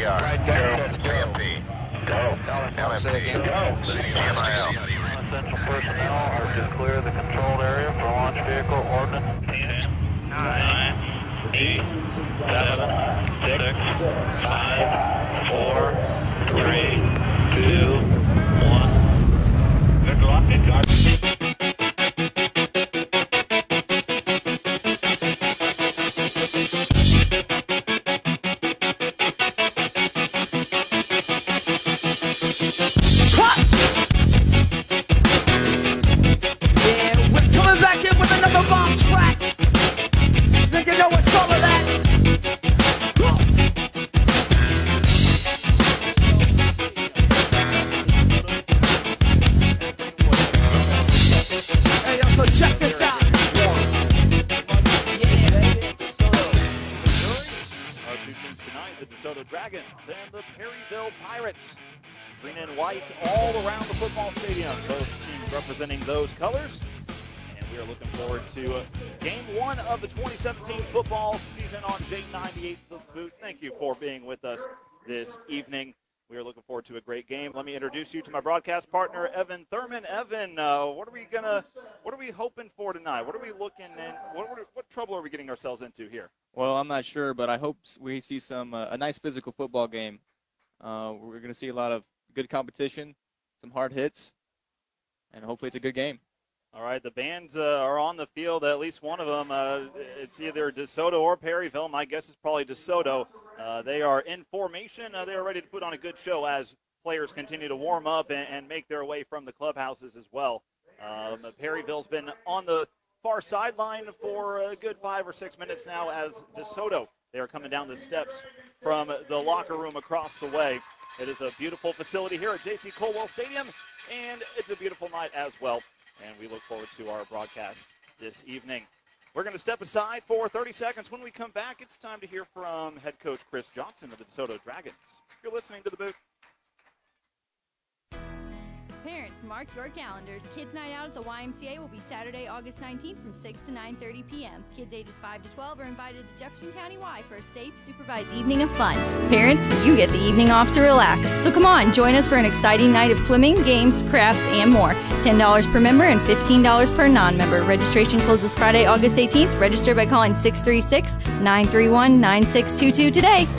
are. Right there. CMP. Go. LMP. Go. CMIL. Essential personnel are to clear the controlled area for launch vehicle ordnance. 10, 9, 8, 7, 6, 5, 4, 3, 2, 1. Good luck and God. Dragons and the Perryville Pirates. Green and white all around the football stadium. Both teams representing those colors. And we are looking forward to game one of the 2017 football season on J98 The Boot. Thank you for being with us this evening. We are looking forward to a great game. Let me introduce you to my broadcast partner, Evan Thurman. Evan, what are we hoping for tonight? What are we looking in? What trouble are we getting ourselves into here? Well, I'm not sure, but I hope we see a nice physical football game. We're going to see a lot of good competition, some hard hits, and hopefully it's a good game. All right, the bands are on the field, at least one of them. It's either DeSoto or Perryville. My guess is probably DeSoto. They are in formation. They are ready to put on a good show as players continue to warm up and make their way from the clubhouses as well. Perryville's been on the far sideline for a good 5 or 6 minutes now as DeSoto. They are coming down the steps from the locker room across the way. It is a beautiful facility here at J.C. Colwell Stadium, and it's a beautiful night as well. And we look forward to our broadcast this evening. We're going to step aside for 30 seconds. When we come back, it's time to hear from head coach Chris Johnson of the DeSoto Dragons. You're listening to The Boot. Parents, mark your calendars. Kids Night Out at the YMCA will be Saturday, August 19th from 6 to 9:30 p.m. Kids ages 5 to 12 are invited to Jefferson County Y for a safe, supervised evening of fun. Parents, you get the evening off to relax. So come on, join us for an exciting night of swimming, games, crafts, and more. $10 per member and $15 per non-member. Registration closes Friday, August 18th. Register by calling 636-931-9622 today.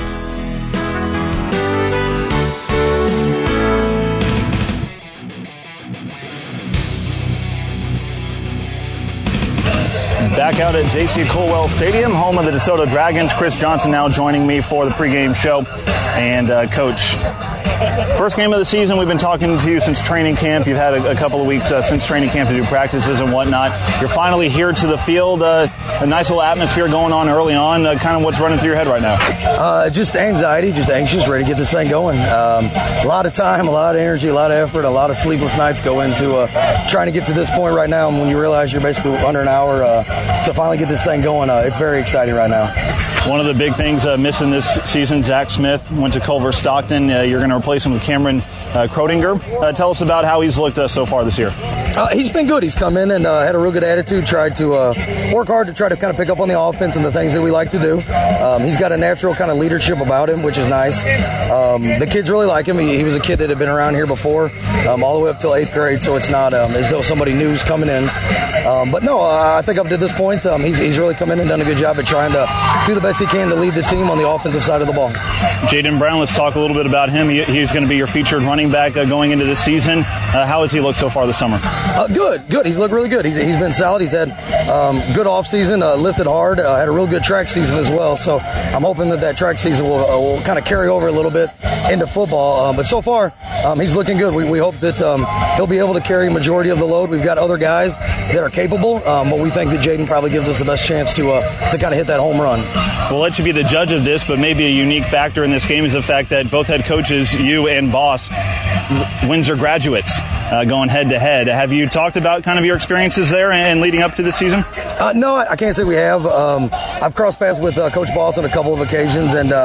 Back out at J.C. Colwell Stadium, home of the DeSoto Dragons. Chris Johnson now joining me for the pregame show. And, Coach, first game of the season, we've been talking to you since training camp. You've had a couple of weeks since training camp to do practices and whatnot. You're finally here to the field. A nice little atmosphere going on early on. Kind of what's running through your head right now? Just anxiety, just anxious, ready to get this thing going. A lot of time, a lot of energy, a lot of effort, a lot of sleepless nights go into trying to get to this point right now. And when you realize you're basically under an hour to finally get this thing going, it's very exciting right now. One of the big things missing this season, Zach Smith went to Culver Stockton. You're going to replace him with Cameron Krodinger. Tell us about how he's looked so far this year. He's been good. He's come in and had a real good attitude, tried to work hard to try to kind of pick up on the offense and the things that we like to do. He's got a natural kind of leadership about him, which is nice. The kids really like him. He was a kid that had been around here before, all the way up till 8th grade, so it's not as though somebody new's coming in. But no, I think up to this point, he's really come in and done a good job at trying to do the best he can to lead the team on the offensive side of the ball. Jaden Brown, let's talk a little bit about him. He's going to be your featured running back going into this season. How has he looked so far this summer? Good. He's looked really good. He's been solid. He's had good off season, lifted hard, had a real good track season as well. So I'm hoping that track season will kind of carry over a little bit into football. But so far, he's looking good. We hope that he'll be able to carry a majority of the load. We've got other guys that are capable, but we think that Jaden probably gives us the best chance to kind of hit that home run. We'll let you be the judge of this, but maybe a unique factor in this game is the fact that both head coaches, you and Boss, Windsor graduates, going head-to-head. Have you talked about kind of your experiences there and leading up to this season? No, I can't say we have. I've crossed paths with Coach Boss on a couple of occasions, and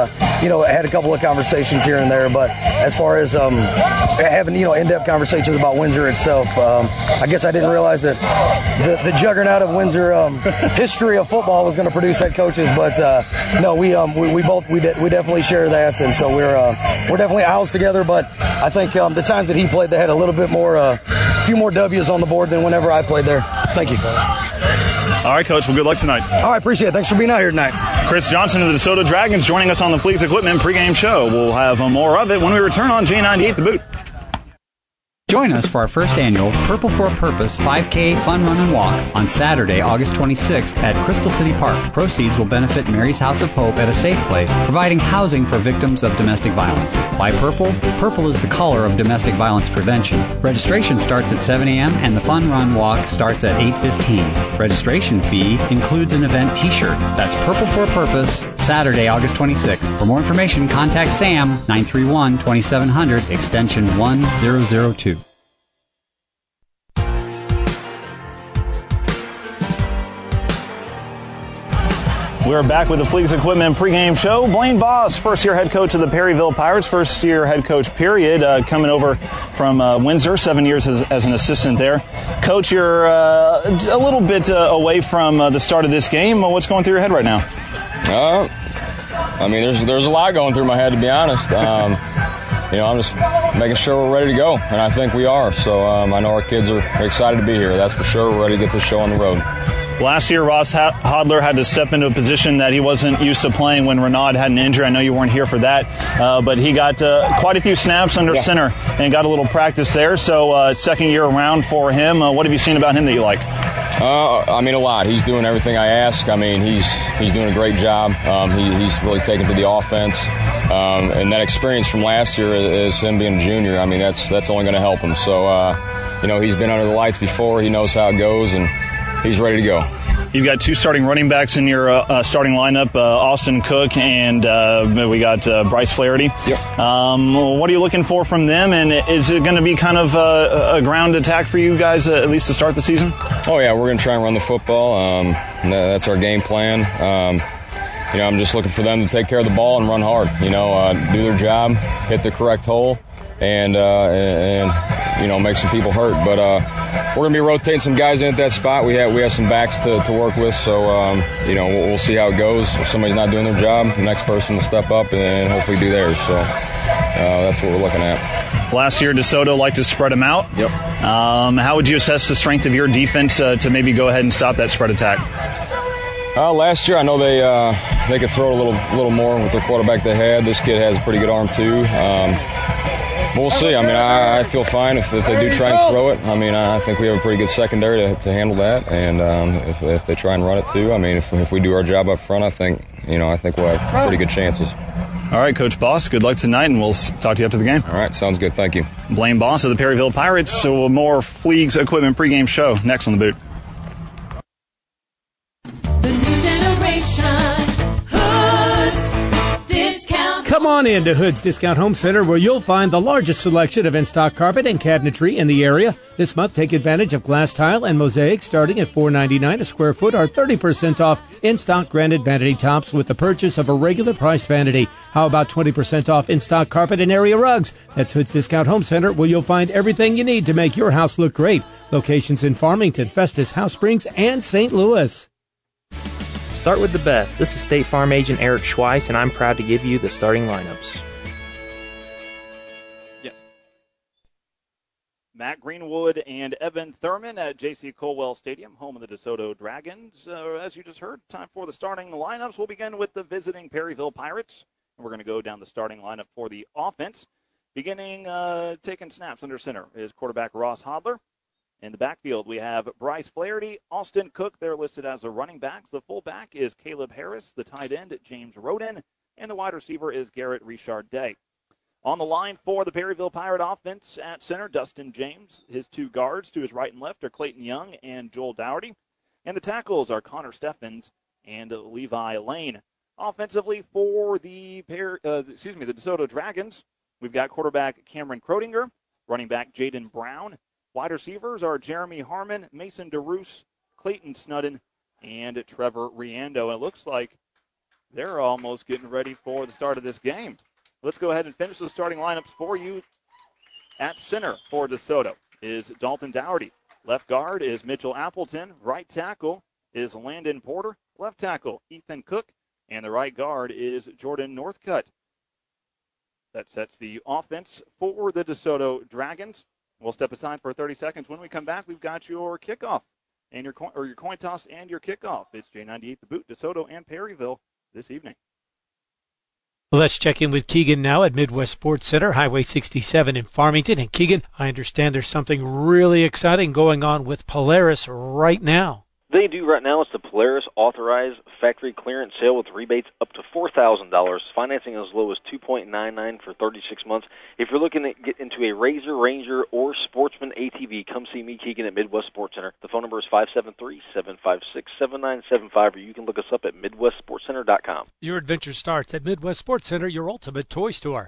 had a couple of conversations here and there. But as far as having, in-depth conversations about Windsor itself, I guess I didn't realize that the juggernaut of Windsor history of football was going to produce head coaches. But no, we definitely share that, and so we're definitely owls together. But I think the times that he played, they had a little bit more, a few more W's on the board than whenever I played there. Thank you. All right, Coach. Well, good luck tonight. All right, appreciate it. Thanks for being out here tonight. Chris Johnson of the DeSoto Dragons joining us on the Fleets Equipment pregame show. We'll have more of it when we return on J98 The Boot. Join us for our first annual Purple for a Purpose 5K Fun Run and Walk on Saturday, August 26th at Crystal City Park. Proceeds will benefit Mary's House of Hope at a safe place, providing housing for victims of domestic violence. Why purple? Purple is the color of domestic violence prevention. Registration starts at 7 a.m. and the Fun Run Walk starts at 8:15. Registration fee includes an event t-shirt. That's Purple for a Purpose, Saturday, August 26th. For more information, contact Sam, 931-2700, extension 1002. We're back with the Fleets Equipment pregame show. Blaine Boss, first-year head coach of the Perryville Pirates, first-year head coach, period, coming over from Windsor, 7 years as an assistant there. Coach, you're a little bit away from the start of this game. What's going through your head right now? I mean, there's a lot going through my head, to be honest. I'm just making sure we're ready to go, and I think we are. So I know our kids are excited to be here. That's for sure. We're ready to get this show on the road. Last year, Ross Hodler had to step into a position that he wasn't used to playing when Renaud had an injury. I know you weren't here for that, but he got quite a few snaps under center and got a little practice there. So second year around for him. What have you seen about him that you like? I mean, a lot. He's doing everything I ask. I mean, he's doing a great job. He's really taken to the offense. And that experience from last year is him being a junior. I mean, that's only going to help him. So, he's been under the lights before. He knows how it goes, and he's ready to go. You've got two starting running backs in your starting lineup, Austin Cook and we got Bryce Flaherty. Yep. What are you looking for from them, and is it going to be kind of a ground attack for you guys at least to start the season? Oh, yeah, we're going to try and run the football. That's our game plan. I'm just looking for them to take care of the ball and run hard, do their job, hit the correct hole, and make some people hurt. But we're going to be rotating some guys in at that spot. We have some backs to work with, so we'll see how it goes. If somebody's not doing their job, the next person will step up and hopefully do theirs. So that's what we're looking at. Last year, DeSoto liked to spread them out. Yep. How would you assess the strength of your defense to maybe go ahead and stop that spread attack? Last year, I know they could throw a little more with their quarterback they had. This kid has a pretty good arm too. We'll see. I mean, I feel fine if they do try and throw it. I mean, I think we have a pretty good secondary to handle that. And if they try and run it too, I mean, if we do our job up front, I think we'll have pretty good chances. All right, Coach Boss, good luck tonight, and we'll talk to you after the game. All right, sounds good. Thank you. Blaine Boss of the Perryville Pirates. So more Fleets Equipment pregame show next on The Boot. The new generation, Hoods Discount. Come on in to Hood's Discount Home Center, where you'll find the largest selection of in-stock carpet and cabinetry in the area. This month, take advantage of glass tile and mosaic starting at $4.99 a square foot, or 30% off in-stock granite vanity tops with the purchase of a regular price vanity. How about 20% off in-stock carpet and area rugs? That's Hood's Discount Home Center, where you'll find everything you need to make your house look great. Locations in Farmington, Festus, House Springs, and St. Louis. Start with the best. This is State Farm Agent Eric Schweiss, and I'm proud to give you the starting lineups. Matt Greenwood and Evan Thurman at J.C. Colwell Stadium, home of the DeSoto Dragons. As you just heard, time for the starting lineups. We'll begin with the visiting Perryville Pirates. We're going to go down the starting lineup for the offense. Beginning taking snaps under center is quarterback Ross Hodler. In the backfield, we have Bryce Flaherty, Austin Cook. They're listed as the running backs. The fullback is Caleb Harris, the tight end, James Roden, and the wide receiver is Garrett Richard-Day. On the line for the Perryville Pirate offense at center, Dustin James. His two guards to his right and left are Clayton Young and Joel Dougherty. And the tackles are Connor Steffens and Levi Lane. Offensively for the DeSoto Dragons, we've got quarterback Cameron Krodinger, running back Jaden Brown. Wide receivers are Jeremy Harmon, Mason DeRoos, Clayton Snudden, and Trevor Riando. And it looks like they're almost getting ready for the start of this game. Let's go ahead and finish the starting lineups for you. At center for DeSoto is Dalton Dougherty. Left guard is Mitchell Appleton. Right tackle is Landon Porter. Left tackle, Ethan Cook. And the right guard is Jordan Northcutt. That sets the offense for the DeSoto Dragons. We'll step aside for 30 seconds. When we come back, we've got your kickoff and your coin toss and your kickoff. It's J98 The Boot, DeSoto and Perryville this evening. Let's check in with Keegan now at Midwest Sports Center, Highway 67 in Farmington. And Keegan, I understand there's something really exciting going on with Polaris right now. They do right now. It's the Polaris Authorized Factory Clearance Sale with rebates up to $4,000. Financing as low as $2.99 for 36 months. If you're looking to get into a Razor, Ranger, or Sportsman ATV, come see me, Keegan, at Midwest Sports Center. The phone number is 573-756-7975, or you can look us up at MidwestSportsCenter.com. Your adventure starts at Midwest Sports Center, your ultimate toy store.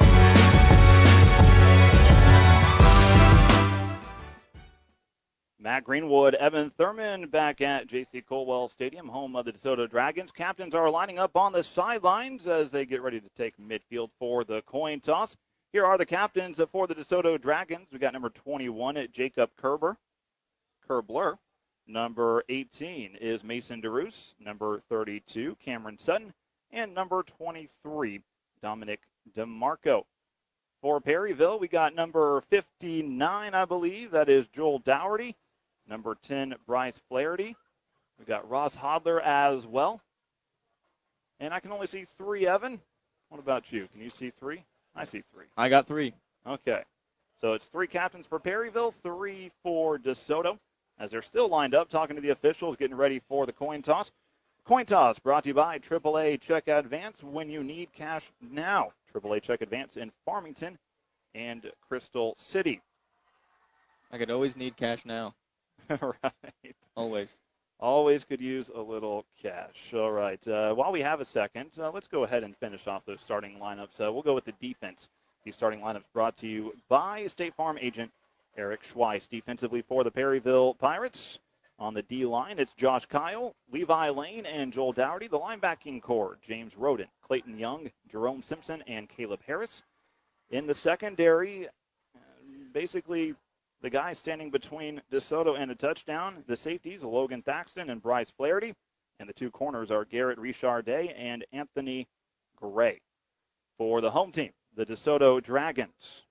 Matt Greenwood, Evan Thurman back at J.C. Colwell Stadium, home of the DeSoto Dragons. Captains are lining up on the sidelines as they get ready to take midfield for the coin toss. Here are the captains for the DeSoto Dragons. We got number 21, Jacob Kerbler. Number 18 is Mason DeRoos. Number 32, Cameron Sutton. And number 23, Dominic DeMarco. For Perryville, we got number 59, I believe. That is Joel Dougherty. Number 10, Bryce Flaherty. We got Ross Hodler as well. And I can only see 3, Evan. What about you? Can you see 3? I see 3. I got 3. Okay. So it's 3 captains for Perryville, 3 for DeSoto. As they're still lined up, talking to the officials, getting ready for the coin toss. Coin toss brought to you by AAA Check Advance when you need cash now. AAA Check Advance in Farmington and Crystal City. I could always need cash now. Right. Always. Always could use a little cash. All right. While we have a second, let's go ahead and finish off those starting lineups. We'll go with the defense. These starting lineups brought to you by State Farm agent Eric Schweiss. Defensively for the Perryville Pirates. On the D-line, it's Josh Kyle, Levi Lane, and Joel Dougherty. The linebacking core, James Roden, Clayton Young, Jerome Simpson, and Caleb Harris. In the secondary, basically the guy standing between DeSoto and a touchdown, the safeties, Logan Thaxton and Bryce Flaherty. And the 2 corners are Garrett Richardet and Anthony Gray. For the home team, the DeSoto Dragons.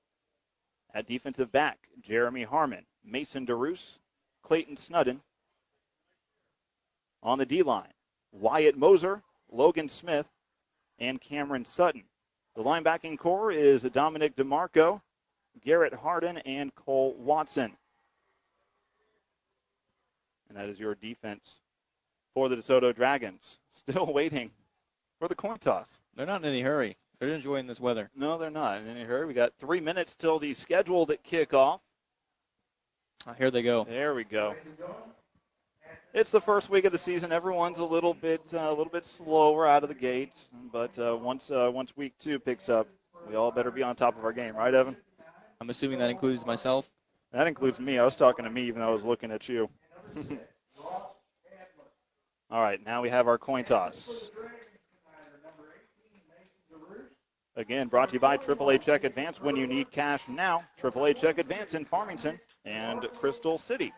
At defensive back, Jeremy Harmon, Mason DeRoos, Clayton Snudden. On the D-line, Wyatt Moser, Logan Smith, and Cameron Sutton. The linebacking core is Dominic DeMarco, Garrett Harden, and Cole Watson. And that is your defense for the DeSoto Dragons. Still waiting for the coin toss. They're not in any hurry. They're enjoying this weather. No, they're not in any hurry. We got 3 minutes till the scheduled kickoff. Here they go. There we go. It's the first week of the season. Everyone's a little bit slower out of the gate, but once week 2 picks up, we all better be on top of our game, right, Evan? I'm assuming that includes myself. That includes me. I was talking to me even though I was looking at you. All right, now we have our coin toss. Again, brought to you by AAA Check Advance when you need cash now. AAA Check Advance in Farmington and Crystal City.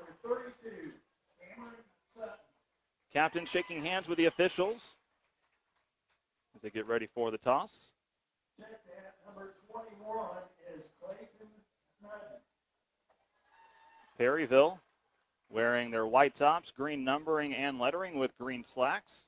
Captain shaking hands with the officials as they get ready for the toss. Number 21 is Clayton Snudden. Perryville wearing their white tops, green numbering and lettering with green slacks.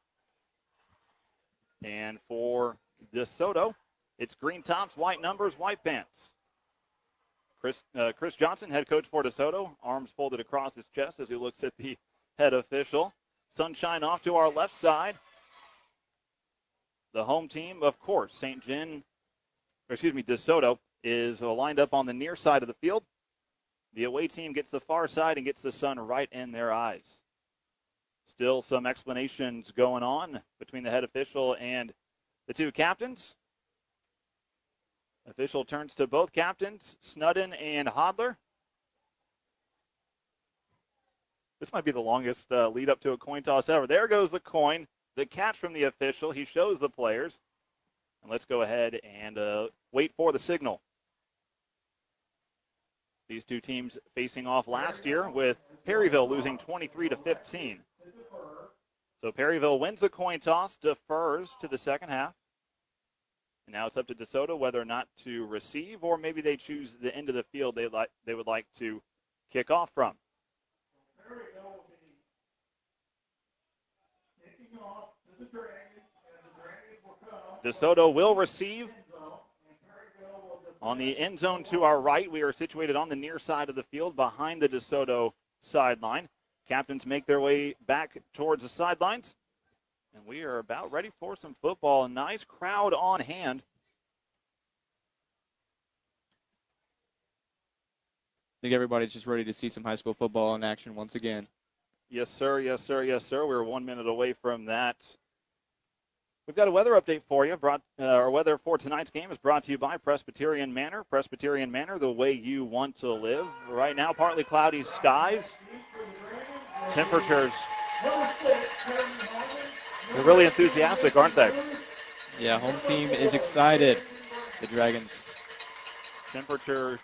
And for DeSoto, it's green tops, white numbers, white pants. Chris Johnson, head coach for DeSoto, arms folded across his chest as he looks at the head official. Sunshine off to our left side. The home team, of course, DeSoto is lined up on the near side of the field. The away team gets the far side and gets the sun right in their eyes. Still some explanations going on between the head official and the 2 captains. Official turns to both captains, Snudden and Hodler. This might be the longest lead up to a coin toss ever. There goes the coin. the catch from the official. He shows the players. And let's go ahead and wait for the signal. These two teams facing off last year with Perryville losing 23-15. So Perryville wins the coin toss, defers to the second half. And now it's up to DeSoto whether or not to receive, or maybe they choose the end of the field they would like to kick off from. DeSoto will receive on the end zone to our right. We are situated on the near side of the field behind the DeSoto sideline. Captains make their way back towards the sidelines. And we are about ready for some football. A nice crowd on hand. I think everybody's just ready to see some high school football in action once again. Yes, sir. Yes, sir. Yes, sir. We're 1 minute away from that. We've got a weather update for you. Our weather for tonight's game is brought to you by Presbyterian Manor. Presbyterian Manor, the way you want to live. Right now, partly cloudy skies. Temperatures, they're really enthusiastic, aren't they? Yeah, home team is excited. The Dragons. Temperature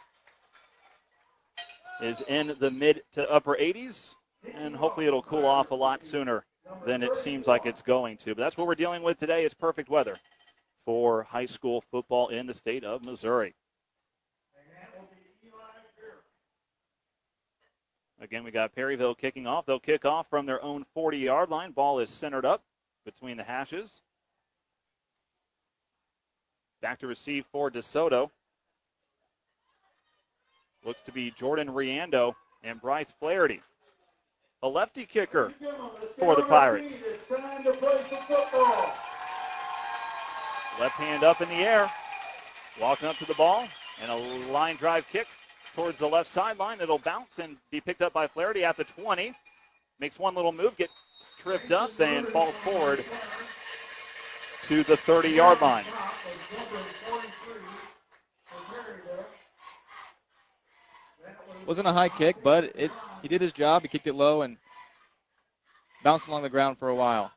is in the mid to upper 80s, and hopefully it'll cool off a lot sooner than it seems like it's going to. But that's what we're dealing with today is perfect weather for high school football in the state of Missouri. Again, we got Perryville kicking off. They'll kick off from their own 40-yard line. Ball is centered up between the hashes. Back to receive for DeSoto. Looks to be Jordan Riando and Bryce Flaherty. A lefty kicker for the Pirates. Left hand up in the air. Walking up to the ball. And a line drive kick towards the left sideline. It'll bounce and be picked up by Flaherty at the 20. Makes one little move, gets tripped up, and falls forward to the 30-yard line. Wasn't a high kick, but he did his job. He kicked it low and bounced along the ground for a while.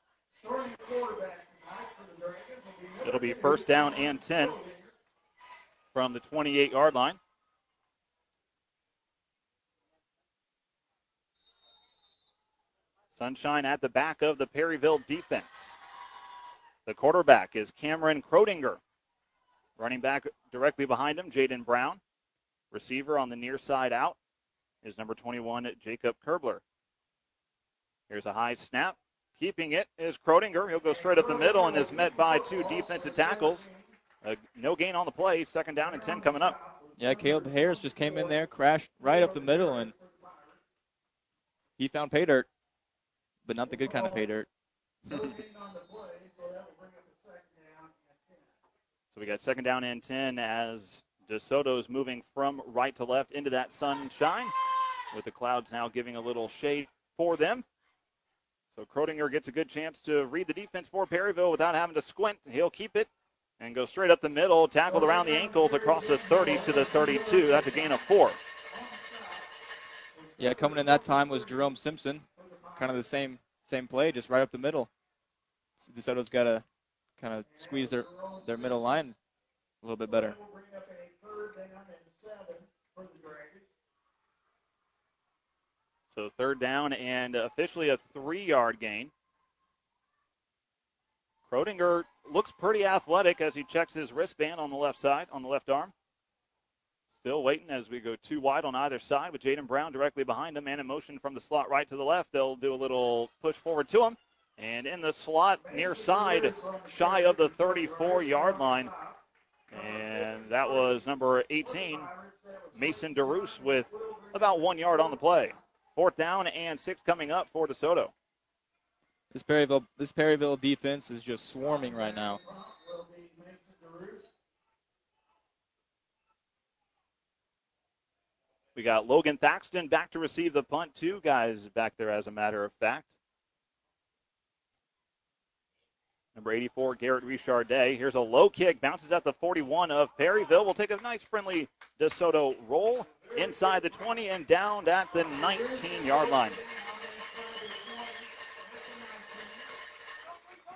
It'll be first down and 10 from the 28-yard line. Sunshine at the back of the Perryville defense. The quarterback is Cameron Krodinger. Running back directly behind him, Jaden Brown. Receiver on the near side out is number 21, Jacob Kerbler. Here's a high snap. Keeping it is Krodinger. He'll go straight up the middle and is met by two defensive tackles. No gain on the play. Second down and 10 coming up. Yeah, Caleb Harris just came in there, crashed right up the middle, and he found pay dirt, but not the good kind of pay dirt. So we got second down and 10 as DeSoto's moving from right to left into that sunshine, with the clouds now giving a little shade for them. So Krodinger gets a good chance to read the defense for Perryville without having to squint. He'll keep it and go straight up the middle, tackled around the ankles across the 30 to the 32. That's a gain of 4. Yeah, coming in that time was Jerome Simpson. Kind of the same play, just right up the middle. DeSoto's got to kind of squeeze their middle line a little bit better. So third down and officially a 3-yard gain. Krodinger looks pretty athletic as he checks his wristband on the left side, on the left arm. Still waiting as we go two wide on either side with Jaden Brown directly behind him and in motion from the slot right to the left. They'll do a little push forward to him. And in the slot near side, shy of the 34-yard line. And that was number 18, Mason DeRoos, with about 1 yard on the play. Fourth down and 6 coming up for DeSoto. This Perryville defense is just swarming right now. We got Logan Thaxton back to receive the punt. Two guys back there, as a matter of fact. Number 84, Garrett Richardet. Here's a low kick, bounces at the 41 of Perryville. We'll take a nice friendly DeSoto roll inside the 20 and down at the 19-yard line.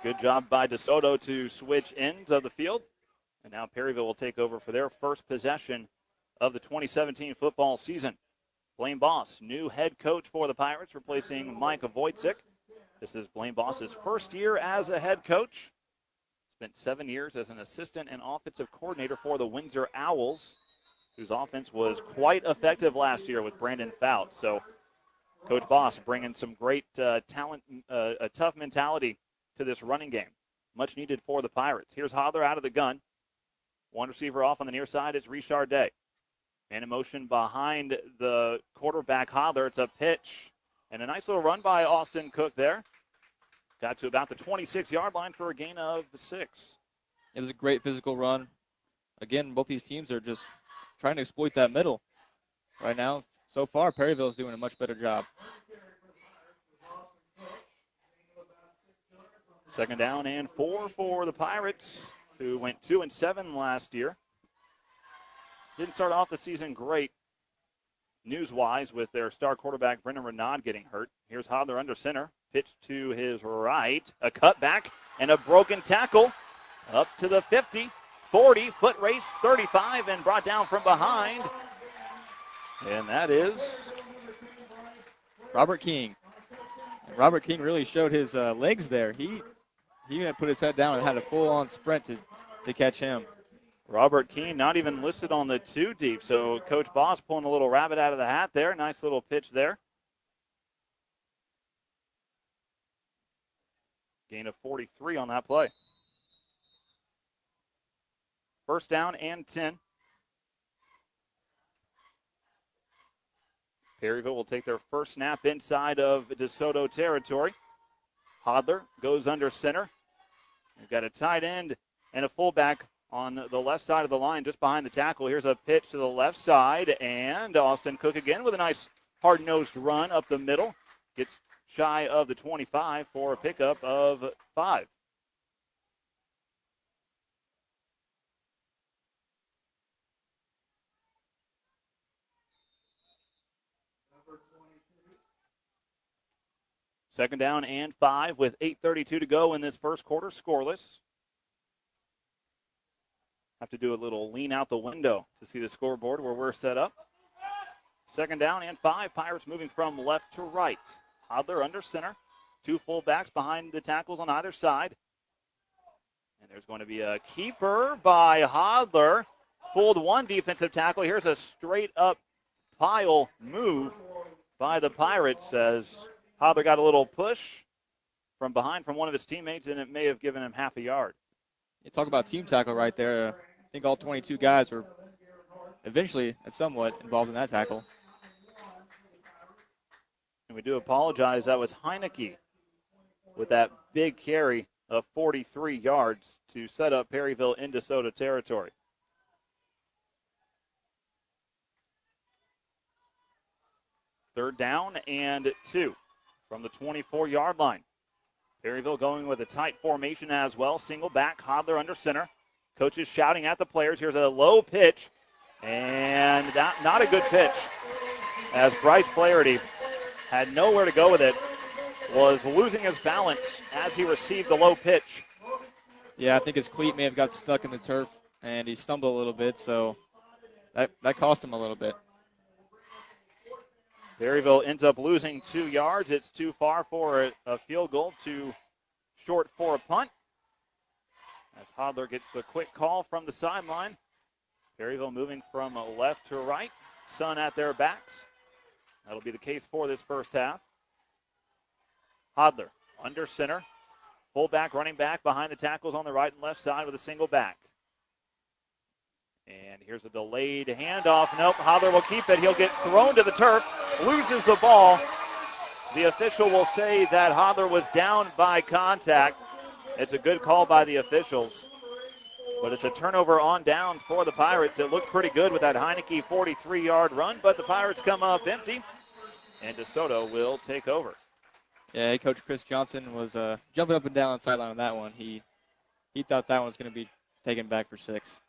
Good job by DeSoto to switch ends of the field. And now Perryville will take over for their first possession of the 2017 football season. Blaine Boss, new head coach for the Pirates, replacing Mike Wojcik. This is Blaine Boss's first year as a head coach. Spent 7 years as an assistant and offensive coordinator for the Windsor Owls, whose offense was quite effective last year with Brandon Fout. So Coach Boss bringing some great talent, a tough mentality to this running game. Much needed for the Pirates. Here's Hodler out of the gun. One receiver off on the near side. It's Richard Day. And in motion behind the quarterback, Hodler. It's a pitch. And a nice little run by Austin Cook there. Got to about the 26-yard line for a gain of 6. It was a great physical run. Again, both these teams are just trying to exploit that middle. Right now, so far, Perryville is doing a much better job. Second down and 4 for the Pirates, who went 2-7 last year. Didn't start off the season great, news-wise, with their star quarterback, Brendan Renaud, getting hurt. Here's Hodler under center. Pitch to his right. A cutback and a broken tackle up to the 50, 40, foot race, 35, and brought down from behind. And that is Robert King. Robert King really showed his legs there. He had put his head down and had a full-on sprint to catch him. Robert Keene not even listed on the 2 deep, so Coach Boss pulling a little rabbit out of the hat there. Nice little pitch there. Gain of 43 on that play. First down and 10. Perryville will take their first snap inside of DeSoto territory. Hodler goes under center. We've got a tight end and a fullback on the left side of the line, just behind the tackle. Here's a pitch to the left side, and Austin Cook again with a nice hard-nosed run up the middle. Gets shy of the 25 for a pickup of 5. Second down and 5 with 8:32 to go in this first quarter, scoreless. Have to do a little lean out the window to see the scoreboard where we're set up. Second down and 5. Pirates moving from left to right. Hodler under center. 2 fullbacks behind the tackles on either side. And there's going to be a keeper by Hodler. Fooled one defensive tackle. Here's a straight up pile move by the Pirates as Hodler got a little push from behind from one of his teammates, and it may have given him half a yard. You talk about team tackle right there. I think all 22 guys were eventually and somewhat involved in that tackle. And we do apologize. That was Heineke with that big carry of 43 yards to set up Perryville in DeSoto territory. Third down and 2 from the 24-yard line. Perryville going with a tight formation as well. Single back, Hodler under center. Coach is shouting at the players. Here's a low pitch, and not a good pitch, as Bryce Flaherty had nowhere to go with it, was losing his balance as he received the low pitch. Yeah, I think his cleat may have got stuck in the turf, and he stumbled a little bit, so that cost him a little bit. Perryville ends up losing 2 yards. It's too far for a field goal, too short for a punt. As Hodler gets a quick call from the sideline. Perryville moving from left to right. Sun at their backs. That'll be the case for this first half. Hodler under center. Fullback running back behind the tackles on the right and left side with a single back. And here's a delayed handoff. Nope, Hodler will keep it. He'll get thrown to the turf, loses the ball. The official will say that Hodler was down by contact. It's a good call by the officials. But it's a turnover on downs for the Pirates. It looked pretty good with that Heineke 43-yard run, but the Pirates come up empty, and DeSoto will take over. Yeah, Coach Chris Johnson was jumping up and down on the sideline on that one. He thought that one was going to be taken back for 6.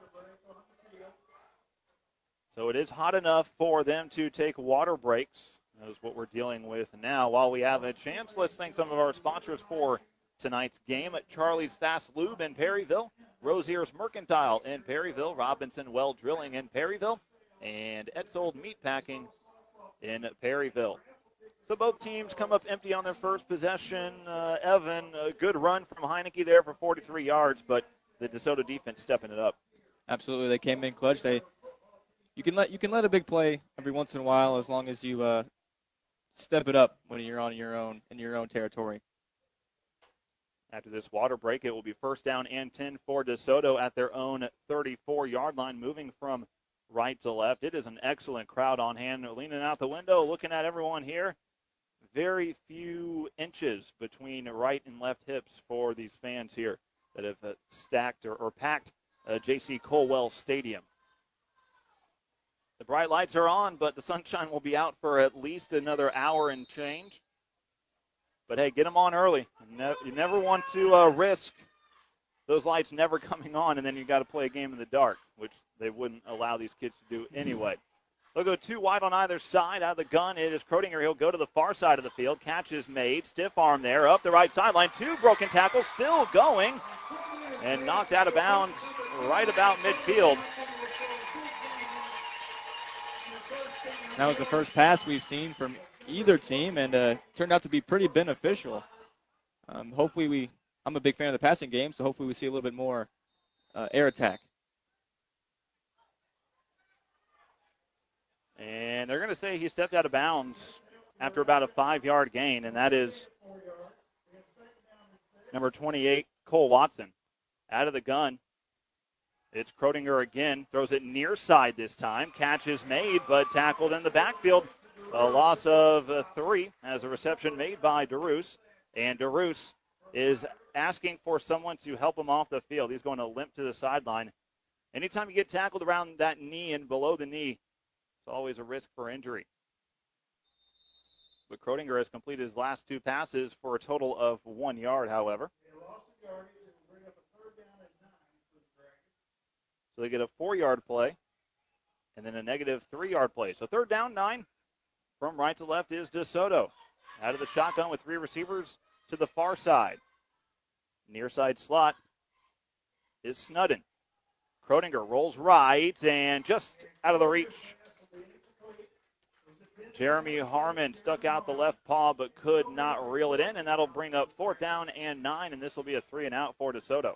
So it is hot enough for them to take water breaks. That is what we're dealing with now. While we have a chance, let's thank some of our sponsors for tonight's game at Charlie's Fast Lube in Perryville, Rozier's Mercantile in Perryville, Robinson Well Drilling in Perryville, and Etzold Meat Packing in Perryville. So both teams come up empty on their first possession. Evan, a good run from Heineke there for 43 yards, but the DeSoto defense stepping it up. Absolutely, they came in clutch. You can let a big play every once in a while as long as you step it up when you're on your own in your own territory. After this water break, it will be first down and 10 for DeSoto at their own 34-yard line, moving from right to left. It is an excellent crowd on hand, leaning out the window, looking at everyone here. Very few inches between right and left hips for these fans here that have stacked or packed J.C. Colwell Stadium. The bright lights are on, but the sunshine will be out for at least another hour and change. But, hey, get them on early. You never want to risk those lights never coming on, and then you got to play a game in the dark, which they wouldn't allow these kids to do anyway. They'll go two wide on either side. Out of the gun, it is Krodinger. He'll go to the far side of the field. Catch is made. Stiff arm there. Up the right sideline. Two broken tackles. Still going. And knocked out of bounds right about midfield. That was the first pass we've seen from either team, and turned out to be pretty beneficial. Hopefully I'm a big fan of the passing game, so hopefully we see a little bit more air attack. And they're going to say he stepped out of bounds after about a 5-yard gain, and that is number 28, Cole Watson. Out of the gun, it's Krodinger again. Throws it near side this time. Catch is made, but tackled in the backfield. A loss of 3 as a reception made by DeRoos. And DeRoos is asking for someone to help him off the field. He's going to limp to the sideline. Anytime you get tackled around that knee and below the knee, it's always a risk for injury. But Krodinger has completed his last 2 passes for a total of 1 yard, however. So they get a 4-yard play and then a negative 3-yard play. So third down, 9. From right to left is DeSoto. Out of the shotgun with 3 receivers to the far side. Near side slot is Snudden. Krodinger rolls right and just out of the reach. Jeremy Harmon stuck out the left paw but could not reel it in, and that'll bring up 4th down and 9, and this will be a 3-and-out for DeSoto.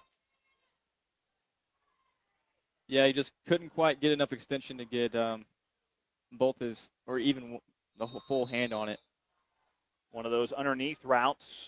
Yeah, he just couldn't quite get enough extension to get both his, or even the whole full hand on it. One of those underneath routes.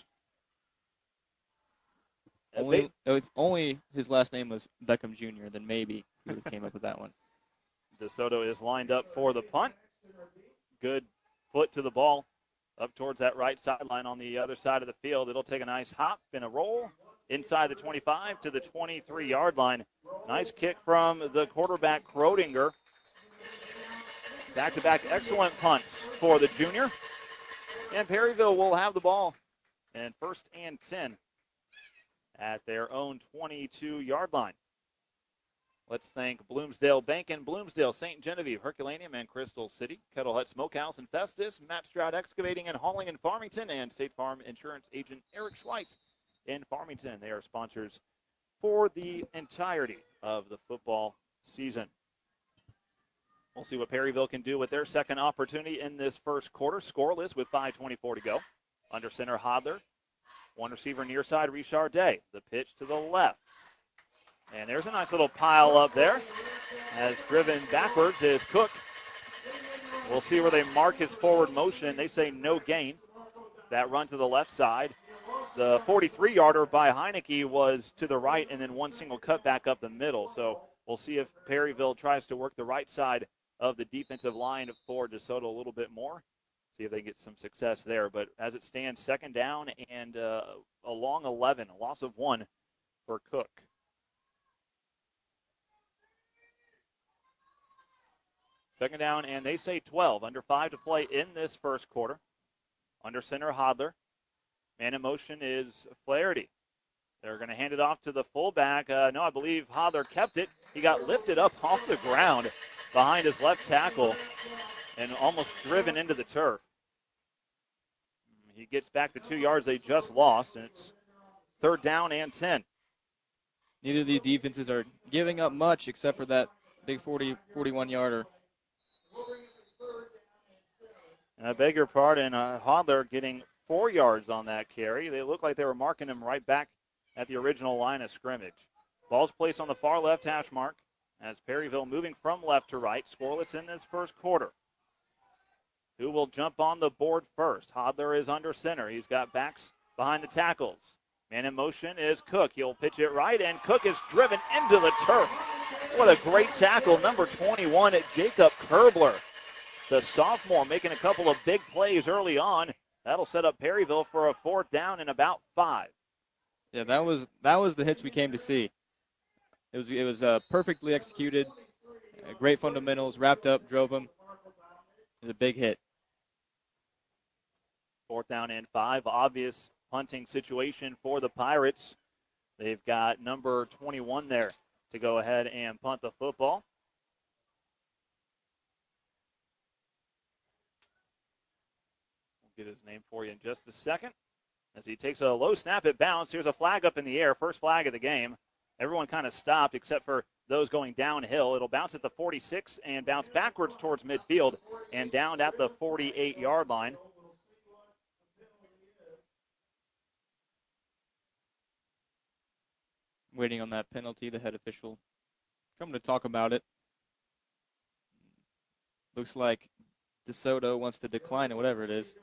If only his last name was Beckham Jr., then maybe he would have came up with that one. DeSoto is lined up for the punt. Good foot to the ball up towards that right sideline on the other side of the field. It'll take a nice hop and a roll inside the 25 to the 23-yard line. Nice kick from the quarterback, Krodinger. Back-to-back excellent punts for the junior. And Perryville will have the ball. And 1st and 10 at their own 22-yard line. Let's thank Bloomsdale Bank and Bloomsdale, St. Genevieve, Herculaneum, and Crystal City, Kettle Hut Smokehouse and Festus, Matt Stroud Excavating and Hauling in Farmington, and State Farm Insurance Agent Eric Schweiss in Farmington. They are sponsors for the entirety of the football season. We'll see what Perryville can do with their second opportunity in this first quarter. Scoreless with 5:24 to go. Under center, Hodler. One receiver near side, Richard Day. The pitch to the left. And there's a nice little pile up there. As driven backwards is Cook. We'll see where they mark his forward motion. They say no gain. That run to the left side. The 43-yarder by Heineke was to the right, and then one single cut back up the middle. So we'll see if Perryville tries to work the right side of the defensive line for DeSoto a little bit more. See if they get some success there. But as it stands, 2nd down and a long 11, a loss of 1 for Cook. Second down, and they say 12. Under 5 to play in this first quarter. Under center, Hodler. Man in motion is Flaherty. They're going to hand it off to the fullback. No, I believe Hodler kept it. He got lifted up off the ground behind his left tackle and almost driven into the turf. he gets back the 2 yards they just lost, and it's 3rd down and 10. Neither of these defenses are giving up much except for that big 41-yarder. And I beg your pardon, Hodler getting 4 yards on that carry. They look like they were marking him right back at the original line of scrimmage. Ball's placed on the far left hash mark as Perryville moving from left to right. Scoreless in this first quarter. Who will jump on the board first? Hodler is under center. He's got backs behind the tackles. Man in motion is Cook. He'll pitch it right, and Cook is driven into the turf. What a great tackle, number 21, Jacob Kerbler. The sophomore making a couple of big plays early on. That'll set up Perryville for a 4th down and about 5. Yeah, that was the hits we came to see. It was perfectly executed, great fundamentals, wrapped up, drove them. It was a big hit. 4th down and 5. Obvious punting situation for the Pirates. They've got number 21 there to go ahead and punt the football. We'll get his name for you in just a second. As he takes a low snap at bounce, here's a flag up in the air, first flag of the game. Everyone kind of stopped except for those going downhill. It'll bounce at the 46 and bounce backwards towards midfield and down at the 48-yard line. Waiting on that penalty, the head official coming to talk about it. Looks like DeSoto wants to decline it, whatever it is.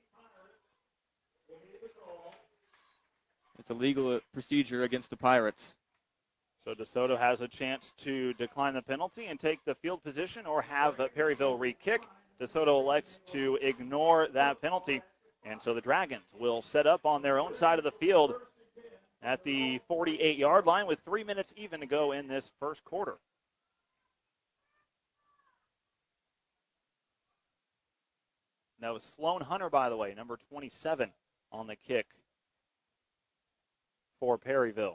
It's a legal procedure against the Pirates. So DeSoto has a chance to decline the penalty and take the field position or have Perryville re-kick. DeSoto elects to ignore that penalty. And so the Dragons will set up on their own side of the field at the 48-yard line with 3 minutes even to go in this first quarter. That was Sloan Hunter, by the way, number 27 on the kick for Perryville.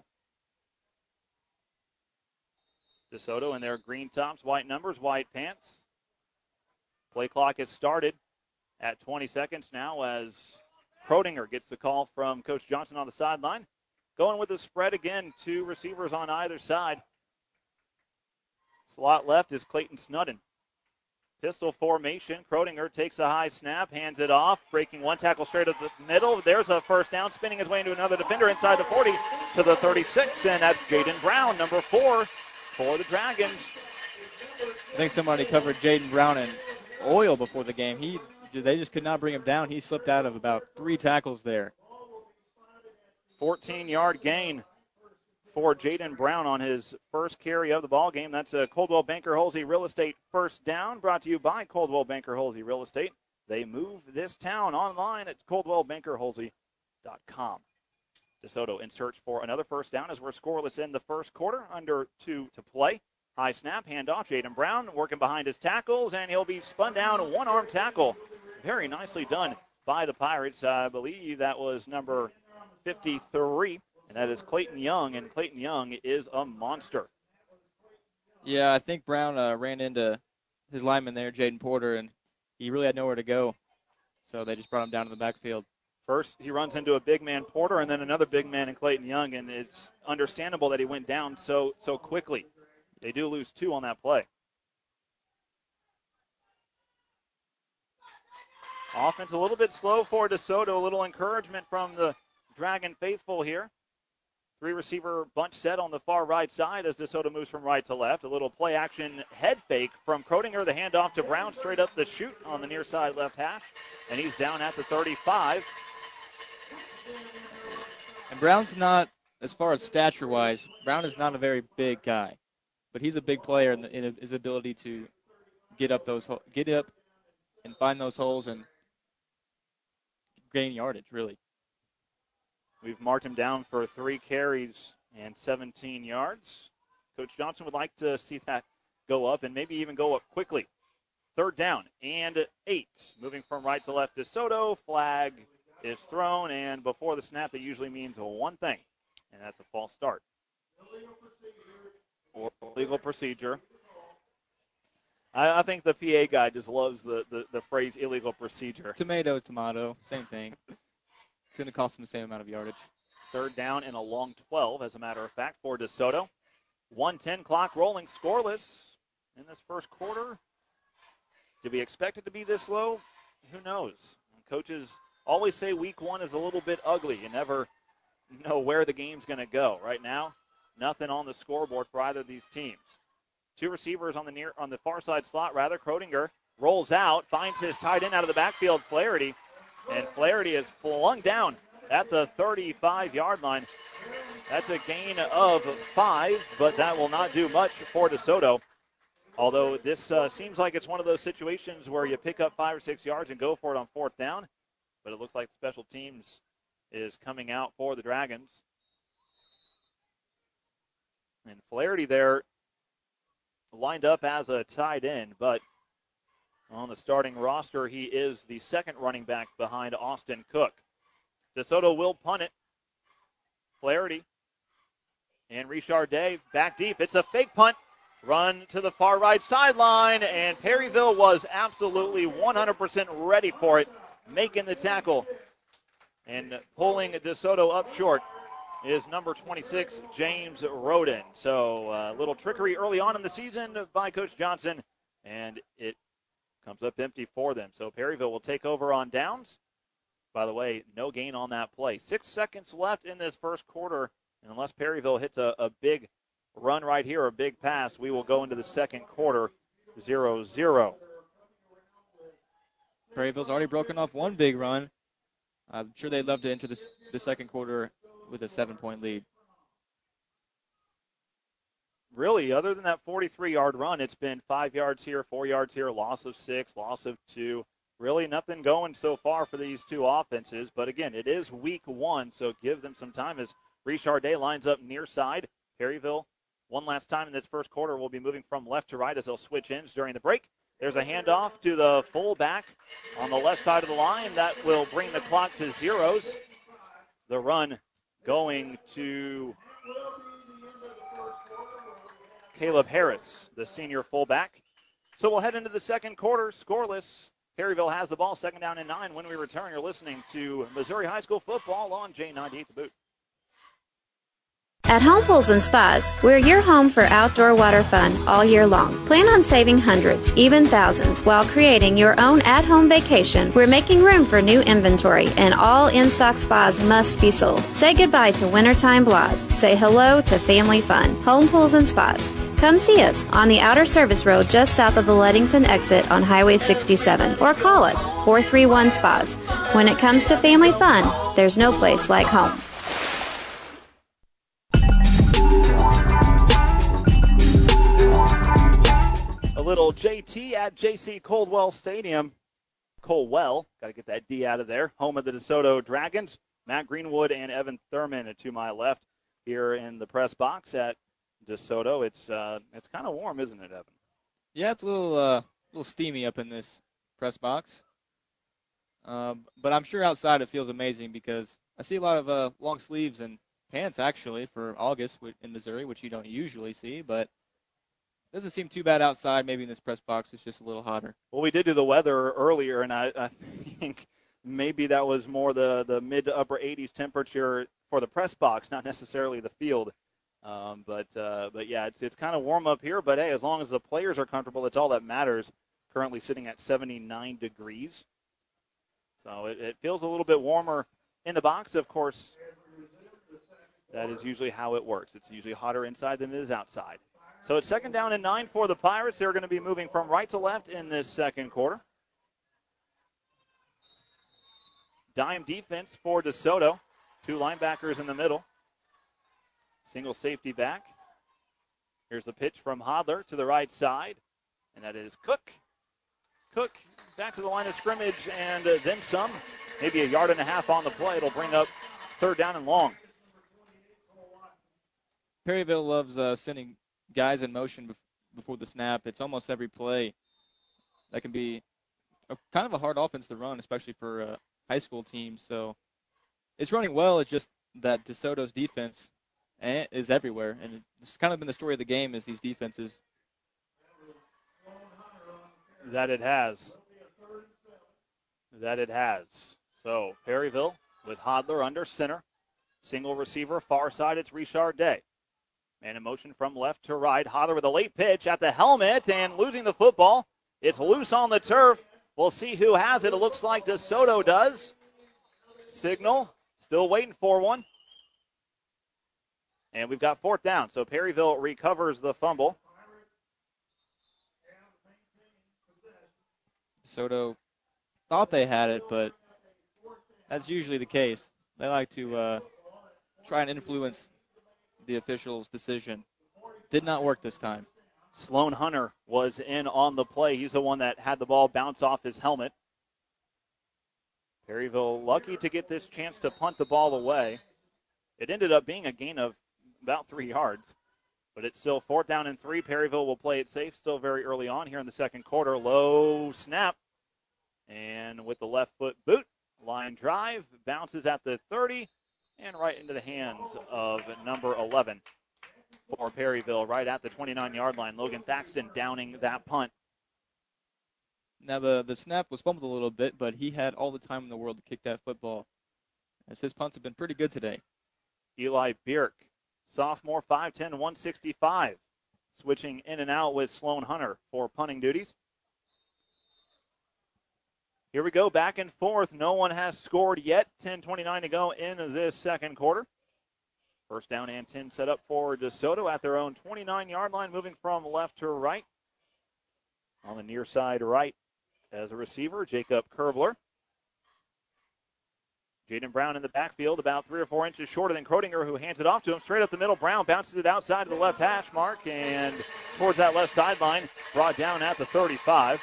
DeSoto in their green tops, white numbers, white pants. Play clock has started at 20 seconds now as Krodinger gets the call from Coach Johnson on the sideline. Going with the spread again, 2 receivers on either side. Slot left is Clayton Snudden. Pistol formation. Krodinger takes a high snap, hands it off, breaking one tackle straight up the middle. There's a first down, spinning his way into another defender inside the 40 to the 36, and that's Jaden Brown, number 4 for the Dragons. I think somebody covered Jaden Brown in oil before the game. They just could not bring him down. He slipped out of about 3 tackles there. 14-yard gain for Jaden Brown on his first carry of the ball game. That's a Coldwell Banker Holsey Real Estate first down, brought to you by Coldwell Banker Holsey Real Estate. They move this town online at coldwellbankerholsey.com. DeSoto in search for another first down as we're scoreless in the first quarter, under 2 to play. High snap, handoff, Jaden Brown working behind his tackles, and he'll be spun down, one-arm tackle. Very nicely done by the Pirates. I believe that was number 53, and that is Clayton Young, and Clayton Young is a monster. Yeah, I think Brown ran into his lineman there, Jaden Porter, and he really had nowhere to go, so they just brought him down to the backfield. First, he runs into a big man, Porter, and then another big man in Clayton Young, and it's understandable that he went down so quickly. They do lose 2 on that play. Offense a little bit slow for DeSoto. A little encouragement from the Dragon faithful here. 3-receiver bunch set on the far right side as DeSoto moves from right to left. A little play action head fake from Krodinger. The handoff to Brown straight up the chute on the near side left hash. And he's down at the 35. And Brown's not, as far as stature-wise, Brown is not a very big guy. But he's a big player in his ability to get up and find those holes and gain yardage, really. We've marked him down for 3 carries and 17 yards. Coach Johnson would like to see that go up and maybe even go up quickly. 3rd down and 8. Moving from right to left, DeSoto. Flag is thrown, and before the snap, it usually means one thing, and that's a false start. Or legal procedure. I think the PA guy just loves the phrase illegal procedure. Tomato, same thing. It's going to cost them the same amount of yardage. Third down and a long 12, as a matter of fact, for DeSoto. 1:10 clock rolling, scoreless in this first quarter. Did we expect it to be this low? Who knows? Coaches always say week one is a little bit ugly. You never know where the game's going to go. Right now, nothing on the scoreboard for either of these teams. Two receivers on the far side slot, rather. Krodinger rolls out, finds his tight end out of the backfield, Flaherty. And Flaherty is flung down at the 35-yard line. That's a gain of 5, but that will not do much for DeSoto. Although this seems like it's one of those situations where you pick up 5 or 6 yards and go for it on fourth down. But it looks like special teams is coming out for the Dragons. And Flaherty there lined up as a tight end, but on the starting roster, he is the second running back behind Austin Cook. DeSoto will punt it. Flaherty and Richard Day back deep. It's a fake punt. Run to the far right sideline, and Perryville was absolutely 100% ready for it, making the tackle. And pulling DeSoto up short is number 26, James Roden. So a little trickery early on in the season by Coach Johnson, and it comes up empty for them. So Perryville will take over on downs. By the way, no gain on that play. 6 seconds left in this first quarter, and unless Perryville hits a big run right here, a big pass, we will go into the second quarter 0-0. Perryville's already broken off one big run. I'm sure they'd love to enter the second quarter with a 7-point lead. Really, other than that 43-yard run, it's been 5 yards here, 4 yards here, loss of 6, loss of 2. Really nothing going so far for these two offenses. But again, it is week one, so give them some time as Richard Day lines up near side. Perryville, one last time in this first quarter, will be moving from left to right as they'll switch ends during the break. There's a handoff to the fullback on the left side of the line. That will bring the clock to zeros. The run going to Caleb Harris, the senior fullback. So we'll head into the second quarter, scoreless. Perryville has the ball, second down and 9. When we return, you're listening to Missouri High School football on J98 The Boot. At Home Pools and Spas, we're your home for outdoor water fun all year long. Plan on saving hundreds, even thousands, while creating your own at-home vacation. We're making room for new inventory, and all in-stock spas must be sold. Say goodbye to wintertime blahs. Say hello to family fun. Home Pools and Spas. Come see us on the Outer Service Road just south of the Leadington exit on Highway 67, or call us 431-SPAS. When it comes to family fun, there's no place like home. A little JT at JC Coldwell Stadium. Colwell, got to get that D out of there. Home of the DeSoto Dragons. Matt Greenwood and Evan Thurman to my left here in the press box at DeSoto. It's kind of warm, isn't it, Evan? Yeah, it's a little steamy up in this press box. But I'm sure outside it feels amazing because I see a lot of long sleeves and pants actually for August in Missouri, which you don't usually see, but it doesn't seem too bad outside. Maybe in this press box it's just a little hotter. Well, we did do the weather earlier, and I think maybe that was more the mid to upper 80s temperature for the press box, not necessarily the field. But yeah, it's kind of warm up here. But hey, as long as the players are comfortable, that's all that matters. Currently sitting at 79 degrees, so it feels a little bit warmer in the box. Of course, that is usually how it works. It's usually hotter inside than it is outside. So it's second down and 9 for the Pirates. They're going to be moving from right to left in this second quarter. Dime defense for DeSoto. 2 linebackers in the middle. Single safety back. Here's a pitch from Hodler to the right side, and that is Cook. Cook back to the line of scrimmage, and then some. Maybe a yard and a half on the play. It'll bring up third down and long. Perryville loves sending guys in motion before the snap. It's almost every play. That can be kind of a hard offense to run, especially for high school teams. So it's running well. It's just that DeSoto's defense is everywhere, and it's kind of been the story of the game is these defenses. That it has. So Perryville with Hodler under center. Single receiver, far side, it's Richard Day. Man in motion from left to right. Hodler with a late pitch at the helmet and losing the football. It's loose on the turf. We'll see who has it. It looks like DeSoto does. Signal, still waiting for one. And we've got 4th down, so Perryville recovers the fumble. DeSoto thought they had it, but that's usually the case. They like to try and influence the official's decision. Did not work this time. Sloan Hunter was in on the play. He's the one that had the ball bounce off his helmet. Perryville lucky to get this chance to punt the ball away. It ended up being a gain of about 3 yards, but it's still 4th down and 3. Perryville will play it safe, still very early on here in the second quarter. Low snap, and with the left foot boot, line drive, bounces at the 30, and right into the hands of number 11 for Perryville, right at the 29-yard line. Logan Thaxton downing that punt. Now, the snap was fumbled a little bit, but he had all the time in the world to kick that football, as his punts have been pretty good today. Eli Bierk, sophomore, 5'10", 165, switching in and out with Sloan Hunter for punting duties. Here we go, back and forth. No one has scored yet. 10:29 to go in this second quarter. 1st down and 10 set up for DeSoto at their own 29-yard line, moving from left to right. On the near side right as a receiver, Jacob Kerbler. Jaden Brown in the backfield, about 3 or 4 inches shorter than Krodinger, who hands it off to him. Straight up the middle, Brown bounces it outside of the left hash mark and towards that left sideline, brought down at the 35.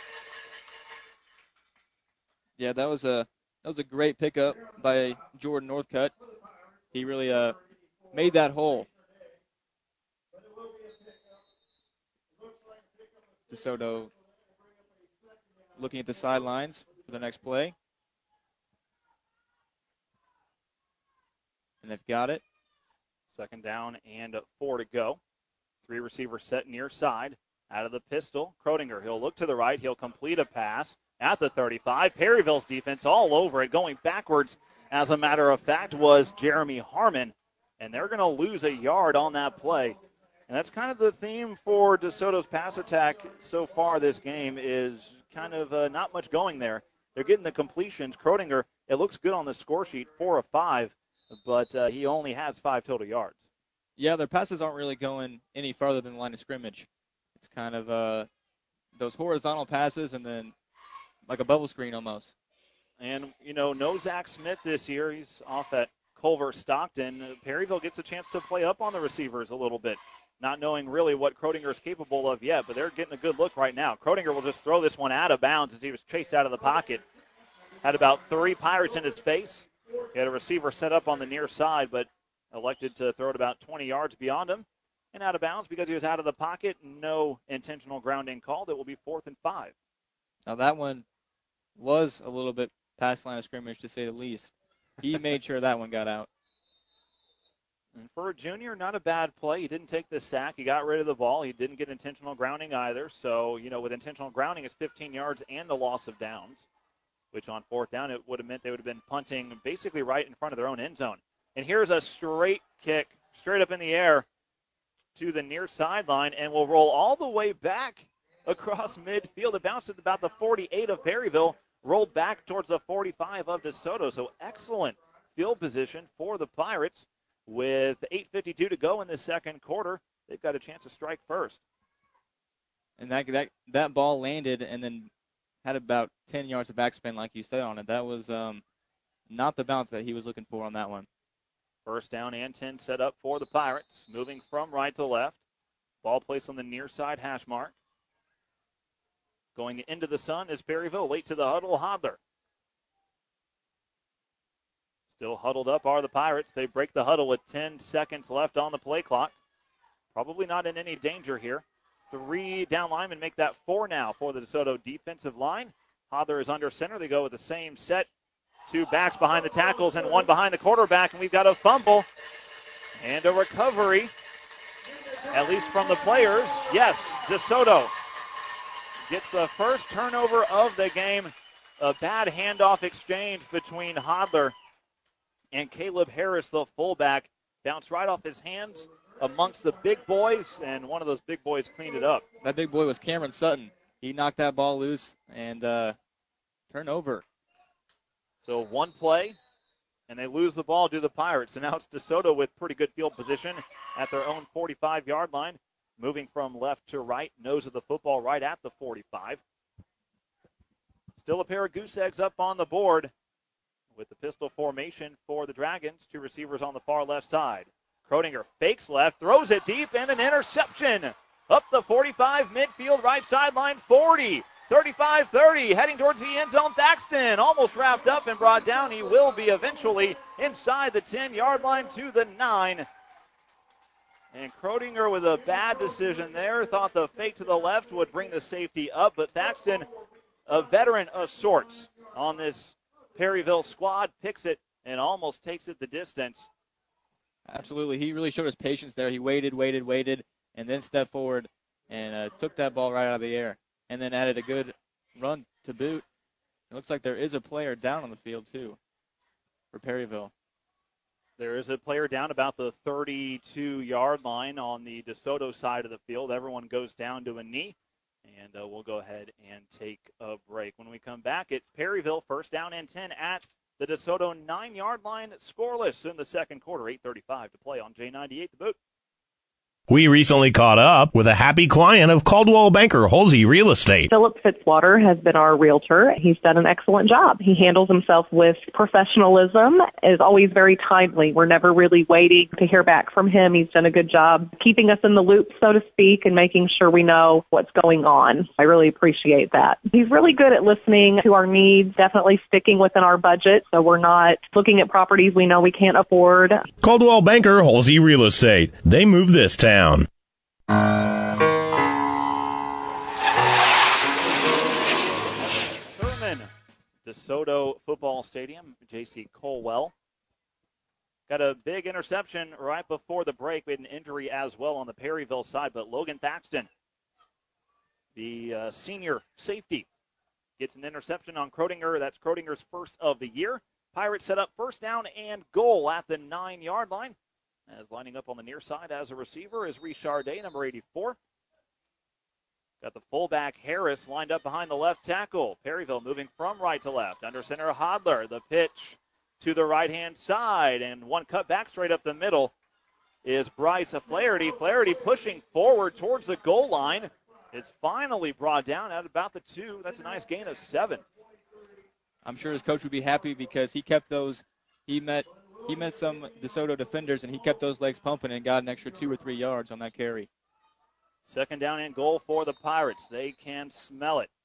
Yeah, that was a great pickup by Jordan Northcutt. He really made that hole. DeSoto looking at the sidelines for the next play. And they've got it. 2nd down and 4 to go. 3 receivers set near side. Out of the pistol, Krodinger. He'll look to the right. He'll complete a pass at the 35. Perryville's defense all over it, going backwards, as a matter of fact, was Jeremy Harmon. And they're going to lose a yard on that play. And that's kind of the theme for DeSoto's pass attack so far this game, is kind of not much going there. They're getting the completions. Krodinger, it looks good on the score sheet, 4 of 5, but he only has 5 total yards. Yeah, their passes aren't really going any farther than the line of scrimmage. It's kind of those horizontal passes and then like a bubble screen almost. And, no Zach Smith this year. He's off at Culver Stockton. Perryville gets a chance to play up on the receivers a little bit, not knowing really what Krodinger is capable of yet, but they're getting a good look right now. Krodinger will just throw this one out of bounds as he was chased out of the pocket. Had about 3 Pirates in his face. He had a receiver set up on the near side, but elected to throw it about 20 yards beyond him and out of bounds because he was out of the pocket. No intentional grounding called. It will be 4th and 5. Now that one was a little bit past line of scrimmage, to say the least. He made sure that one got out. And for a junior, not a bad play. He didn't take the sack. He got rid of the ball. He didn't get intentional grounding either. So, with intentional grounding, it's 15 yards and a loss of downs, which on 4th down, it would have meant they would have been punting basically right in front of their own end zone. And here's a straight kick, straight up in the air to the near sideline, and will roll all the way back across midfield. It bounced at about the 48 of Perryville, rolled back towards the 45 of DeSoto. So excellent field position for the Pirates. With 8:52 to go in the second quarter, they've got a chance to strike first. And that ball landed and then had about 10 yards of backspin, like you said, on it. That was not the bounce that he was looking for on that one. 1st down and 10 set up for the Pirates. Moving from right to left. Ball placed on the near side hash mark. Going into the sun is Perryville. Late to the huddle, Hodler. Still huddled up are the Pirates. They break the huddle with 10 seconds left on the play clock. Probably not in any danger here. 3 down linemen make that 4 now for the DeSoto defensive line. Hodler is under center. They go with the same set. 2 backs behind the tackles and 1 behind the quarterback. And we've got a fumble and a recovery, at least from the players. Yes, DeSoto gets the first turnover of the game. A bad handoff exchange between Hodler And Caleb Harris, the fullback, bounced right off his hands amongst the big boys, and one of those big boys cleaned it up. That big boy was Cameron Sutton. He knocked that ball loose and turnover. So one play, and they lose the ball to the Pirates. So now it's DeSoto with pretty good field position at their own 45-yard line, moving from left to right, nose of the football right at the 45. Still a pair of goose eggs up on the board with the pistol formation for the Dragons. Two receivers on the far left side. Kroedinger fakes left, throws it deep, and an interception. Up the 45, midfield, right sideline, 40, 35, 30, heading towards the end zone. Thaxton almost wrapped up and brought down. He will be eventually inside the 10-yard line to the 9. And Kroedinger with a bad decision there. Thought the fake to the left would bring the safety up, but Thaxton, a veteran of sorts on this Perryville squad, picks it and almost takes it the distance. Absolutely. He really showed his patience there. He waited, and then stepped forward and took that ball right out of the air and then added a good run to boot. It looks like there is a player down on the field, too, for Perryville. There is a player down about the 32-yard line on the DeSoto side of the field. Everyone goes down to a knee, and we'll go ahead and take a break. When we come back, it's Perryville, first down and 10 at the DeSoto 9-yard line, scoreless in the second quarter. 8:35 to play on J98 The Boot. We recently caught up with a happy client of Caldwell Banker Halsey Real Estate. Philip Fitzwater has been our realtor. He's done an excellent job. He handles himself with professionalism, is always very timely. We're never really waiting to hear back from him. He's done a good job keeping us in the loop, so to speak, and making sure we know what's going on. I really appreciate that. He's really good at listening to our needs, definitely sticking within our budget, so we're not looking at properties we know we can't afford. Caldwell Banker Halsey Real Estate. They move this town. Thurman, DeSoto Football Stadium, J.C. Colwell. Got a big interception right before the break. We had an injury as well on the Perryville side, but Logan Thaxton, the senior safety, gets an interception on Kroedinger. That's Kroedinger's first of the year. Pirates set up first down and goal at the 9-yard line. As lining up on the near side as a receiver is Richard Day, number 84. Got the fullback Harris lined up behind the left tackle. Perryville moving from right to left. Under center Hodler. The pitch to the right-hand side. And one cut back straight up the middle is Bryce Flaherty. Flaherty pushing forward towards the goal line. It's finally brought down at about the 2. That's a nice gain of 7. I'm sure his coach would be happy because he kept those. He met some DeSoto defenders, and he kept those legs pumping and got an extra 2 or 3 yards on that carry. Second down and goal for the Pirates. They can smell it.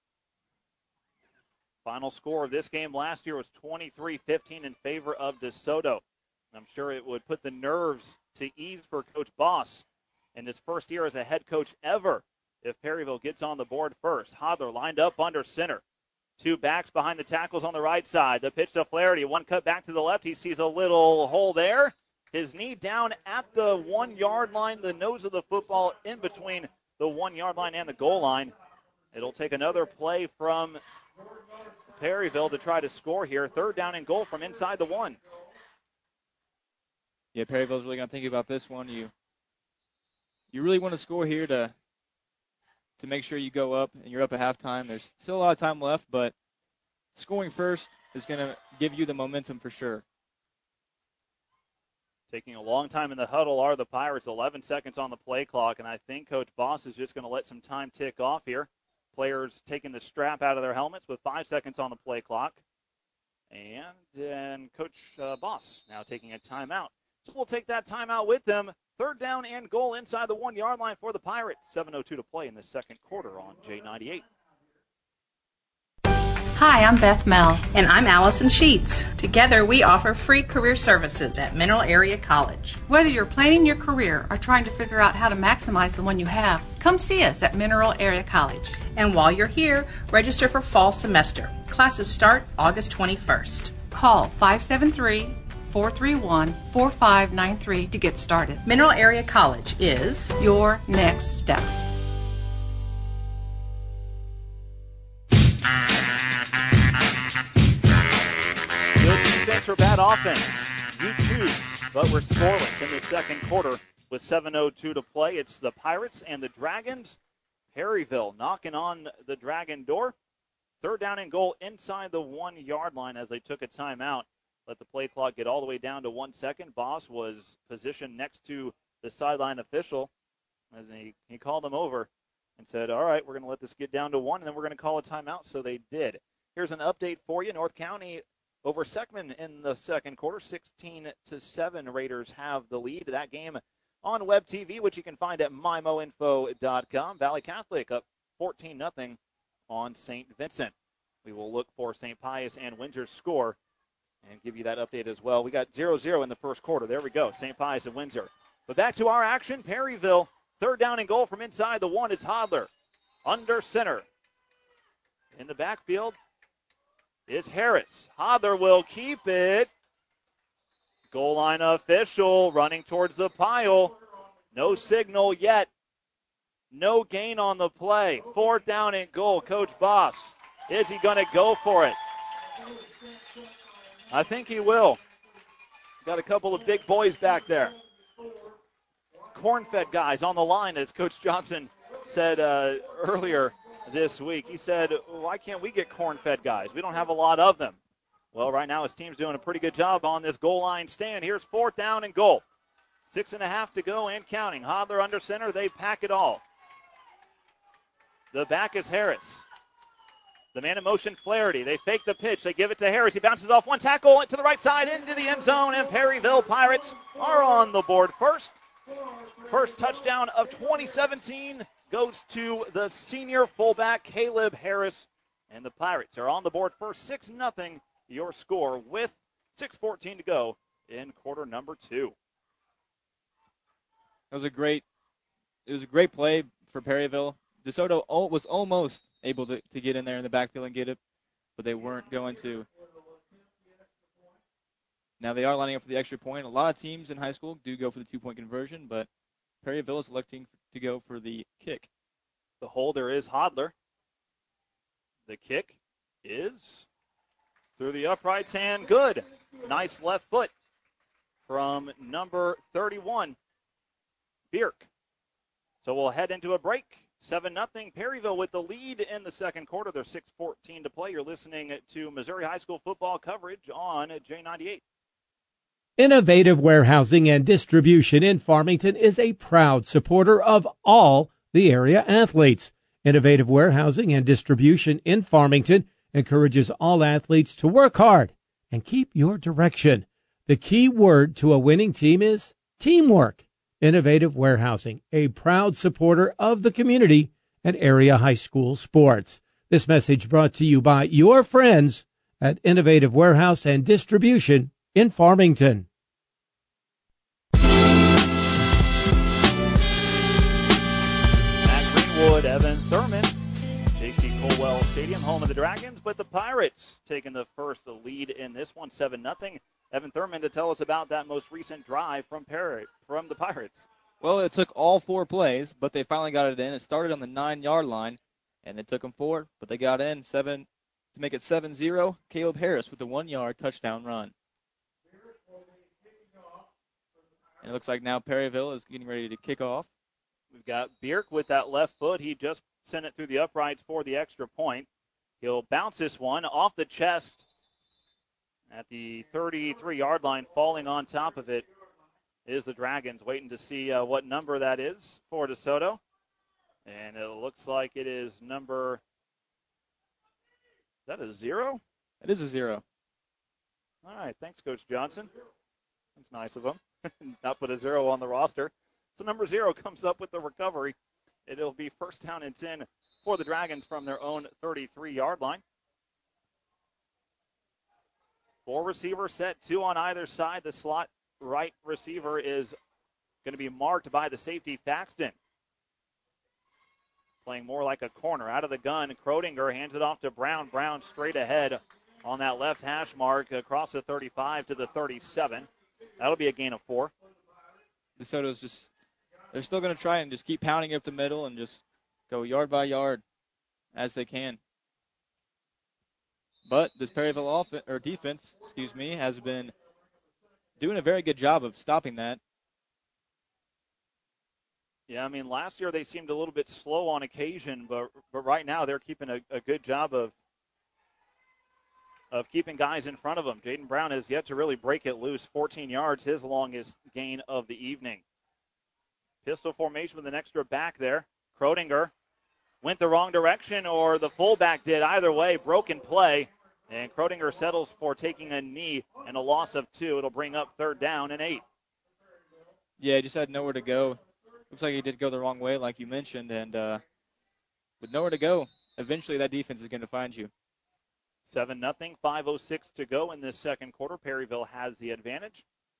Final score of this game last year was 23-15 in favor of DeSoto. I'm sure it would put the nerves to ease for Coach Boss in his first year as a head coach ever if Perryville gets on the board first. Hodler lined up under center. 2 backs behind the tackles on the right side. The pitch to Flaherty. One cut back to the left. He sees a little hole there. His knee down at the 1-yard line. The nose of the football in between the 1-yard line and the goal line. It'll take another play from Perryville to try to score here. Third down and goal from inside the 1. Yeah, Perryville's really going to think about this one. You really want to score here to make sure you go up, and you're up at halftime. There's still a lot of time left, but scoring first is going to give you the momentum for sure. Taking a long time in the huddle are the Pirates. 11 seconds on the play clock, and I think Coach Boss is just going to let some time tick off here. Players taking the strap out of their helmets with 5 seconds on the play clock. And then Coach Boss now taking a timeout. So we'll take that timeout with them. Third down and goal inside the 1-yard line for the Pirates. 7:02 to play in the second quarter on J98. Hi, I'm Beth Mel. And I'm Allison Sheets. Together, we offer free career services at Mineral Area College. Whether you're planning your career or trying to figure out how to maximize the one you have, come see us at Mineral Area College. And while you're here, register for fall semester. Classes start August 21st. Call 573-431-4593 to get started. Mineral Area College is your next step. Good defense or bad offense. You choose, but we're scoreless in the second quarter with 7:02 to play. It's the Pirates and the Dragons. Perryville knocking on the Dragon door. Third down and goal inside the 1-yard line as they took a timeout. Let the play clock get all the way down to 1 second. Boss was positioned next to the sideline official as he called him over and said, all right, we're going to let this get down to 1, and then we're going to call a timeout. So they did. Here's an update for you. North County over Seckman in the second quarter. 16-7 Raiders have the lead. That game on Web TV, which you can find at mymoinfo.com. Valley Catholic up 14-0 on St. Vincent. We will look for St. Pius and Windsor's score and give you that update as well. We got 0-0 in the first quarter. There we go, St. Pius and Windsor. But back to our action, Perryville. Third down and goal from inside the 1. It's Hodler under center. In the backfield is Harris. Hodler will keep it. Goal line official running towards the pile. No signal yet. No gain on the play. Fourth down and goal. Coach Boss, is he going to go for it? I think he will. Got a couple of big boys back there. Corn-fed guys on the line, as Coach Johnson said earlier this week. He said, why can't we get corn-fed guys? We don't have a lot of them. Well, right now his team's doing a pretty good job on this goal line stand. Here's fourth down and goal. 6.5 to go and counting. Hodler under center. They pack it all. The back is Harris. The man in motion, Flaherty. They fake the pitch. They give it to Harris. He bounces off one tackle to the right side into the end zone, and Perryville Pirates are on the board first. First touchdown of 2017 goes to the senior fullback, Caleb Harris, and the Pirates are on the board first. 6-0 your score with 6:14 to go in quarter number 2. It was a great play for Perryville. DeSoto was almost able to get in there in the backfield and get it, but they weren't going to. Now they are lining up for the extra point. A lot of teams in high school do go for the 2-point conversion, but Perryville is electing to go for the kick. The holder is Hodler. The kick is through the uprights and good. Nice left foot from number 31, Bierk. So we'll head into a break. 7-0 Perryville with the lead in the second quarter. There's 6:14 to play. You're listening to Missouri High School football coverage on J98. Innovative Warehousing and Distribution in Farmington is a proud supporter of all the area athletes. Innovative Warehousing and Distribution in Farmington encourages all athletes to work hard and keep your direction. The key word to a winning team is teamwork. Innovative Warehousing, a proud supporter of the community and area high school sports. This message brought to you by your friends at Innovative Warehouse and Distribution in Farmington. At Greenwood, Evan Thurman, J.C. Colwell Stadium, home of the Dragons, but the Pirates taking the first lead in this one, 7-0. Evan Thurman to tell us about that most recent drive from the Pirates. Well, it took all 4 plays, but they finally got it in. It started on the 9-yard line, and it took them 4, but they got in 7 to make it 7-0. Caleb Harris with the 1-yard touchdown run. And it looks like now Perryville is getting ready to kick off. We've got Bierk with that left foot. He just sent it through the uprights for the extra point. He'll bounce this one off the chest at the 33-yard line. Falling on top of it is the Dragons, waiting to see what number that is for DeSoto. And it looks like it is number, is that a 0? It is a 0. All right, thanks, Coach Johnson. That's nice of him. Not put a 0 on the roster. So number 0 comes up with the recovery. It'll be first down and 10 for the Dragons from their own 33-yard line. 4 receivers set, 2 on either side. The slot right receiver is going to be marked by the safety, Thaxton. Playing more like a corner. Out of the gun, Krodinger hands it off to Brown. Brown straight ahead on that left hash mark across the 35 to the 37. That'll be a gain of 4. DeSoto's just, they're still going to try and just keep pounding up the middle and just go yard by yard as they can. But this Perryville defense, has been doing a very good job of stopping that. Yeah, I mean, last year they seemed a little bit slow on occasion, but right now they're keeping a good job of keeping guys in front of them. Jaden Brown has yet to really break it loose. 14 yards, his longest gain of the evening. Pistol formation with an extra back there. Krodinger went the wrong direction, or the fullback did. Either way, broken play. And Krodinger settles for taking a knee and a loss of 2. It'll bring up 3rd down and 8. Yeah, just had nowhere to go. Looks like he did go the wrong way, like you mentioned. And with nowhere to go, eventually that defense is going to find you. 7-0, 5:06 to go in this second quarter. Perryville has the advantage.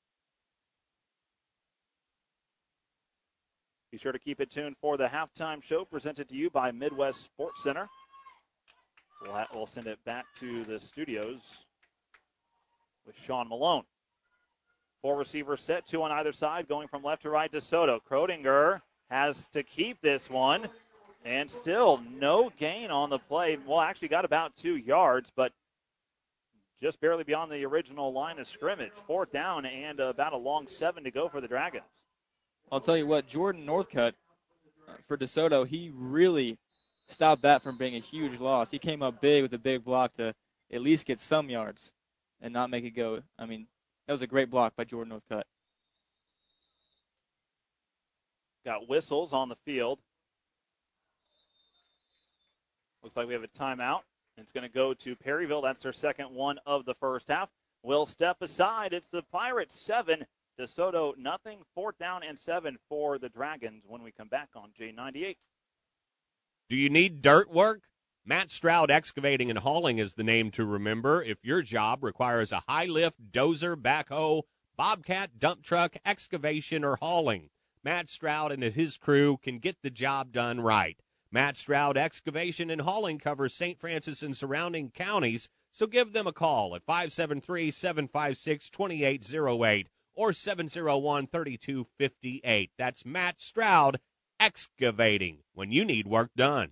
Be sure to keep it tuned for the halftime show presented to you by Midwest Sports Center. We'll send it back to the studios with Sean Malone. 4 receivers set, 2 on either side, going from left to right. DeSoto. Krodinger has to keep this one, and still no gain on the play. Well, actually got about 2 yards, but just barely beyond the original line of scrimmage. 4th down and about a long 7 to go for the Dragons. I'll tell you what, Jordan Northcutt for DeSoto, he really stopped that from being a huge loss. He came up big with a big block to at least get some yards and not make it go. I mean, that was a great block by Jordan Northcutt. Got whistles on the field. Looks like we have a timeout. It's going to go to Perryville. That's their second one of the first half. We'll step aside. It's the Pirates 7, DeSoto nothing. 4th down and 7 for the Dragons when we come back on J98. Do you need dirt work? Matt Stroud Excavating and Hauling is the name to remember if your job requires a high-lift, dozer, backhoe, bobcat, dump truck, excavation, or hauling. Matt Stroud and his crew can get the job done right. Matt Stroud Excavation and Hauling covers St. Francis and surrounding counties, so give them a call at 573-756-2808 or 701-3258. That's Matt Stroud Excavating when you need work done.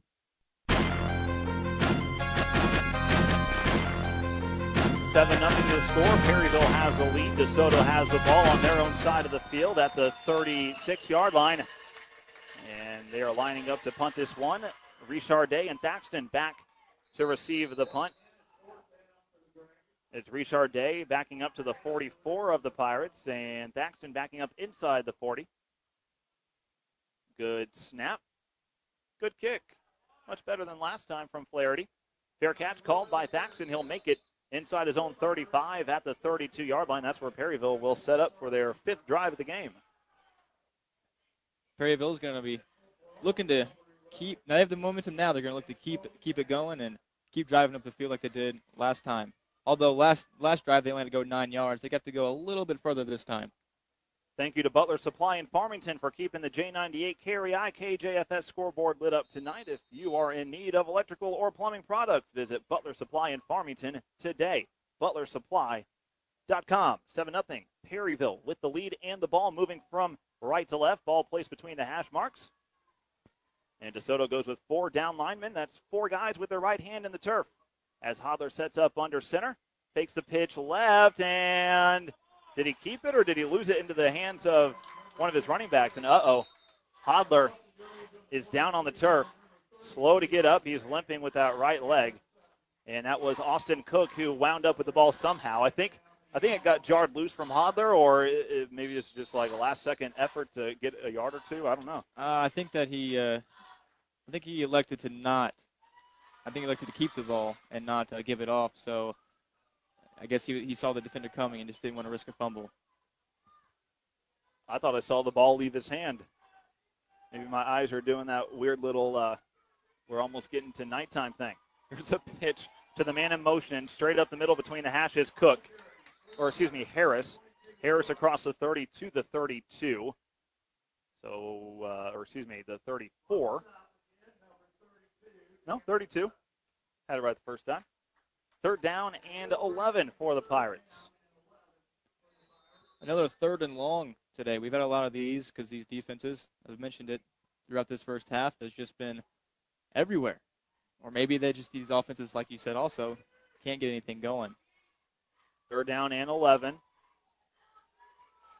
7-0 to the score. Perryville has the lead. DeSoto has the ball on their own side of the field at the 36-yard line. And they are lining up to punt this one. Richard Day and Thaxton back to receive the punt. It's Richard Day backing up to the 44 of the Pirates, and Thaxton backing up inside the 40. Good snap. Good kick. Much better than last time from Flaherty. Fair catch called by Thaxton. He'll make it inside his own 35 at the 32-yard line. That's where Perryville will set up for their 5th drive of the game. Perryville's going to be looking to keep. Now they have the momentum now. They're going to look to keep it going and keep driving up the field like they did last time. Although last drive they only had to go 9 yards. They got to go a little bit further this time. Thank you to Butler Supply in Farmington for keeping the J98 Carry IKJFS scoreboard lit up tonight. If you are in need of electrical or plumbing products, visit Butler Supply in Farmington today. ButlerSupply.com. 7-0. Perryville with the lead and the ball moving from right to left. Ball placed between the hash marks. And DeSoto goes with 4 down linemen. That's 4 guys with their right hand in the turf. As Hodler sets up under center, takes the pitch left, and did he keep it or did he lose it into the hands of one of his running backs? And Hodler is down on the turf, slow to get up. He's limping with that right leg. And that was Austin Cook who wound up with the ball somehow. I think it got jarred loose from Hodler, or maybe it's just like a last-second effort to get a yard or two. I don't know. I think that he elected to not. I think he elected to keep the ball and not give it off. So I guess he saw the defender coming and just didn't want to risk a fumble. I thought I saw the ball leave his hand. Maybe my eyes are doing that weird little we're almost getting to nighttime thing. Here's a pitch to the man in motion, straight up the middle between the hashes, Harris. Harris across the 30 to the 32. The 34. No, 32. Had it right the first time. 3rd down and 11 for the Pirates. Another 3rd and long today. We've had a lot of these because these defenses, I've mentioned it throughout this first half, has just been everywhere. Or maybe these offenses, like you said also, can't get anything going. 3rd down and 11.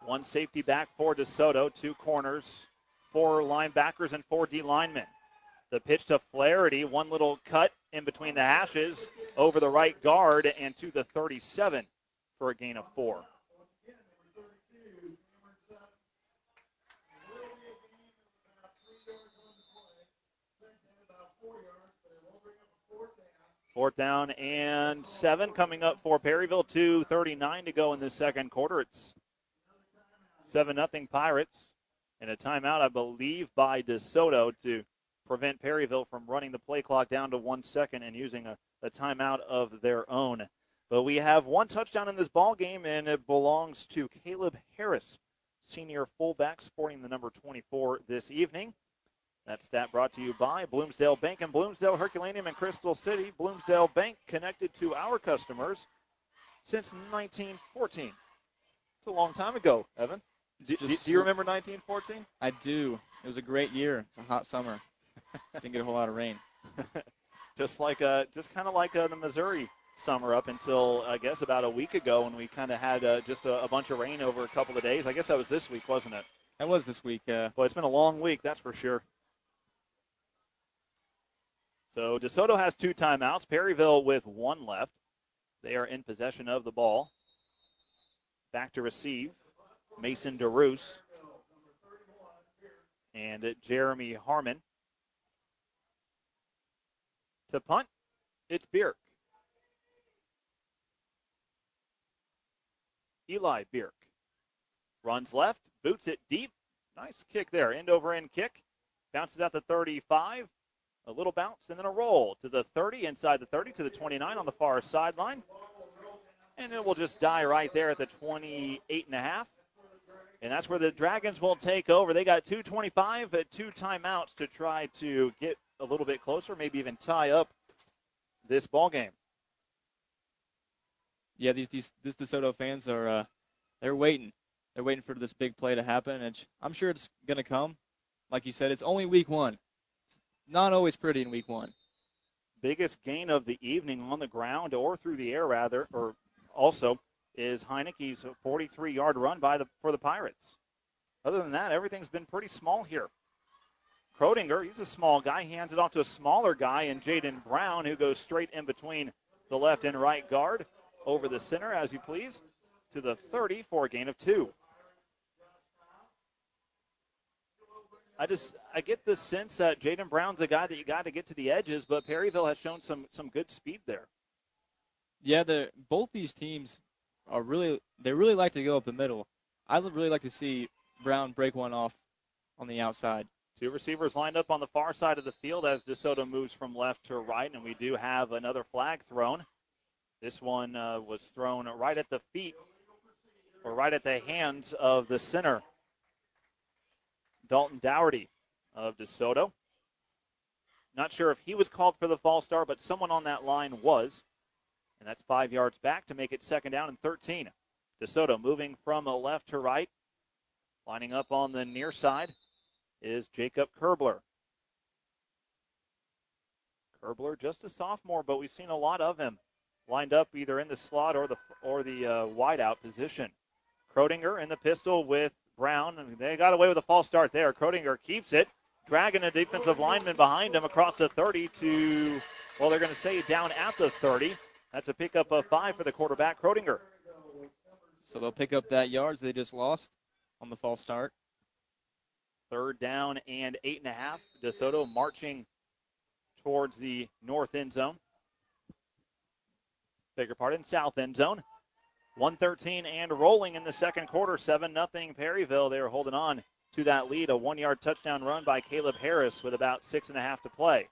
One safety back for DeSoto, 2 corners, 4 linebackers, and 4 D linemen. The pitch to Flaherty, one little cut in between the hashes over the right guard and to the 37 for a gain of 4. Fourth down and 7 coming up for Perryville. 2:39 to go in the second quarter. It's 7-0 Pirates. And a timeout, I believe, by DeSoto to prevent Perryville from running the play clock down to 1 second and using a timeout of their own. But we have one touchdown in this ball game, and it belongs to Caleb Harris, senior fullback, sporting the number 24 this evening. That stat brought to you by Bloomsdale Bank and Bloomsdale, Herculaneum, and Crystal City. Bloomsdale Bank connected to our customers since 1914. It's a long time ago, Evan. Do you remember 1914? I do. It was a great year. It's a hot summer. Didn't get a whole lot of rain. just kind of like the Missouri summer up until, I guess, about a week ago when we kind of had just a bunch of rain over a couple of days. I guess that was this week, wasn't it? That was this week. Well, it's been a long week, that's for sure. So DeSoto has 2 timeouts. Perryville with 1 left. They are in possession of the ball. Back to receive. Mason DeRoos and Jeremy Harmon. To punt, it's Bierk. Eli Bierk runs left, boots it deep. Nice kick there, end-over-end kick. Bounces out the 35. A little bounce and then a roll to the 30, inside the 30 to the 29 on the far sideline. And it will just die right there at the 28.5. And that's where the Dragons will take over. They got 2:25 at 2 timeouts to try to get a little bit closer, maybe even tie up this ball game. Yeah, these DeSoto fans are they're waiting. They're waiting for this big play to happen, and I'm sure it's going to come. Like you said, it's only week 1. Not always pretty in week 1. Biggest gain of the evening on the ground or through the air, rather, or also is Heineke's 43-yard run for the Pirates. Other than that, everything's been pretty small here. Krodinger, he's a small guy. He hands it off to a smaller guy in Jaden Brown, who goes straight in between the left and right guard over the center, as you please, to the 30 for a gain of 2. I get the sense that Jaden Brown's a guy that you got to get to the edges, but Perryville has shown some good speed there. Yeah, both these teams really like to go up the middle. I would really like to see Brown break one off on the outside. 2 receivers lined up on the far side of the field as DeSoto moves from left to right, and we do have another flag thrown. This one was thrown right at the feet, or right at the hands of the center, Dalton Dougherty of DeSoto. Not sure if he was called for the false start, but someone on that line was. And that's 5 yards back to make it 2nd down and 13. DeSoto moving from left to right. Lining up on the near side is Jacob Kerbler. Kerbler, just a sophomore, but we've seen a lot of him lined up either in the slot or the wideout position. Krodinger in the pistol with Brown. They got away with a false start there. Krodinger keeps it, dragging a defensive lineman behind him across the 30 to, well, they're going to say down at the 30. That's a pickup of 5 for the quarterback, Krodinger. So they'll pick up that yards they just lost on the false start. 3rd down and 8.5. DeSoto marching towards the north end zone. South end zone. 1:13 and rolling in the second quarter. 7-0 Perryville. They are holding on to that lead. A 1-yard touchdown run by Caleb Harris with about 6.5 to play.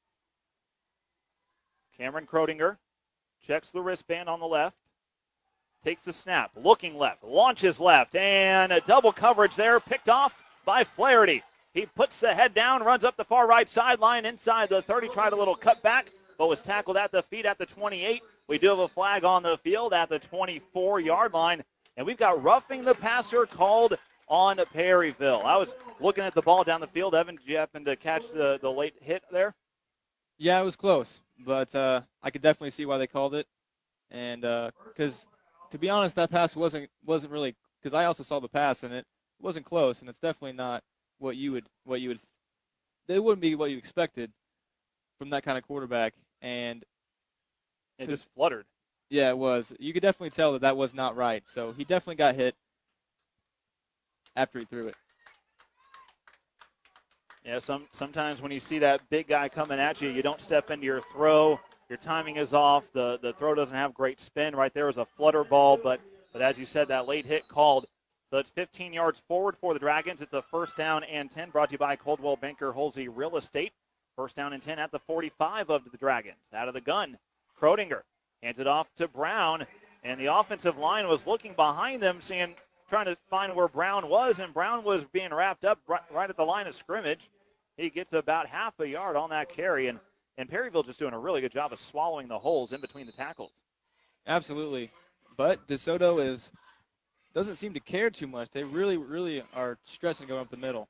Cameron Krodinger checks the wristband on the left. Takes the snap. Looking left. Launches left. And a double coverage there. Picked off by Flaherty. He puts the head down. Runs up the far right sideline. Inside the 30. Tried a little cutback, but was tackled at the feet at the 28. We do have a flag on the field at the 24-yard line. And we've got roughing the passer called on Perryville. I was looking at the ball down the field. Evan, did you happen to catch the late hit there? Yeah, it was close, but I could definitely see why they called it. And because, to be honest, that pass wasn't really because I also saw the pass, and it wasn't close, and it's definitely not what you would it wouldn't be what you expected from that kind of quarterback. And it just fluttered. Yeah, it was. You could definitely tell that was not right. So he definitely got hit after he threw it. Yeah, sometimes when you see that big guy coming at you, you don't step into your throw. Your timing is off. The throw doesn't have great spin. Right there was a flutter ball, but as you said, that late hit called. So it's 15 yards forward for the Dragons. It's a 1st down and 10, brought to you by Coldwell Banker Holsey Real Estate. 1st down and 10 at the 45 of the Dragons. Out of the gun, Krodinger hands it off to Brown, and the offensive line was looking behind them, trying to find where Brown was, and Brown was being wrapped up right at the line of scrimmage. He gets about half a yard on that carry, and Perryville just doing a really good job of swallowing the holes in between the tackles. Absolutely. But DeSoto doesn't seem to care too much. They really, really are stressing going up the middle.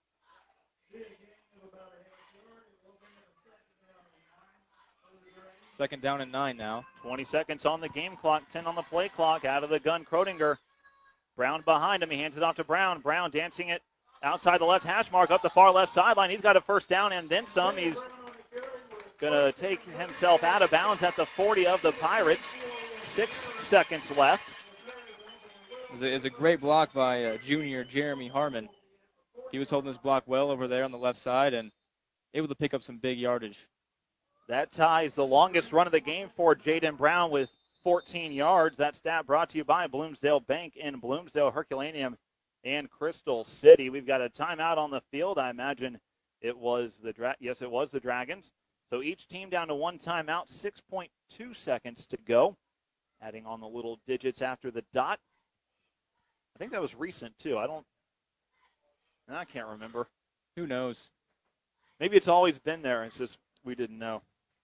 2nd down and 9 now. 20 seconds on the game clock, 10 on the play clock. Out of the gun, Krodinger. Brown behind him. He hands it off to Brown. Brown dancing it outside the left hash mark up the far left sideline. He's got a 1st down and then some. He's going to take himself out of bounds at the 40 of the Pirates. 6 seconds left. It's a great block by junior Jeremy Harmon. He was holding his block well over there on the left side and able to pick up some big yardage. That ties the longest run of the game for Jaden Brown with 14 yards. That stat brought to you by Bloomsdale Bank in Bloomsdale, Herculaneum, and Crystal City. We've got a timeout on the field. I imagine it was it was the Dragons. So each team down to 1 timeout, 6.2 seconds to go. Adding on the little digits after the dot. I think that was recent, too. I can't remember. Who knows? Maybe it's always been there. It's just we didn't know.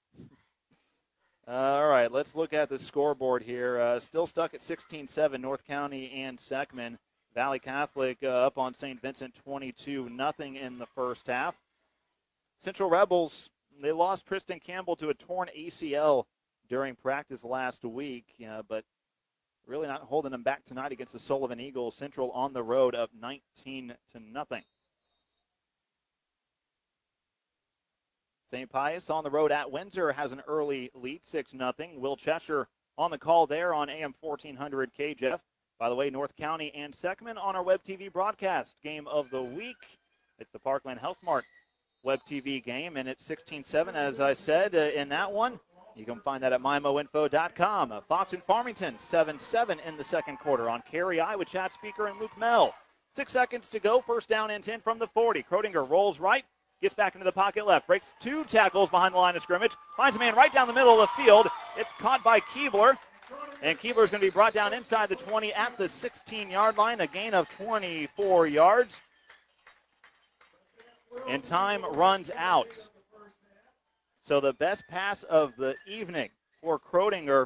All right, let's look at the scoreboard here. Still stuck at 16-7, North County and Seckman. Valley Catholic up on St. Vincent 22-0 in the first half. Central Rebels, they lost Tristan Campbell to a torn ACL during practice last week, but really not holding them back tonight against the Sullivan Eagles. Central on the road up 19-0. St. Pius on the road at Windsor has an early lead, 6-0. Will Cheshire on the call there on AM 1400 KJF. By the way, North County and Seckman on our Web TV broadcast. Game of the week. It's the Parkland Health Mart Web TV game, and it's 16-7, as I said, in that one. You can find that at MyMoInfo.com. Fox and Farmington, 7-7 in the second quarter on Carey I with Chad Speaker and Luke Mell. 6 seconds to go, 1st down and 10 from the 40. Krodinger rolls right, gets back into the pocket left, breaks 2 tackles behind the line of scrimmage, finds a man right down the middle of the field. It's caught by Keebler, and Keebler is going to be brought down inside the 20 at the 16-yard line, a gain of 24 yards. And time runs out. So the best pass of the evening for Krodinger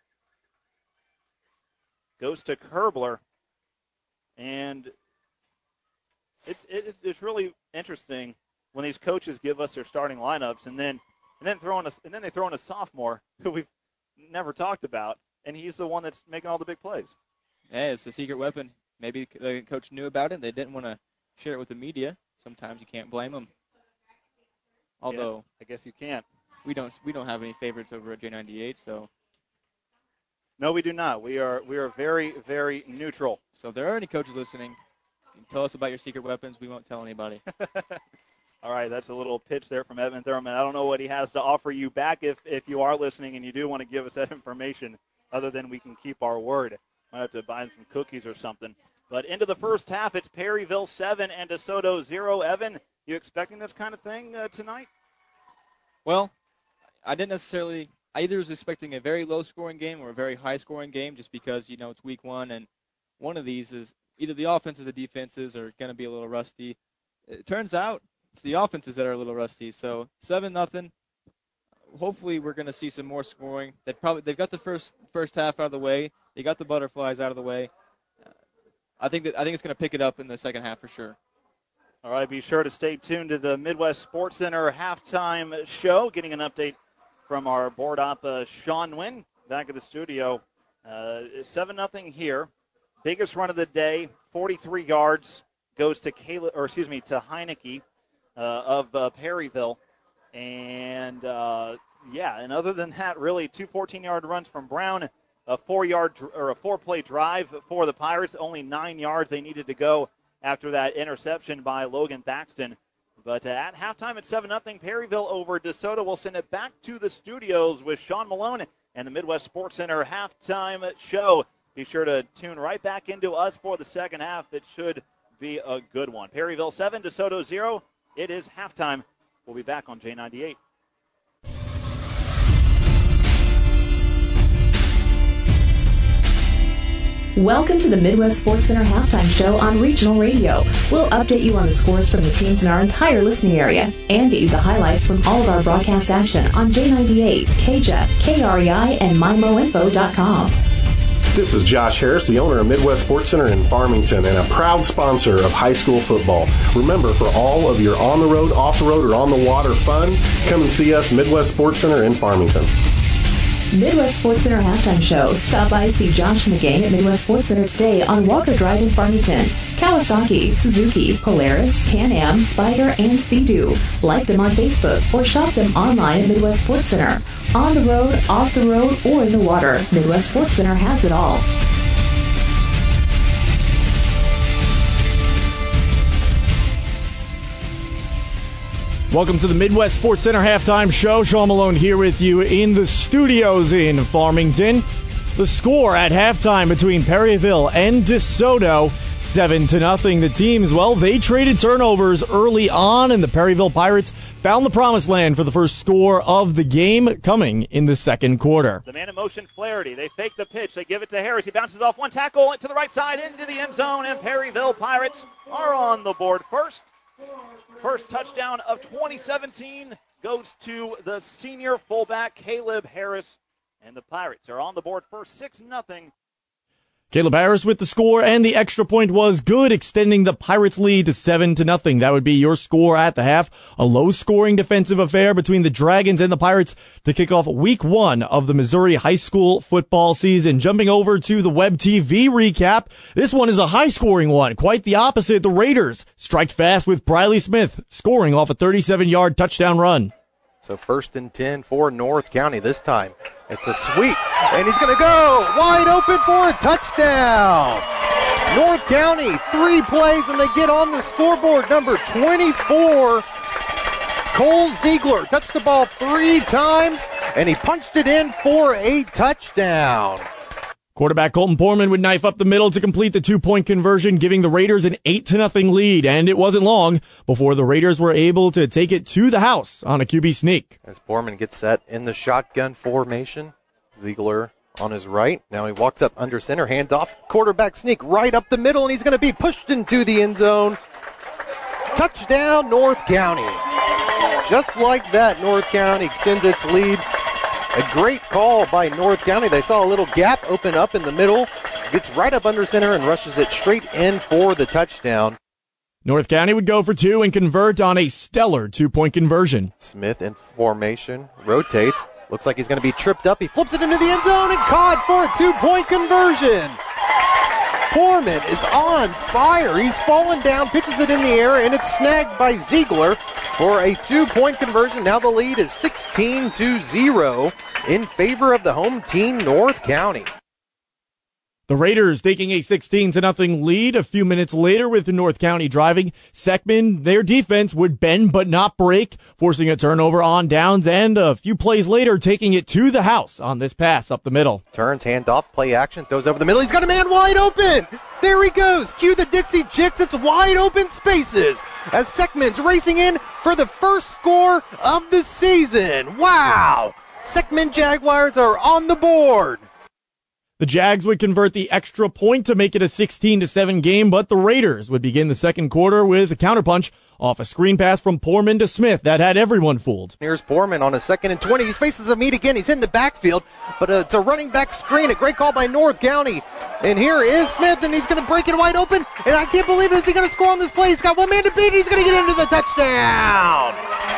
goes to Kerbler, and it's really interesting when these coaches give us their starting lineups, and then they throw in a sophomore who we've never talked about, and he's the one that's making all the big plays. Yeah, it's the secret weapon. Maybe the coach knew about it. They didn't want to share it with the media. Sometimes you can't blame them. Although yeah, I guess you can't. We don't have any favorites over at J98, so. No, we do not. We are very, very neutral. So if there are any coaches listening, you can tell us about your secret weapons. We won't tell anybody. All right, that's a little pitch there from Evan Thurman. I don't know what he has to offer you back if you are listening and you do want to give us that information, other than we can keep our word. Might have to buy him some cookies or something. But into the first half, it's Perryville 7 and DeSoto 0. Evan, you expecting this kind of thing tonight? Well, I didn't necessarily. I either was expecting a very low-scoring game or a very high-scoring game, just because it's week 1, and one of these is either the offenses or the defenses are going to be a little rusty. It turns out it's the offenses that are a little rusty. So 7-0. Hopefully, we're going to see some more scoring. They've got the first half out of the way. They got the butterflies out of the way. I think it's going to pick it up in the second half for sure. All right, be sure to stay tuned to the Midwest Sports Center halftime show. Getting an update from our board op, Sean Nguyen, back at the studio. 7-0 here. biggest run of the day, 43 yards, goes to Heineke of Perryville. And, and other than that, really 2 14-yard runs from Brown, a 4-play drive for the Pirates, only 9 yards they needed to go after that interception by Logan Thaxton. But at halftime at 7-0, Perryville over DeSoto. We'll send it back to the studios with Sean Malone and the Midwest Sports Center halftime show. Be sure to tune right back into us for the second half. It should be a good one. Perryville 7, DeSoto 0. It is halftime. We'll be back on J98. Welcome to the Midwest Sports Center halftime show on Regional Radio. We'll update you on the scores from the teams in our entire listening area and get you the highlights from all of our broadcast action on J98, KJEF, KREI, and MyMoInfo.com. This is Josh Harris, the owner of Midwest Sports Center in Farmington and a proud sponsor of high school football. Remember, for all of your on-the-road, off-the-road, or on-the-water fun, come and see us, Midwest Sports Center in Farmington. Midwest Sports Center halftime show. Stop by and see Josh and the gang at Midwest Sports Center today on Walker Drive in Farmington. Kawasaki, Suzuki, Polaris, Can-Am, Spyder, and Sea-Doo. Like them on Facebook or shop them online at Midwest Sports Center. On the road, off the road, or in the water, Midwest Sports Center has it all. Welcome to the Midwest Sports Center halftime show. Sean Malone here with you in the studios in Farmington. The score at halftime between Perryville and DeSoto, 7-0. The teams, well, they traded turnovers early on, and the Perryville Pirates found the promised land for the first score of the game coming in the second quarter. The man in motion, Flaherty. They fake the pitch. They give it to Harris. He bounces off one tackle to the right side into the end zone, and Perryville Pirates are on the board first. First touchdown of 2017 goes to the senior fullback, Caleb Harris, and the Pirates are on the board first, 6-0. Caleb Harris with the score, and the extra point was good, extending the Pirates' lead to 7-0. That would be your score at the half. A low-scoring defensive affair between the Dragons and the Pirates to kick off Week 1 of the Missouri high school football season. Jumping over to the Web TV recap, this one is a high-scoring one. Quite the opposite. The Raiders strike fast with Briley Smith, scoring off a 37-yard touchdown run. So 1st and 10 for North County this time. It's a sweep, and he's going to go wide open for a touchdown. North County, 3 plays, and they get on the scoreboard. Number 24, Cole Ziegler, touched the ball 3 times, and he punched it in for a touchdown. Quarterback Colton Poorman would knife up the middle to complete the 2-point conversion, giving the Raiders an 8-0 lead, and it wasn't long before the Raiders were able to take it to the house on a QB sneak. As Poorman gets set in the shotgun formation, Ziegler on his right. Now he walks up under center, handoff, quarterback sneak right up the middle, and he's going to be pushed into the end zone. Touchdown, North County. Just like that, North County extends its lead. A great call by North County. They saw a little gap open up in the middle, gets right up under center and rushes it straight in for the touchdown. North County would go for 2 and convert on a stellar 2-point conversion. Smith in formation, rotates. Looks like he's going to be tripped up. He flips it into the end zone and caught for a 2-point conversion. Poorman is on fire. He's fallen down, pitches it in the air, and it's snagged by Ziegler for a 2-point conversion. Now the lead is 16-0 in favor of the home team, North County. The Raiders taking a 16-0 lead a few minutes later with North County driving. Seckman, their defense would bend but not break, forcing a turnover on downs, and a few plays later taking it to the house on this pass up the middle. Turns, handoff, play action, throws over the middle. He's got a man wide open. There he goes. Cue the Dixie Chicks. It's wide open spaces as Seckman's racing in for the first score of the season. Wow. Seckman Jaguars are on the board. The Jags would convert the extra point to make it a 16-7 game, but the Raiders would begin the second quarter with a counterpunch off a screen pass from Poorman to Smith that had everyone fooled. Here's Poorman on a 2nd and 20. He faces a meet again. He's in the backfield, but it's a running back screen. A great call by North County. And here is Smith, and he's going to break it wide open. And I can't believe it. Is he going to score on this play? He's got one man to beat. He's going to get into the touchdown.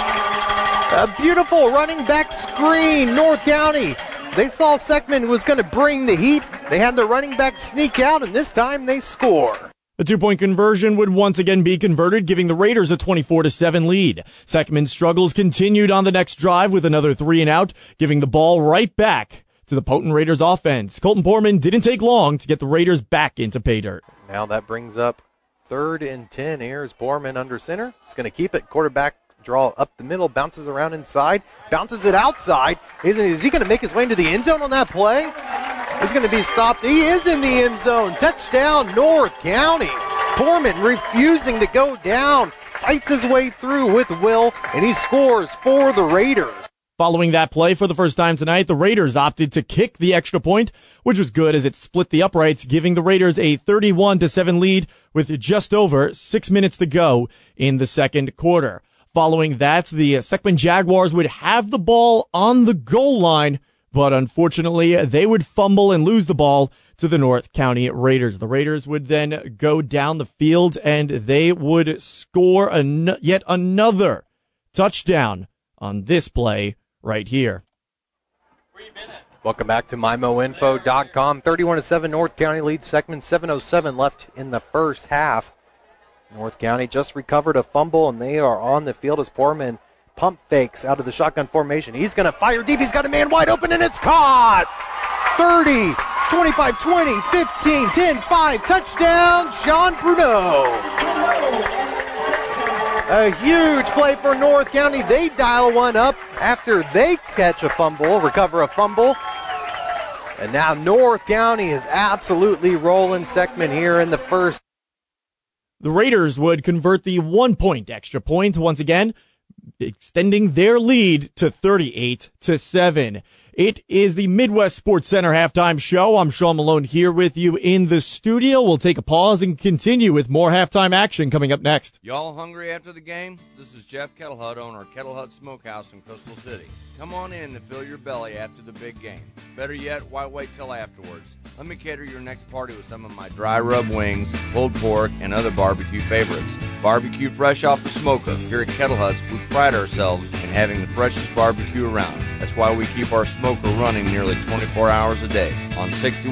A beautiful running back screen, North County. They saw Seckman was going to bring the heat, They had the running back sneak out, and this time they score. The 2-point conversion would once again be converted, giving the Raiders a 24-7 lead. Seckman's struggles continued on the next drive with another 3-and-out, giving the ball right back to the potent Raiders offense. Colton Portman didn't take long to get the Raiders back into pay dirt. Now that brings up 3rd and 10. Here's Borman under center. He's going to keep it. Quarterback draw up the middle, bounces around inside, bounces it outside. Is he going to make his way into the end zone on that play? He's going to be stopped. He is in the end zone. Touchdown, North County. Portman refusing to go down. Fights his way through with will, and he scores for the Raiders. Following that play for the first time tonight, the Raiders opted to kick the extra point, which was good as it split the uprights, giving the Raiders a 31-7 lead with just over 6 minutes to go in the second quarter. Following that, the Seckman Jaguars would have the ball on the goal line, but unfortunately, they would fumble and lose the ball to the North County Raiders. The Raiders would then go down the field, and they would score yet another touchdown on this play right here. Welcome back to MyMoInfo.com. 31-7 North County leads Seckman. 7:07 left in the first half. North County just recovered a fumble, and they are on the field as Portman pump fakes out of the shotgun formation. He's going to fire deep. He's got a man wide open, and it's caught. 30, 25, 20, 15, 10, 5. Touchdown, Sean Bruneau. A huge play for North County. They dial one up after they catch a fumble, recover a fumble. And now North County is absolutely rolling Seckman here in the first. The Raiders would convert the 1-point extra point once again, extending their lead to 38-7. It is the Midwest Sports Center halftime show. I'm Sean Malone here with you in the studio. We'll take a pause and continue with more halftime action coming up next. Y'all hungry after the game? This is Jeff Kettlehut, owner of Kettlehut Smokehouse in Crystal City. Come on in to fill your belly after the big game. Better yet, why wait till afterwards? Let me cater your next party with some of my dry rub wings, pulled pork, and other barbecue favorites. Barbecue fresh off the smoker. Here at Kettlehuts, we pride ourselves in having the freshest barbecue around. That's why we keep our smoker running nearly 24 hours a day on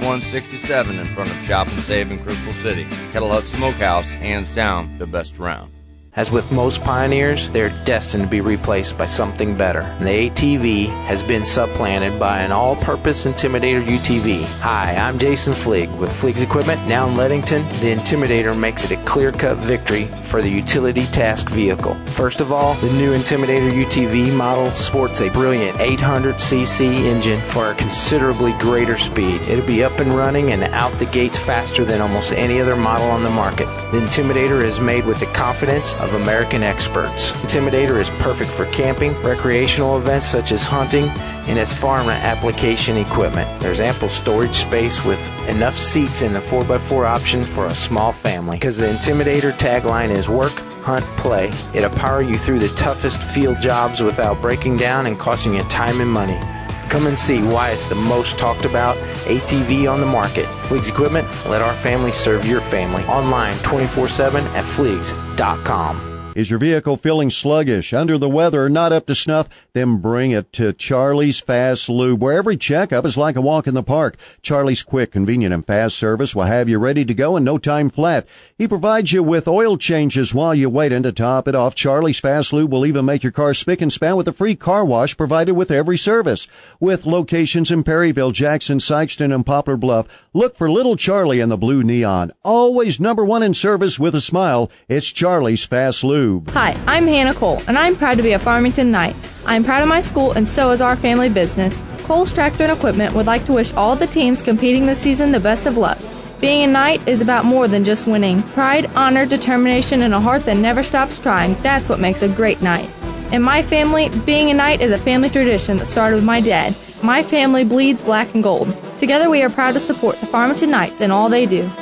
6167 in front of Shop and Save in Crystal City. Kettlehut Smokehouse, hands down, the best around. As with most Pioneers, they're destined to be replaced by something better. And the ATV has been supplanted by an all-purpose Intimidator UTV. Hi, I'm Jason Fleeg with Fleeg's Equipment, now in Leadington. The Intimidator makes it a clear-cut victory for the utility task vehicle. First of all, the new Intimidator UTV model sports a brilliant 800cc engine for a considerably greater speed. It'll be up and running and out the gates faster than almost any other model on the market. The Intimidator is made with the confidence of American experts. Intimidator is perfect for camping, recreational events such as hunting, and as farm application equipment. There's ample storage space with enough seats in the 4x4 option for a small family. Because the Intimidator tagline is work, hunt, play. It'll power you through the toughest field jobs without breaking down and costing you time and money. Come and see why it's the most talked about ATV on the market. Fleeg's Equipment, let our family serve your family. Online 24/7 at fleegs.com. Is your vehicle feeling sluggish, under the weather, not up to snuff? Then bring it to Charlie's Fast Lube, where every checkup is like a walk in the park. Charlie's quick, convenient, and fast service will have you ready to go in no time flat. He provides you with oil changes while you wait, and to top it off, Charlie's Fast Lube will even make your car spick and span with a free car wash provided with every service. With locations in Perryville, Jackson, Sykeston, and Poplar Bluff, look for Little Charlie and the blue neon. Always #1 in service with a smile. It's Charlie's Fast Lube. Hi, I'm Hannah Cole, and I'm proud to be a Farmington Knight. I'm proud of my school, and so is our family business. Cole's Tractor and Equipment would like to wish all the teams competing this season the best of luck. Being a Knight is about more than just winning. Pride, honor, determination, and a heart that never stops trying. That's what makes a great Knight. In my family, being a Knight is a family tradition that started with my dad. My family bleeds black and gold. Together we are proud to support the Farmington Knights in all they do.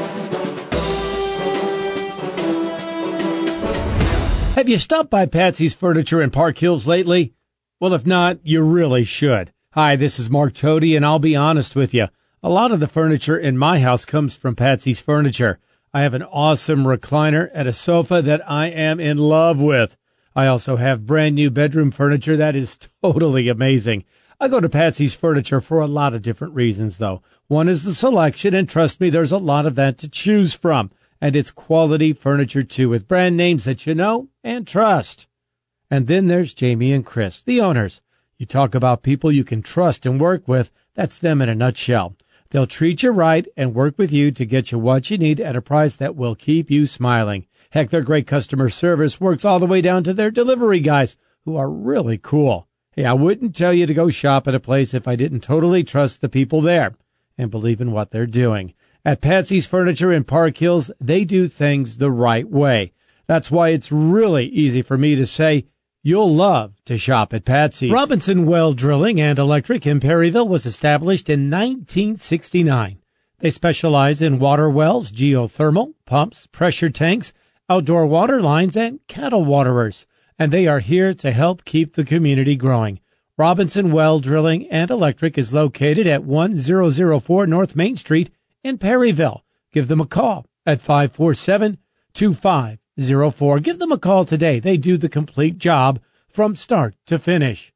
Have you stopped by Patsy's Furniture in Park Hills lately? Well, if not, you really should. Hi, this is Mark Tody, and I'll be honest with you. A lot of the furniture in my house comes from Patsy's Furniture. I have an awesome recliner and a sofa that I am in love with. I also have brand new bedroom furniture that is totally amazing. I go to Patsy's Furniture for a lot of different reasons, though. One is the selection, and trust me, there's a lot of that to choose from. And it's quality furniture, too, with brand names that you know and trust. And then there's Jamie and Chris, the owners. You talk about people you can trust and work with, that's them in a nutshell. They'll treat you right and work with you to get you what you need at a price that will keep you smiling. Heck, their great customer service works all the way down to their delivery guys, who are really cool. Hey, I wouldn't tell you to go shop at a place if I didn't totally trust the people there and believe in what they're doing. At Patsy's Furniture in Park Hills, they do things the right way. That's why it's really easy for me to say, you'll love to shop at Patsy's. Robinson Well Drilling and Electric in Perryville was established in 1969. They specialize in water wells, geothermal, pumps, pressure tanks, outdoor water lines, and cattle waterers. And they are here to help keep the community growing. Robinson Well Drilling and Electric is located at 1004 North Main Street in Perryville. Give them a call at 547-2504. Give them a call today. They do the complete job from start to finish.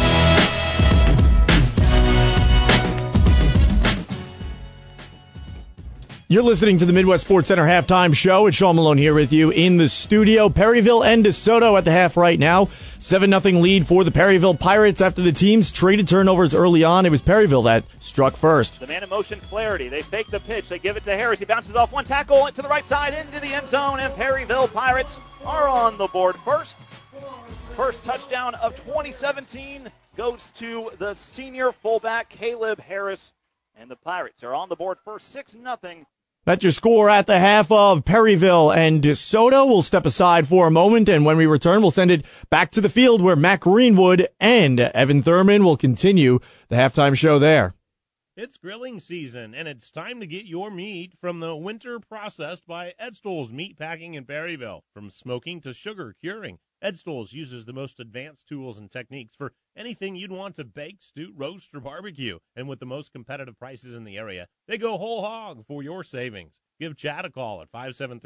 You're listening to the Midwest Sports Center halftime show. It's Sean Malone here with you in the studio. Perryville and DeSoto at the half right now. 7-0 lead for the Perryville Pirates after the teams traded turnovers early on. It was Perryville that struck first. The man in motion, Flaherty. They fake the pitch. They give it to Harris. He bounces off one tackle to the right side into the end zone, and Perryville Pirates are on the board first. First touchdown of 2017 goes to the senior fullback, Caleb Harris, and the Pirates are on the board first, 6-0. That's your score at the half of Perryville and DeSoto. We'll step aside for a moment, and when we return, we'll send it back to the field where Matt Greenwood and Evan Thurman will continue the halftime show there. It's grilling season, and it's time to get your meat from the winter processed by Edstall's Meat Packing in Perryville. From smoking to sugar curing, Edstall's uses the most advanced tools and techniques for anything you'd want to bake, stew, roast, or barbecue. And with the most competitive prices in the area, they go whole hog for your savings. Give Chad a call at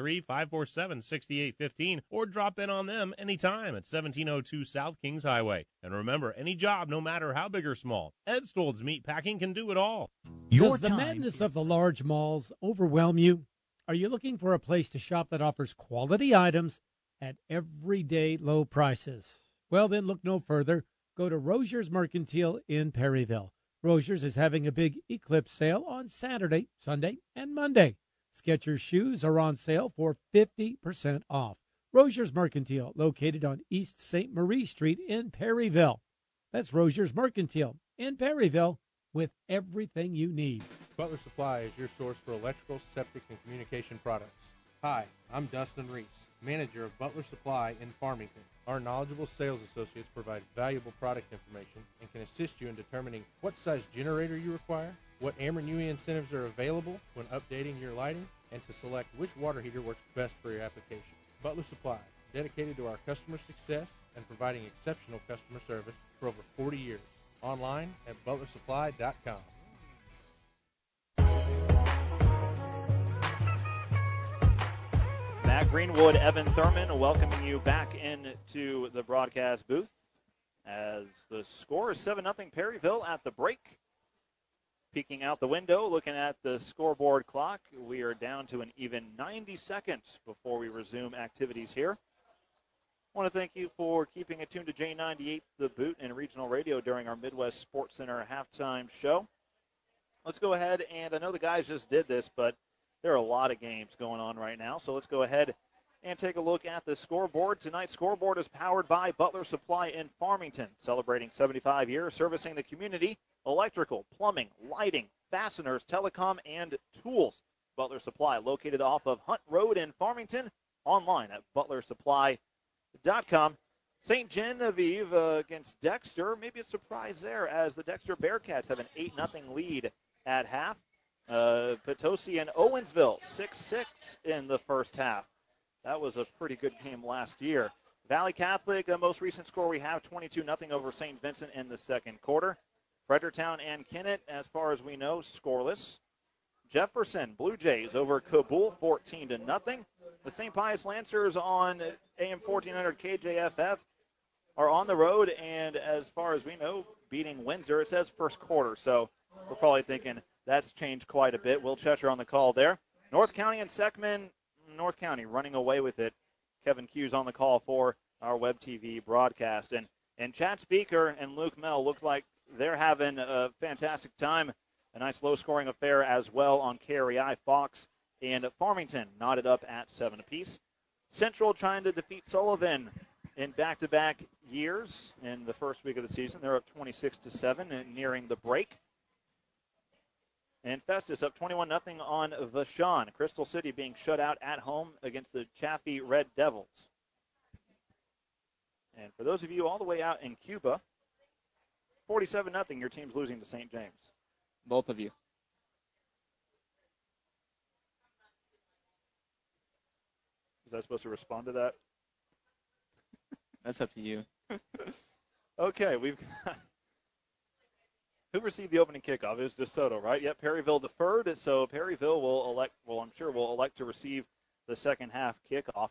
573-547-6815 or drop in on them anytime at 1702 South Kings Highway. And remember, any job, no matter how big or small, Edstall's Meat Packing can do it all. Does the madness of the large malls overwhelm you? Are you looking for a place to shop that offers quality items at everyday low prices? Well, then look no further. Go to Rozier's Mercantile in Perryville. Rozier's is having a big eclipse sale on Saturday, Sunday, and Monday. Skechers shoes are on sale for 50% off. Rozier's Mercantile, located on East St. Marie Street in Perryville. That's Rozier's Mercantile in Perryville with everything you need. Butler Supply is your source for electrical, septic, and communication products. Hi, I'm Dustin Reese, manager of Butler Supply in Farmington. Our knowledgeable sales associates provide valuable product information and can assist you in determining what size generator you require, what Ameren UE incentives are available when updating your lighting, and to select which water heater works best for your application. Butler Supply, dedicated to our customer success and providing exceptional customer service for over 40 years. Online at butlersupply.com. Matt Greenwood, Evan Thurman welcoming you back into the broadcast booth as the score is 7-0 Perryville at the break. Peeking out the window, looking at the scoreboard clock, we are down to an even 90 seconds before we resume activities here. I want to thank you for keeping it tuned to J98, The Boot, and regional radio during our Midwest Sports Center halftime show. Let's go ahead, and I know the guys just did this, but there are a lot of games going on right now, so let's go ahead and take a look at the scoreboard. Tonight's scoreboard is powered by Butler Supply in Farmington, celebrating 75 years, servicing the community, electrical, plumbing, lighting, fasteners, telecom, and tools. Butler Supply, located off of Hunt Road in Farmington, online at butlersupply.com. St. Genevieve against Dexter, maybe a surprise there as the Dexter Bearcats have an 8-0 lead at half. Potosi and Owensville, 6-6 in the first half. That was a pretty good game last year. Valley Catholic, most recent score we have, 22-0 over St. Vincent in the second quarter. Fredericktown and Kennett, as far as we know, scoreless. Jefferson, Blue Jays over Kabul, 14-0. The St. Pius Lancers on AM 1400 KJFF are on the road, and as far as we know, beating Windsor. It says first quarter, so we're probably thinking that's changed quite a bit. Will Cheshire on the call there. North County and Seckman, North County running away with it. Kevin Hughes on the call for our web TV broadcast. And Chad Speaker and Luke Mell look like they're having a fantastic time. A nice low-scoring affair as well on KREI. Fox and Farmington knotted up at 7 apiece. Central trying to defeat Sullivan in back-to-back years in the first week of the season. They're up 26-7 and nearing the break. And Festus up 21-0 on Vashon. Crystal City being shut out at home against the Chaffee Red Devils. And for those of you all the way out in Cuba, 47-0, your team's losing to St. James. Both of you. Was I supposed to respond to that? That's up to you. Okay, we've got who received the opening kickoff? It was DeSoto, right? Yep, Perryville deferred, so Perryville will elect to receive the second half kickoff.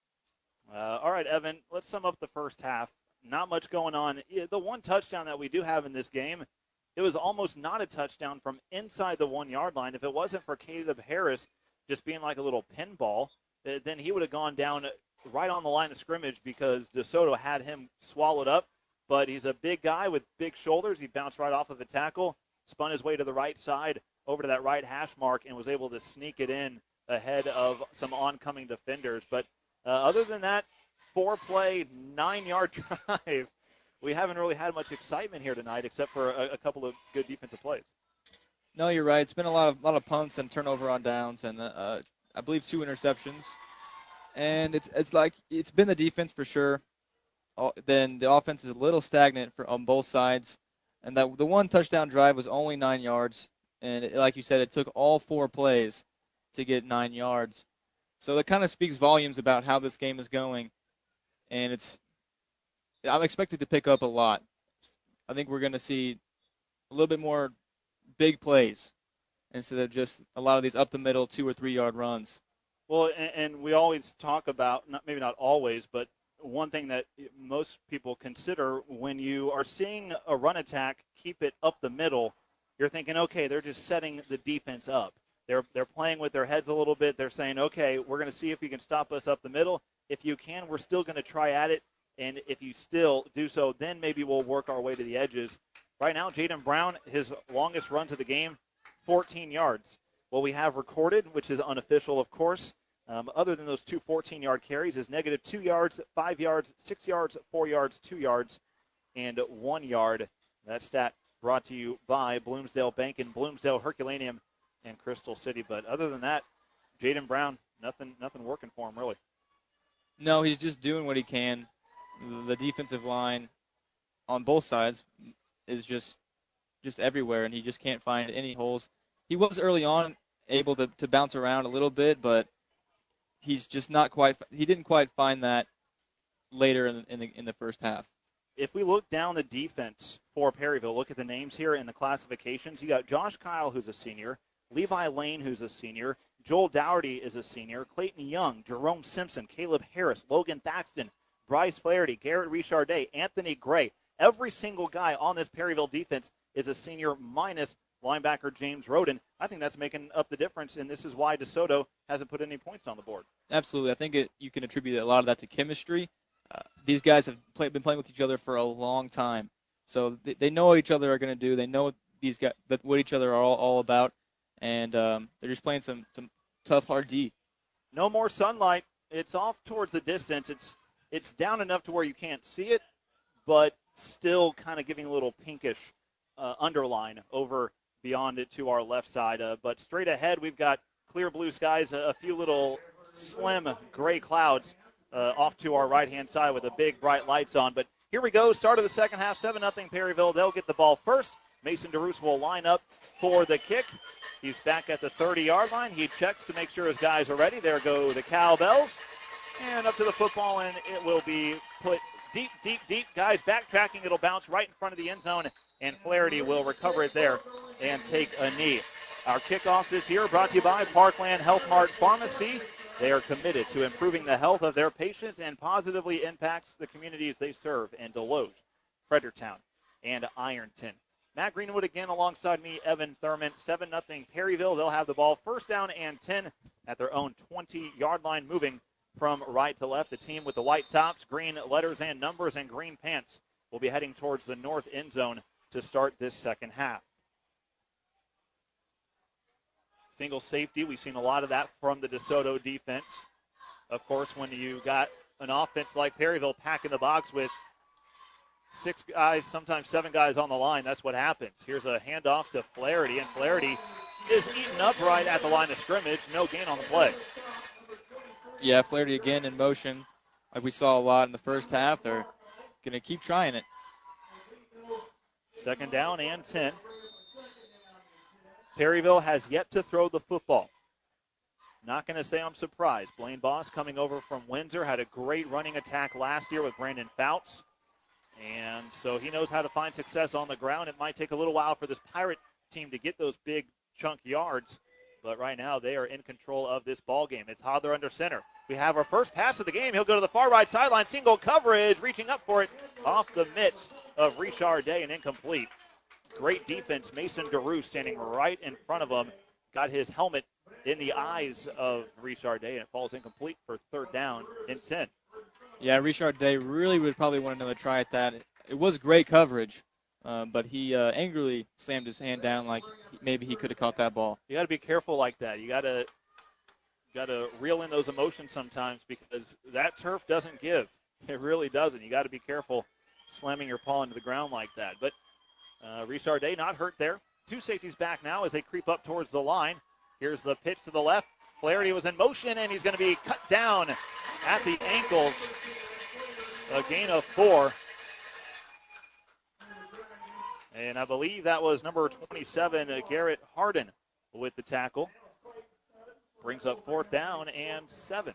All right, Evan, let's sum up the first half. Not much going on. The one touchdown that we do have in this game, it was almost not a touchdown from inside the 1 yard line. If it wasn't for Caleb Harris just being like a little pinball, then he would have gone down right on the line of scrimmage because DeSoto had him swallowed up. But he's a big guy with big shoulders. He bounced right off of a tackle, spun his way to the right side over to that right hash mark, and was able to sneak it in ahead of some oncoming defenders. But other than that, 4-play, 9-yard drive, we haven't really had much excitement here tonight except for a couple of good defensive plays. No, you're right. It's been a lot of punts and turnover on downs, and I believe 2 interceptions. And it's like it's been the defense for sure. Then the offense is a little stagnant on both sides. And the one touchdown drive was only 9 yards. And like you said, it took all 4 plays to get 9 yards. So that kind of speaks volumes about how this game is going. And I'm expected to pick up a lot. I think we're going to see a little bit more big plays instead of just a lot of these up the middle 2 or 3 yard runs. Well, and we always talk about, maybe not always, but one thing that most people consider when you are seeing a run attack keep it up the middle, you're thinking, okay, they're just setting the defense up. They're playing with their heads a little bit. They're saying, okay, we're going to see if you can stop us up the middle. If you can, we're still going to try at it. And if you still do so, then maybe we'll work our way to the edges. Right now, Jaden Brown, his longest run to the game, 14 yards. What we have recorded, which is unofficial, of course, other than those 2 14-yard carries, is negative 2 yards, 5 yards, 6 yards, 4 yards, 2 yards, and 1 yard. That stat brought to you by Bloomsdale Bank and Bloomsdale Herculaneum and Crystal City. But other than that, Jaden Brown, nothing working for him, really. No, he's just doing what he can. The defensive line on both sides is just everywhere, and he just can't find any holes. He was early on able to bounce around a little bit, but he's just not quite. He didn't quite find that later in the first half. If we look down the defense for Perryville, look at the names here in the classifications. You got Josh Kyle, who's a senior, Levi Lane, who's a senior, Joel Dougherty is a senior, Clayton Young, Jerome Simpson, Caleb Harris, Logan Thaxton, Bryce Flaherty, Garrett Richardet, Anthony Gray. Every single guy on this Perryville defense is a senior minus linebacker James Roden. I think that's making up the difference, and this is why DeSoto hasn't put any points on the board. Absolutely. I think you can attribute a lot of that to chemistry. These guys have been playing with each other for a long time. So they know what each other are going to do. They know these guys, what each other are all about, and they're just playing some tough, hard D. No more sunlight. It's off towards the distance. It's down enough to where you can't see it, but still kind of giving a little pinkish underline over beyond it to our left side. But straight ahead, we've got clear blue skies, a few little slim gray clouds off to our right-hand side with the big bright lights on. But here we go, start of the second half, 7-0 Perryville. They'll get the ball first. Mason DeRoos will line up for the kick. He's back at the 30-yard line. He checks to make sure his guys are ready. There go the cowbells. And up to the football, and it will be put deep, deep, deep. Guys backtracking. It'll bounce right in front of the end zone, and Flaherty will recover it there and take a knee. Our kickoff this year brought to you by Parkland Health Mart Pharmacy. They are committed to improving the health of their patients and positively impacts the communities they serve in Deloge, Fredericktown, and Ironton. Matt Greenwood again alongside me, Evan Thurman. 7-0 Perryville. They'll have the ball first down and 10 at their own 20-yard line, moving from right to left. The team with the white tops, green letters and numbers, and green pants will be heading towards the north end zone to start this second half. Single safety, we've seen a lot of that from the DeSoto defense. Of course, when you got an offense like Perryville packing the box with 6 guys, sometimes 7 guys on the line, that's what happens. Here's a handoff to Flaherty, and Flaherty is eaten up right at the line of scrimmage. No gain on the play. Yeah, Flaherty again in motion, like we saw a lot in the first half. They're going to keep trying it. Second down and 10. Perryville has yet to throw the football. Not going to say I'm surprised. Blaine Boss coming over from Windsor had a great running attack last year with Brandon Fouts. And so he knows how to find success on the ground. It might take a little while for this Pirate team to get those big chunk yards. But right now they are in control of this ball game. It's Hodler under center. We have our first pass of the game. He'll go to the far right sideline. Single coverage. Reaching up for it off the mitts of Richard Day and incomplete. Great defense. Mason DeRue standing right in front of him. Got his helmet in the eyes of Richard Day, and it falls incomplete for third down and 10. Yeah, Richard Day really would probably want another try at that. It was great coverage, but he angrily slammed his hand down like maybe he could have caught that ball. You got to be careful like that. You got to reel in those emotions sometimes because that turf doesn't give. It really doesn't. You got to be careful slamming your paw into the ground like that. But Richard Day not hurt there. 2 safeties back now as they creep up towards the line. Here's the pitch to the left. Flaherty was in motion, and he's going to be cut down at the ankles. A gain of 4. And I believe that was number 27, Garrett Harden, with the tackle. Brings up fourth down and 7.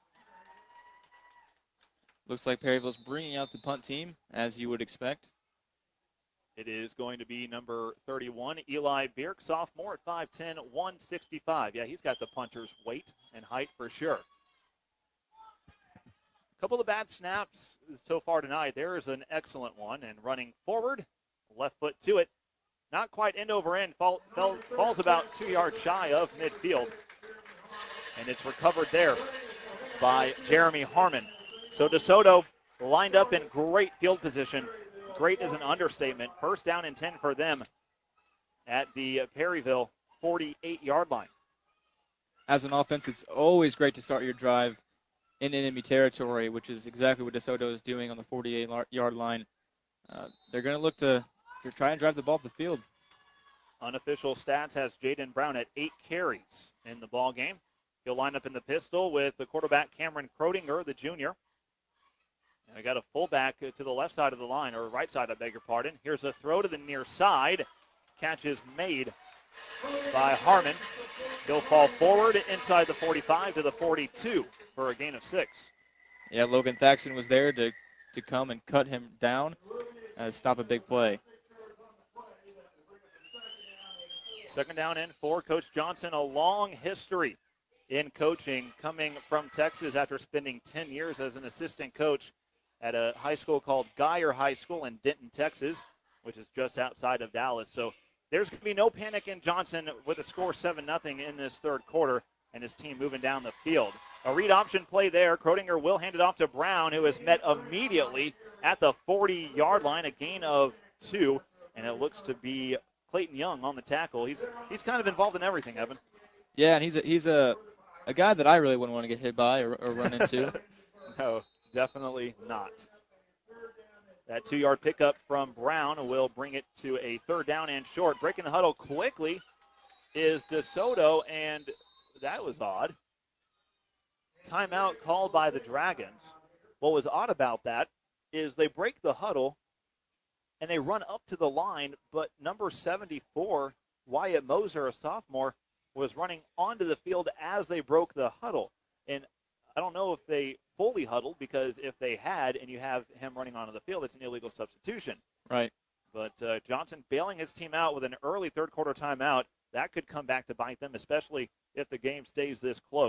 Looks like Perryville's bringing out the punt team, as you would expect. It is going to be number 31, Eli Bierk, sophomore at 5'10", 165. Yeah, he's got the punter's weight and height for sure. A couple of bad snaps so far tonight. There is an excellent one, and running forward, left foot to it. Not quite end over end, falls about 2 yards shy of midfield. And it's recovered there by Jeremy Harmon. So DeSoto lined up in great field position. Great is an understatement. First down and 10 for them at the Perryville 48-yard line. As an offense, it's always great to start your drive in enemy territory, which is exactly what DeSoto is doing on the 48-yard line. They're going to look to try and drive the ball up the field. Unofficial stats has Jaden Brown at 8 carries in the ball game. He'll line up in the pistol with the quarterback Cameron Krodinger, the junior. And I got a fullback to the left side of the line, or right side, I beg your pardon. Here's a throw to the near side. Catch is made by Harmon. He'll fall forward inside the 45 to the 42 for a gain of 6. Yeah, Logan Thaxton was there to come and cut him down and stop a big play. Second down and 4. Coach Johnson, a long history in coaching, coming from Texas after spending 10 years as an assistant coach at a high school called Geyer High School in Denton, Texas, which is just outside of Dallas. So there's going to be no panic in Johnson with a score 7-0 in this third quarter and his team moving down the field. A read option play there. Krodinger will hand it off to Brown, who is met immediately at the 40-yard line, a gain of 2, and it looks to be Clayton Young on the tackle. He's kind of involved in everything, Evan. Yeah, and he's a guy that I really wouldn't want to get hit by or run into. No, definitely not. That 2-yard pickup from Brown will bring it to a third down and short. Breaking the huddle quickly is DeSoto, and that was odd. Timeout called by the Dragons. What was odd about that is they break the huddle, and they run up to the line, but number 74, Wyatt Moser, a sophomore, was running onto the field as they broke the huddle. And I don't know if they fully huddled, because if they had and you have him running onto the field, it's an illegal substitution. Right. But Johnson bailing his team out with an early third quarter timeout. That could come back to bite them, especially if the game stays this close.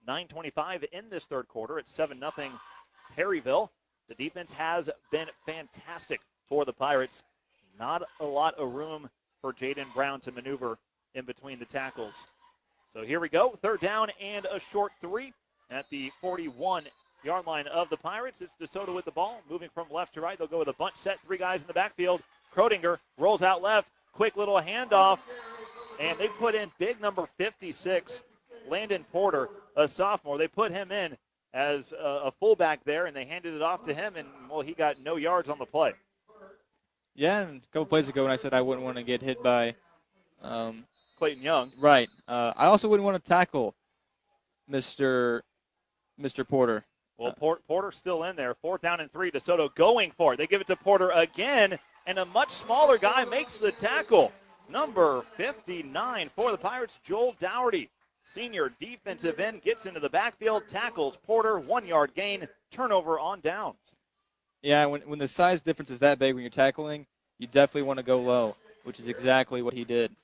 9:25 in this third quarter. It's 7-0 Perryville. The defense has been fantastic for the Pirates. Not a lot of room for Jaden Brown to maneuver in between the tackles. So here we go. Third down and a short 3 at the 41-yard line of the Pirates. It's DeSoto with the ball, moving from left to right. They'll go with a bunch set. 3 guys in the backfield. Krodinger rolls out left. Quick little handoff. And they put in big number 56, Landon Porter, a sophomore. They put him in as a fullback there, and they handed it off to him, and, well, he got no yards on the play. Yeah, and a couple plays ago when I said I wouldn't want to get hit by Clayton Young. Right. I also wouldn't want to tackle Mr. Porter. Well, Porter's still in there. 4th down and 3. DeSoto going for it. They give it to Porter again, and a much smaller guy makes the tackle. Number 59 for the Pirates, Joel Dougherty. Senior defensive end gets into the backfield, tackles Porter, 1-yard gain, turnover on downs. Yeah, when the size difference is that big when you're tackling, you definitely want to go low, which is exactly what he did.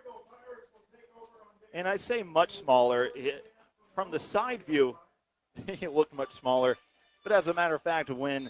And I say much smaller. From the side view, he looked much smaller. But as a matter of fact, when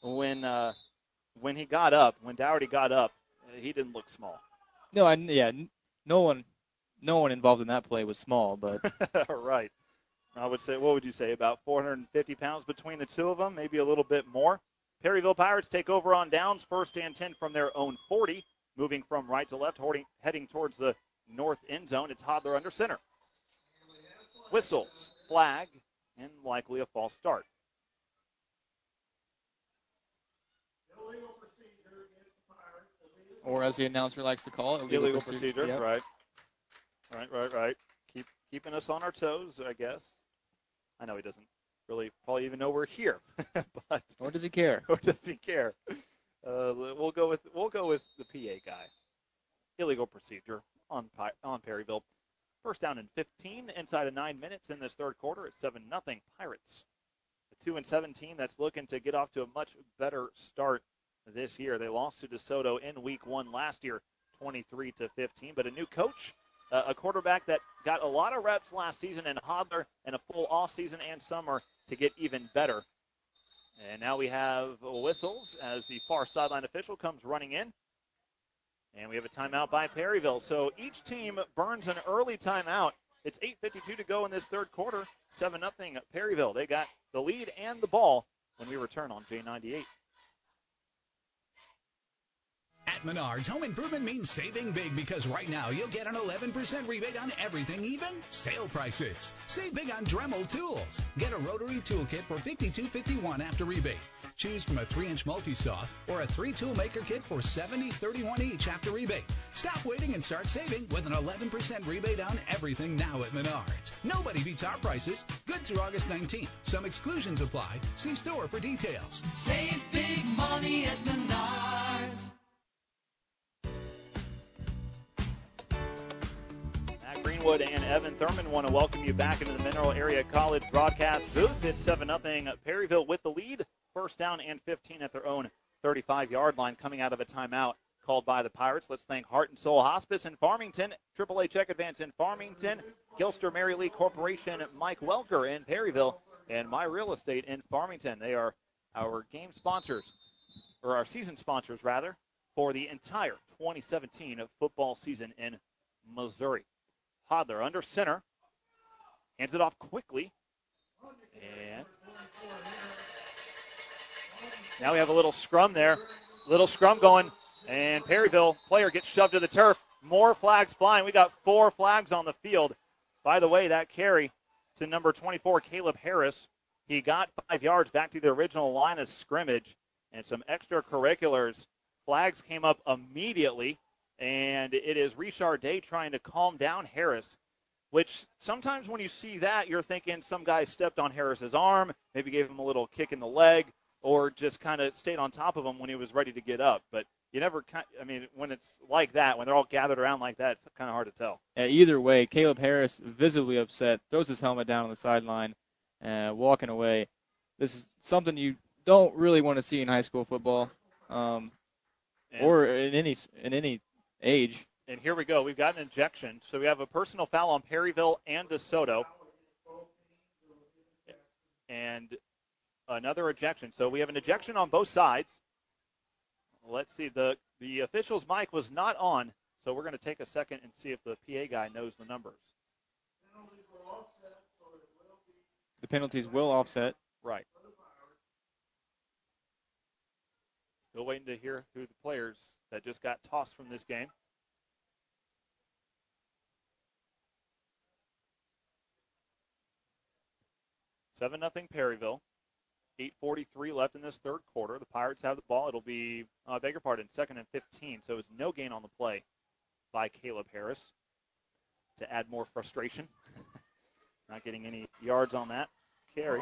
he got up, when Dougherty got up, he didn't look small. No, no one involved in that play was small, but right. I would say, what would you say, about 450 pounds between the two of them, maybe a little bit more. Perryville Pirates take over on downs, 1st and 10 from their own 40, moving from right to left, heading towards the north end zone. It's Hodler under center. Whistles, flag, and likely a false start. Or as the announcer likes to call it, illegal procedure. Yep. Right. Keeping us on our toes, I guess. I know he doesn't really probably even know we're here, but or does he care? Or does he care? We'll go with the PA guy. Illegal procedure on Perryville. 1st down and 15 inside of 9 minutes in this third quarter. It's 7-0 Pirates. The 2-17 that's looking to get off to a much better start this year. They lost to DeSoto in week 1 last year, 23-15. But a new coach, a quarterback that got a lot of reps last season in Hodler, and a full offseason and summer to get even better. And now we have whistles as the far sideline official comes running in. And we have a timeout by Perryville. So each team burns an early timeout. It's 8:52 to go in this third quarter. 7-0 Perryville. They got the lead and the ball when we return on J98. At Menards, home improvement means saving big because right now you'll get an 11% rebate on everything, even sale prices. Save big on Dremel tools. Get a rotary toolkit for $52.51 after rebate. Choose from a 3-inch multi-saw or a 3-tool maker kit for $70.31 each after rebate. Stop waiting and start saving with an 11% rebate on everything now at Menards. Nobody beats our prices. Good through August 19th. Some exclusions apply. See store for details. Save big money at Menards. Greenwood and Evan Thurman want to welcome you back into the Mineral Area College broadcast booth. It's 7-0 Perryville with the lead. 1st down and 15 at their own 35-yard line, coming out of a timeout called by the Pirates. Let's thank Heart and Soul Hospice in Farmington, AAA Check Advance in Farmington, Gilster Mary Lee Corporation, Mike Welker in Perryville, and My Real Estate in Farmington. They are our game sponsors, or our season sponsors, rather, for the entire 2017 football season in Missouri. Hodler under center, hands it off quickly, and now we have a little scrum there, going, and Perryville player gets shoved to the turf. More flags flying. We got 4 flags on the field. By the way, that carry to number 24, Caleb Harris, he got 5 yards back to the original line of scrimmage, and some extracurriculars. Flags came up immediately. And it is Richard Day trying to calm down Harris, which sometimes when you see that, you're thinking some guy stepped on Harris's arm, maybe gave him a little kick in the leg, or just kind of stayed on top of him when he was ready to get up. But you never, when it's like that, when they're all gathered around like that, it's kind of hard to tell. Either way, Caleb Harris, visibly upset, throws his helmet down on the sideline, walking away. This is something you don't really want to see in high school football, or in any age. And here we go. We've got an ejection. So we have a personal foul on Perryville and DeSoto. and another ejection. So we have an ejection on both sides. Let's see. The official's mic was not on, so we're going to take a second and see if the PA guy knows the numbers. The penalties will offset. Right. Still waiting to hear who the players that just got tossed from this game. Seven 0 Perryville. 8:43 left in this third quarter. The Pirates have the ball. It'll be, beg your pardon, 2nd and 15. So it's no gain on the play by Caleb Harris to add more frustration. Not getting any yards on that carry.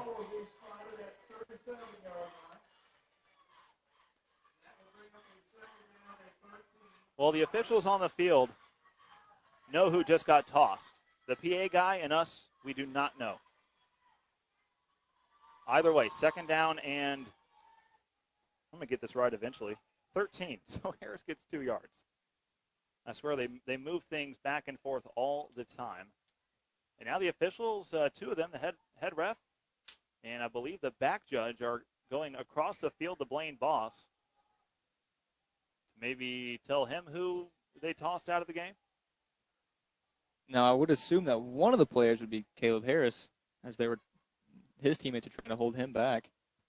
Well, the officials on the field know who just got tossed. The PA guy and us, we do not know. Either way, 2nd down and, I'm going to get this right eventually, 13. So Harris gets 2 yards. I swear they move things back and forth all the time. And now the officials, 2 of them, the head ref, and I believe the back judge are going across the field to Blaine Boss to maybe tell him who they tossed out of the game. Now, I would assume that one of the players would be Caleb Harris, as his teammates are trying to hold him back.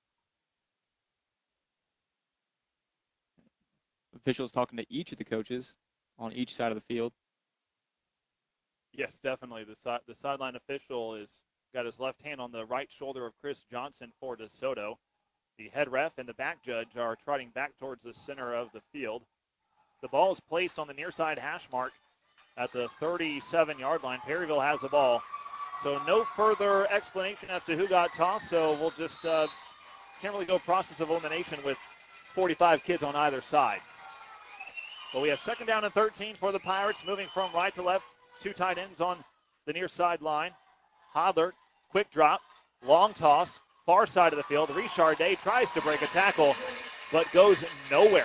Officials talking to each of the coaches on each side of the field. Yes, definitely. The sideline official has got his left hand on the right shoulder of Chris Johnson for DeSoto. The head ref and the back judge are trotting back towards the center of the field. The ball is placed on the near side hash mark at the 37-yard line. Perryville has the ball. So no further explanation as to who got tossed, so we'll just can't really go process of elimination with 45 kids on either side. But we have 2nd down and 13 for the Pirates, moving from right to left. 2 tight ends on the near sideline. Hodler, quick drop, long toss, far side of the field. Richardet tries to break a tackle, but goes nowhere.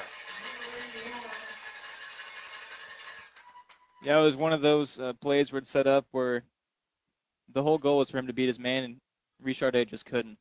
Yeah, it was one of those plays where it's set up where the whole goal was for him to beat his man, and Richardet just couldn't.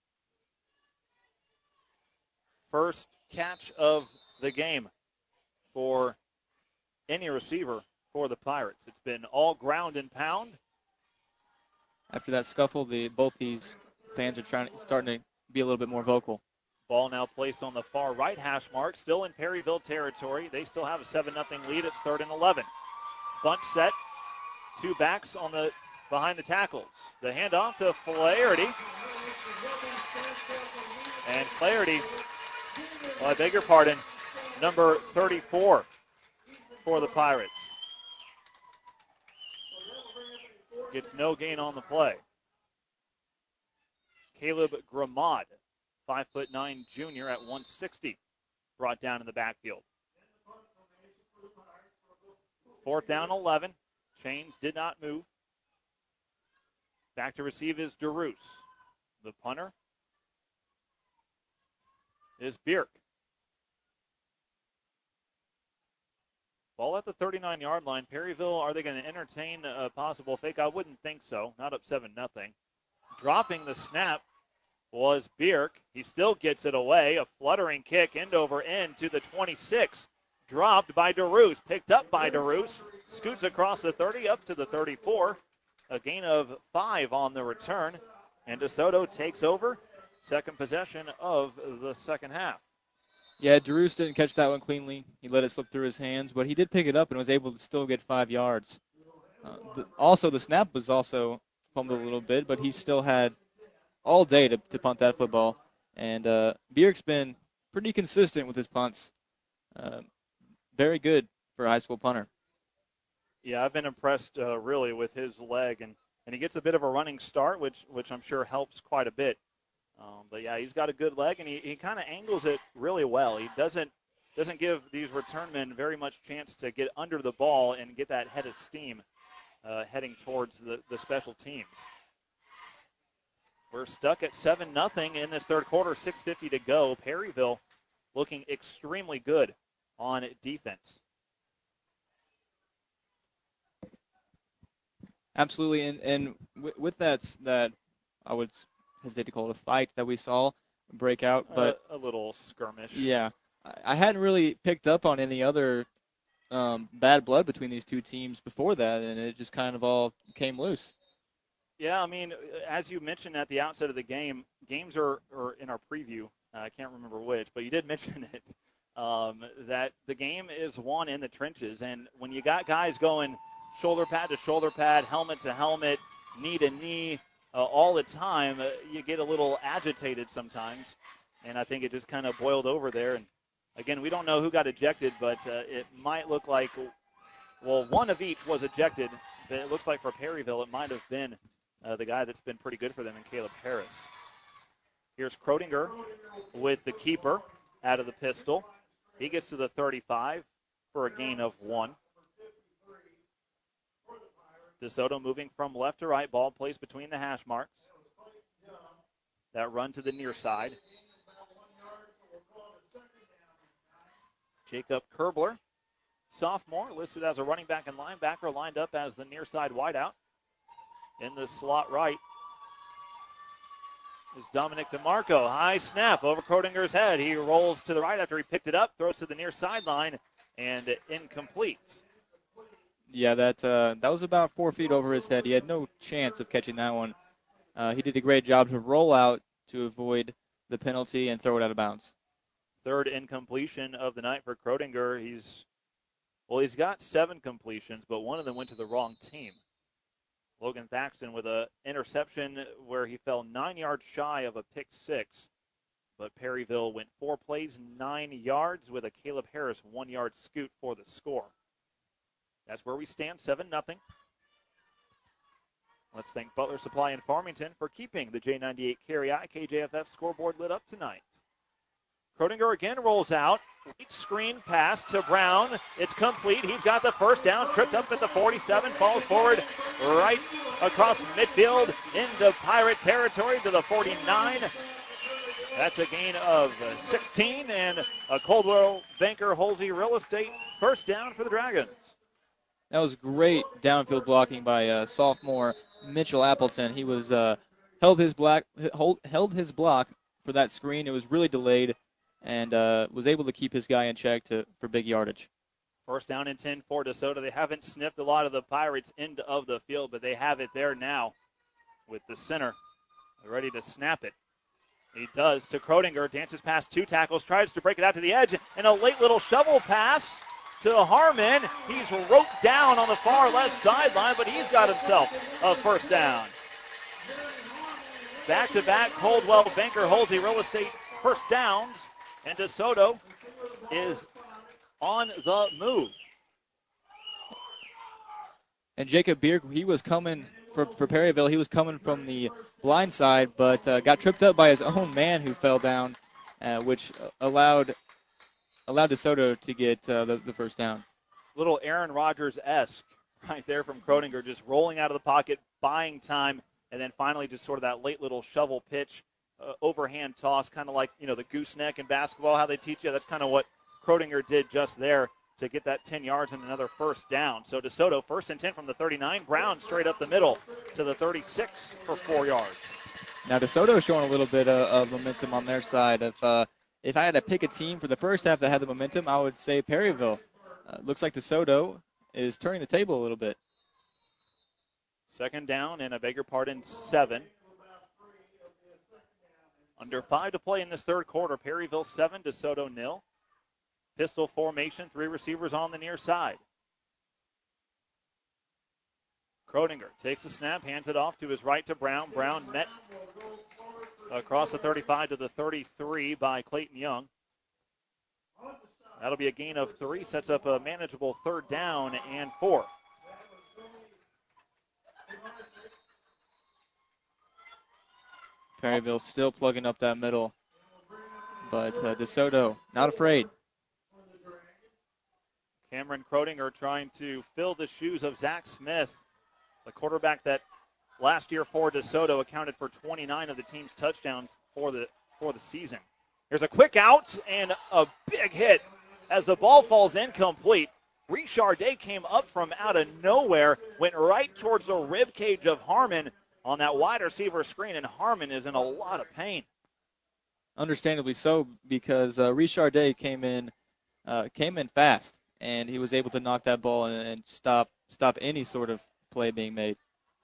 First catch of the game for any receiver for the Pirates. It's been all ground and pound. After that scuffle, both these fans are starting to be a little bit more vocal. Ball now placed on the far right hash mark, still in Perryville territory. They still have a 7-0 lead. It's 3rd and 11. Bunt set, 2 backs on the behind the tackles. The handoff to Flaherty. And Flaherty, I beg your pardon, number 34 for the Pirates. Gets no gain on the play. Caleb Gramad, 5'9" junior at 160, brought down in the backfield. 4th down, 11. Chains did not move. Back to receive is DeRoos. The punter is Bierk. Ball at the 39-yard line. Perryville, are they going to entertain a possible fake? I wouldn't think so. Not up 7-0. Dropping the snap was Bierk. He still gets it away. A fluttering kick end over end to the 26. Dropped by DeRoos. Picked up by DeRoos. Scoots across the 30 up to the 34. A gain of 5 on the return. And DeSoto takes over. Second possession of the second half. Yeah, DeRoos didn't catch that one cleanly. He let it slip through his hands, but he did pick it up and was able to still get 5 yards. Also, the snap was also fumbled a little bit, but he still had all day to punt that football. And Bierk's been pretty consistent with his punts. Very good for a high school punter. Yeah, I've been impressed really with his leg, and he gets a bit of a running start, which I'm sure helps quite a bit. But yeah, he's got a good leg, and he kind of angles it really well. He doesn't give these return men very much chance to get under the ball and get that head of steam heading towards the special teams. We're stuck at 7-0 in this third quarter, 6:50 to go. Perryville looking extremely good on defense. Absolutely, and with that I would hesitate to call it a fight that we saw break out, but a little skirmish. Yeah, I hadn't really picked up on any other bad blood between these two teams before that, and it just kind of all came loose. Yeah, I mean, as you mentioned at the outset of the game, games are in our preview. I can't remember which, but you did mention it, that the game is won in the trenches. And when you got guys going shoulder pad to shoulder pad, helmet to helmet, knee to knee, all the time, you get a little agitated sometimes. And I think it just kind of boiled over there. And, again, we don't know who got ejected, but it might look like, well, one of each was ejected. But it looks like for Perryville it might have been the guy that's been pretty good for them in Caleb Harris. Here's Krodinger with the keeper out of the pistol. He gets to the 35 for a gain of 1. DeSoto moving from left to right. Ball placed between the hash marks. That run to the near side. Jacob Kerbler, sophomore, listed as a running back and linebacker, lined up as the near side wideout. In the slot right is Dominic DeMarco. High snap over Krodinger's head. He rolls to the right after he picked it up, throws to the near sideline, and incomplete. Yeah, that was about 4 feet over his head. He had no chance of catching that one. He did a great job to roll out to avoid the penalty and throw it out of bounds. Third incompletion of the night for Krodinger. He's got 7 completions, but one of them went to the wrong team. Logan Thaxton with an interception where he fell 9 yards shy of a pick 6. But Perryville went 4 plays, 9 yards with a Caleb Harris 1-yard scoot for the score. That's where we stand, 7-0. Let's thank Butler Supply in Farmington for keeping the J98 Carry-I KJFF scoreboard lit up tonight. Krodinger again rolls out. Late screen pass to Brown. It's complete. He's got the first down. Tripped up at the 47. Falls forward right across midfield into Pirate territory to the 49. That's a gain of 16 and a Coldwell Banker Halsey Real Estate first down for the Dragons. That was great downfield blocking by sophomore Mitchell Appleton. He was held his block for that screen. It was really delayed, and was able to keep his guy in check for big yardage. First down and 10 for DeSoto. They haven't sniffed a lot of the Pirates' end of the field, but they have it there now with the center ready to snap it. He does to Krodinger, dances past 2 tackles, tries to break it out to the edge, and a late little shovel pass to Harmon. He's roped down on the far left sideline, but he's got himself a first down. Back-to-back Coldwell Banker Halsey Real Estate first downs, and DeSoto is on the move. And Jacob Bierk, he was coming for Perryville. He was coming from the blind side, but got tripped up by his own man who fell down, which allowed DeSoto to get the first down. Little Aaron Rodgers-esque right there from Krodinger, just rolling out of the pocket, buying time, and then finally just sort of that late little shovel pitch, overhand toss, kind of like, the gooseneck in basketball, how they teach you. That's kind of what Krodinger did just there to get that 10 yards and another first down. So DeSoto, 1st and 10 from the 39. Brown straight up the middle to the 36 for 4 yards. Now DeSoto is showing a little bit of momentum on their side. If I had to pick a team for the first half that had the momentum, I would say Perryville. Looks like DeSoto is turning the table a little bit. Second down and 7. Under 5 to play in this third quarter. Perryville 7, DeSoto 0. Pistol formation, 3 receivers on the near side. Krodinger takes the snap, hands it off to his right to Brown. Brown met across the 35 to the 33 by Clayton Young. That'll be a gain of 3, sets up a manageable 3rd down and 4. Perryville still plugging up that middle, but DeSoto not afraid. Cameron Krodinger trying to fill the shoes of Zach Smith, the quarterback that last year for DeSoto accounted for 29 of the team's touchdowns for the season. Here's a quick out and a big hit as the ball falls incomplete. Richard Day came up from out of nowhere, went right towards the rib cage of Harmon, on that wide receiver screen, and Harmon is in a lot of pain. Understandably so, because Richardet came in fast, and he was able to knock that ball and stop any sort of play being made.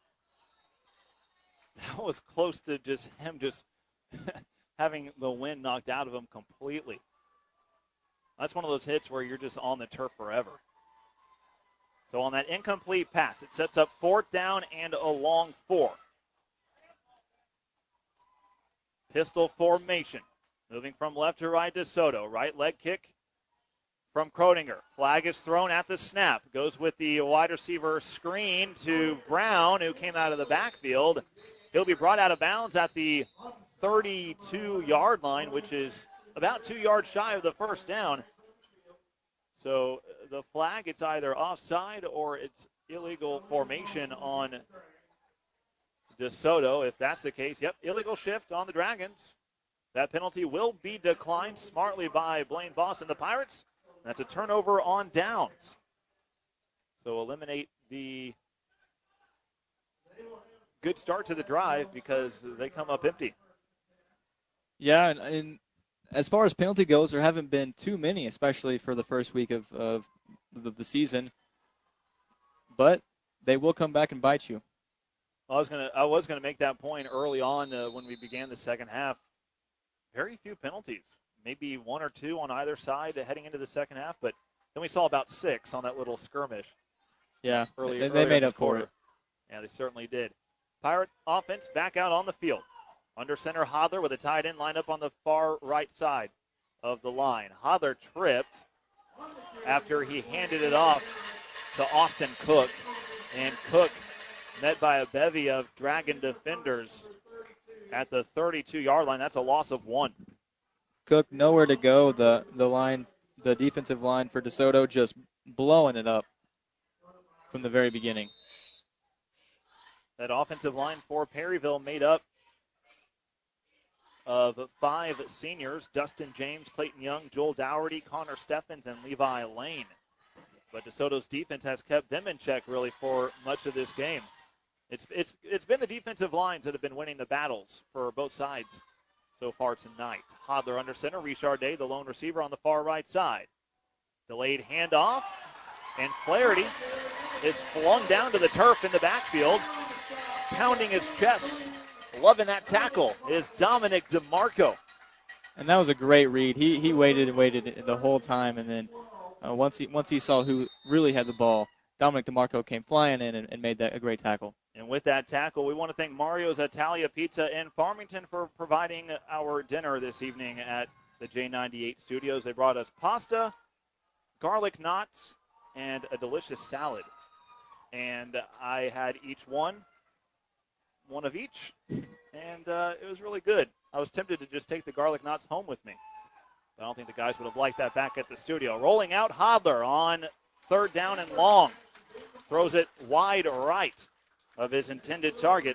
That was close to him having the wind knocked out of him completely. That's one of those hits where you're just on the turf forever. So on that incomplete pass, it sets up 4th down and a long 4. Pistol formation. Moving from left to right, DeSoto. Right leg kick from Krodinger. Flag is thrown at the snap. Goes with the wide receiver screen to Brown, who came out of the backfield. He'll be brought out of bounds at the 32-yard line, which is about 2 yards shy of the first down. So the flag, it's either offside or it's illegal formation on DeSoto. If that's the case, yep, illegal shift on the Dragons. That penalty will be declined smartly by Blaine Voss and the Pirates. That's a turnover on downs. So eliminate the good start to the drive because they come up empty. Yeah, and as far as penalty goes, there haven't been too many, especially for the first week of the season. But they will come back and bite you. I was gonna make that point early on when we began the second half. Very few penalties, maybe 1 or 2 on either side heading into the second half, but then we saw about 6 on that little skirmish. Yeah, early they made up for it. Yeah, they certainly did. Pirate offense back out on the field. Under center, Hodler with a tight end lined up on the far right side of the line. Hodler tripped after he handed it off to Austin Cook, and Cook met by a bevy of Dragon defenders at the 32-yard line. That's a loss of 1. Cook nowhere to go. The defensive line for DeSoto just blowing it up from the very beginning. That offensive line for Perryville made up of 5 seniors: Dustin James, Clayton Young, Joel Dougherty, Connor Steffens, and Levi Lane. But DeSoto's defense has kept them in check really for much of this game. It's been the defensive lines that have been winning the battles for both sides so far tonight. Hodler under center, Richardet, the lone receiver on the far right side. Delayed handoff, and Flaherty is flung down to the turf in the backfield, pounding his chest. Loving that tackle is Dominic DeMarco. And that was a great read. He waited and waited the whole time, and then once he saw who really had the ball, Dominic DeMarco came flying in and made that a great tackle. And with that tackle, we want to thank Mario's Italia Pizza in Farmington for providing our dinner this evening at the J98 studios. They brought us pasta, garlic knots, and a delicious salad. And I had one of each, and it was really good. I was tempted to just take the garlic knots home with me. But I don't think the guys would have liked that back at the studio. Rolling out Hodler on 3rd down and long. Throws it wide right of his intended target.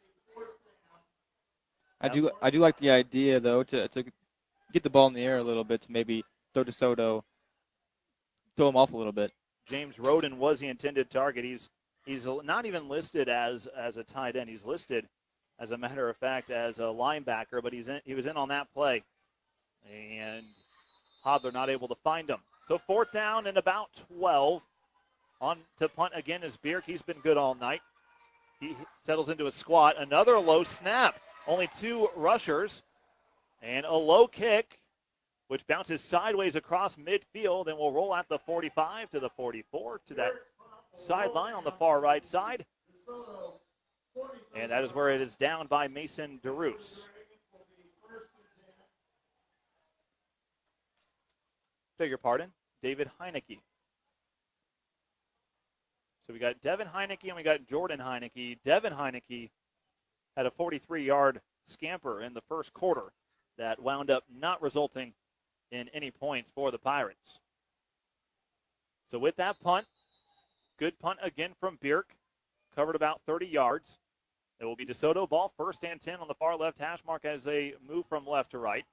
I do like the idea, though, to get the ball in the air a little bit, to maybe throw DeSoto, throw him off a little bit. James Roden was the intended target. He's not even listed as a tight end. He's listed, as a matter of fact, as a linebacker, but he was in on that play. And Hodler not able to find him. So 4th down and about 12. On to punt again is Bierk. He's been good all night. He settles into a squat. Another low snap. Only 2 rushers. And a low kick, which bounces sideways across midfield and will roll out the 45 to the 44 to that sideline on the far right side. And that is where it is down by Mason DeRoos. Beg your pardon, David Heineke. So we got Devin Heineke and we got Jordan Heineke. Devin Heineke had a 43-yard scamper in the first quarter that wound up not resulting in any points for the Pirates. So with that punt, good punt again from Bierk, covered about 30 yards. It will be DeSoto ball, 1st and 10 on the far left hash mark as they move from left to right.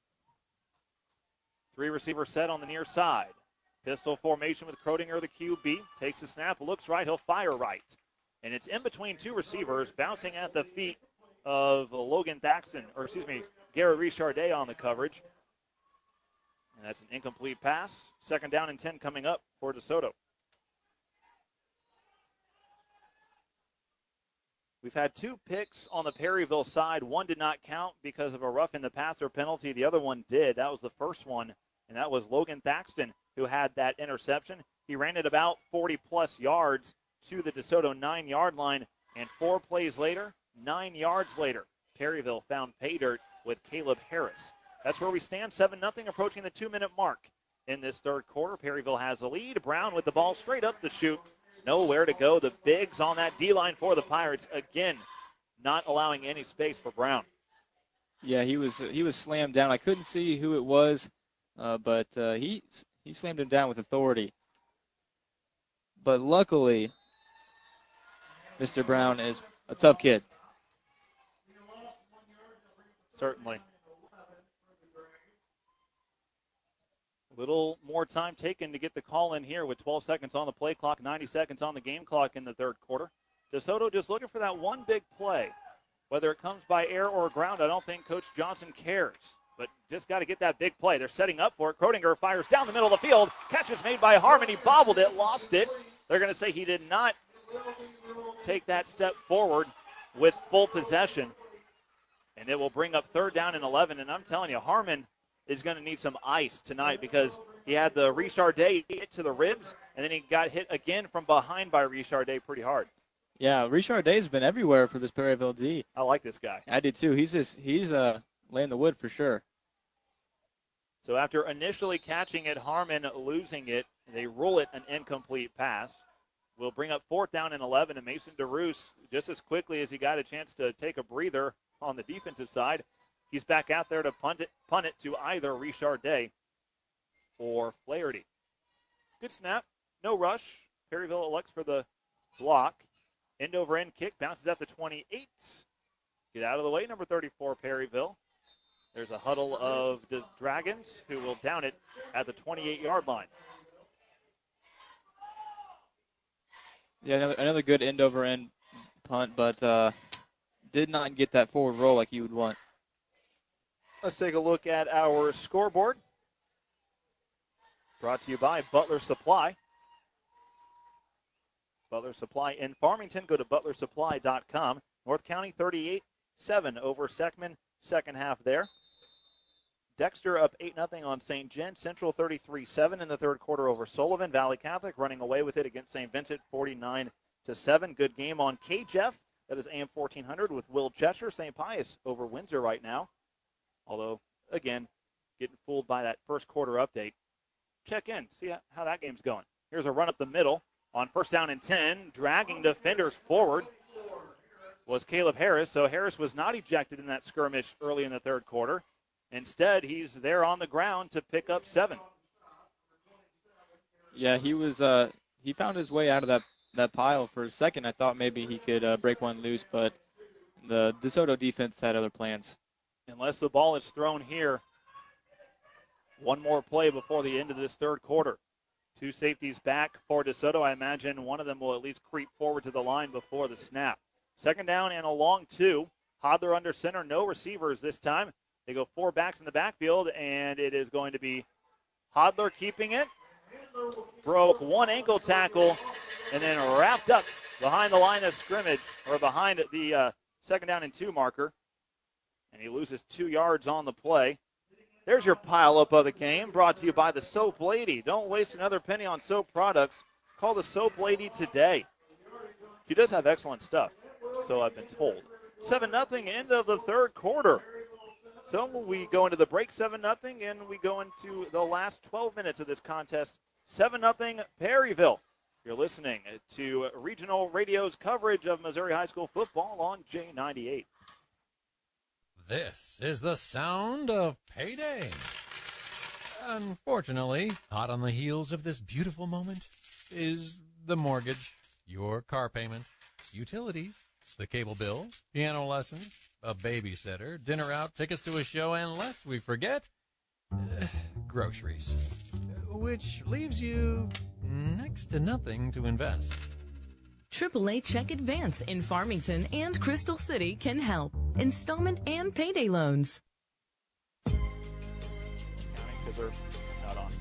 3 receiver set on the near side. Pistol formation with Krodinger, the QB. Takes a snap, looks right, he'll fire right. And it's in between two receivers, bouncing at the feet of Logan Thaxton, Garrett Richardet on the coverage. And that's an incomplete pass. 2nd down and 10 coming up for DeSoto. We've had 2 picks on the Perryville side. One did not count because of a roughing the passer penalty. The other one did. That was the first one, and that was Logan Thaxton who had that interception. He ran it about 40-plus yards to the DeSoto 9-yard line, and 4 plays later, 9 yards later, Perryville found pay dirt with Caleb Harris. That's where we stand, 7-0, approaching the 2-minute mark in this third quarter. Perryville has the lead. Brown with the ball straight up the chute. Nowhere to go. The bigs on that D-line for the Pirates, again, not allowing any space for Brown. Yeah, he was slammed down. I couldn't see who it was, but he slammed him down with authority. But luckily, Mr. Brown is a tough kid. Certainly. A little more time taken to get the call in here with 12 seconds on the play clock, 90 seconds on the game clock in the third quarter. DeSoto just looking for that one big play. Whether it comes by air or ground, I don't think Coach Johnson cares. But just got to get that big play. They're setting up for it. Krodinger fires down the middle of the field. Catch is made by Harmon. He bobbled it, lost it. They're going to say he did not take that step forward with full possession. And it will bring up 3rd down and 11. And I'm telling you, Harmon is going to need some ice tonight because he had the Richardet hit to the ribs, and then he got hit again from behind by Richardet pretty hard. Yeah, Richardet's been everywhere for this Perryville D. I like this guy. I did too. He's laying the wood for sure. So after initially catching it, Harmon losing it, they rule it an incomplete pass. Will bring up 4th down and 11, and Mason DeRoos, just as quickly as he got a chance to take a breather on the defensive side, he's back out there to punt it to either Richardet or Flaherty. Good snap. No rush. Perryville elects for the block. End over end kick. Bounces at the 28. Get out of the way, number 34, Perryville. There's a huddle of the Dragons who will down it at the 28-yard line. Yeah, another good end over end punt, but did not get that forward roll like you would want. Let's take a look at our scoreboard. Brought to you by Butler Supply. Butler Supply in Farmington. Go to butlersupply.com. North County 38-7 over Seckman. Second half there. Dexter up 8-0 on St. John. Central 33-7 in the third quarter over Sullivan. Valley Catholic running away with it against St. Vincent 49-7. Good game on KJEF. That is AM 1400 with Will Cheshire. St. Pius over Windsor right now. Although, again, getting fooled by that first quarter update. Check in, see how that game's going. Here's a run up the middle on 1st down and 10. Dragging defenders forward was Caleb Harris. So Harris was not ejected in that skirmish early in the third quarter. Instead, he's there on the ground to pick up 7. Yeah, he found his way out of that pile for a second. I thought maybe he could break one loose, but the DeSoto defense had other plans. Unless the ball is thrown here, one more play before the end of this third quarter. 2 safeties back for DeSoto. I imagine one of them will at least creep forward to the line before the snap. 2nd down and a long 2. Hodler under center, no receivers this time. They go 4 backs in the backfield, and it is going to be Hodler keeping it. Broke one ankle tackle, and then wrapped up behind the line of scrimmage, or behind the 2nd down and 2 marker. And he loses 2 yards on the play. There's your pile-up of the game, brought to you by the Soap Lady. Don't waste another penny on soap products. Call the Soap Lady today. She does have excellent stuff, so I've been told. 7-0, end of the third quarter. So we go into the break 7-0, and we go into the last 12 minutes of this contest. 7-0 Perryville. You're listening to Regional Radio's coverage of Missouri High School football on J98. This is the sound of payday. Unfortunately, hot on the heels of this beautiful moment is the mortgage, your car payment, utilities, the cable bill, piano lessons, a babysitter, dinner out, tickets to a show, and lest we forget, groceries. Which leaves you next to nothing to invest. AAA Check Advance in Farmington and Crystal City can help. Installment and payday loans. Because they're not on.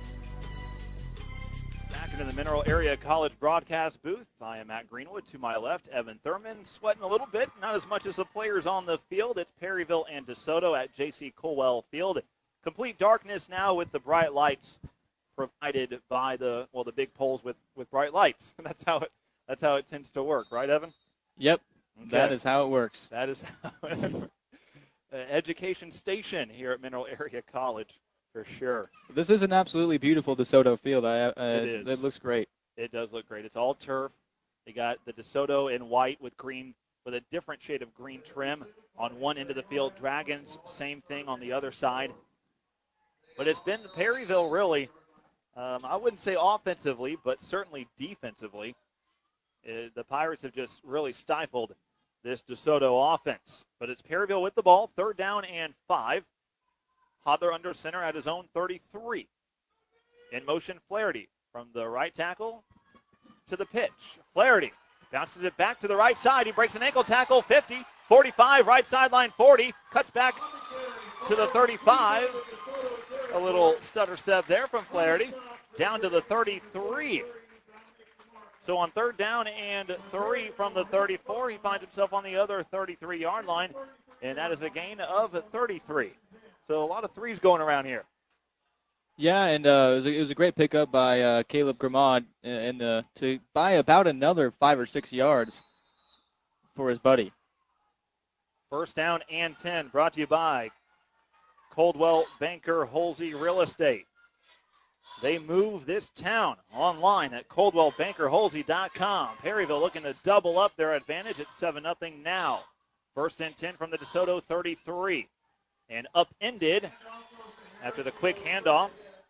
Back into the Mineral Area College broadcast booth. I am Matt Greenwood. To my left, Evan Thurman, sweating a little bit. Not as much as the players on the field. It's Perryville and DeSoto at J.C. Colwell Field. Complete darkness now with the bright lights provided by the big poles with bright lights. That's how it tends to work, right, Evan? Yep, okay. That is how it works. That is how it works. Education station here at Mineral Area College, for sure. This is an absolutely beautiful DeSoto field. It is. It looks great. It does look great. It's all turf. They got the DeSoto in white with green, with a different shade of green trim on one end of the field. Dragons, same thing on the other side. But it's been Perryville, really. I wouldn't say offensively, but certainly defensively. The Pirates have just really stifled this DeSoto offense. But it's Perryville with the ball, 3rd down and 5. Hodler under center at his own 33. In motion, Flaherty from the right tackle to the pitch. Flaherty bounces it back to the right side. He breaks an ankle tackle, 50, 45, right sideline 40, cuts back to the 35. A little stutter step there from Flaherty, down to the 33. So on 3rd down and 3 from the 34, he finds himself on the other 33-yard line, and that is a gain of 33. So a lot of threes going around here. Yeah, and it was a great pickup by Caleb Gramad to buy about another 5 or 6 yards for his buddy. 1st down and 10, brought to you by Coldwell Banker Holsey Real Estate. They move this town online at ColdwellBankerHolsey.com. Perryville looking to double up their advantage at 7-0 now. 1st and 10 from the DeSoto 33. And upended after the quick handoff.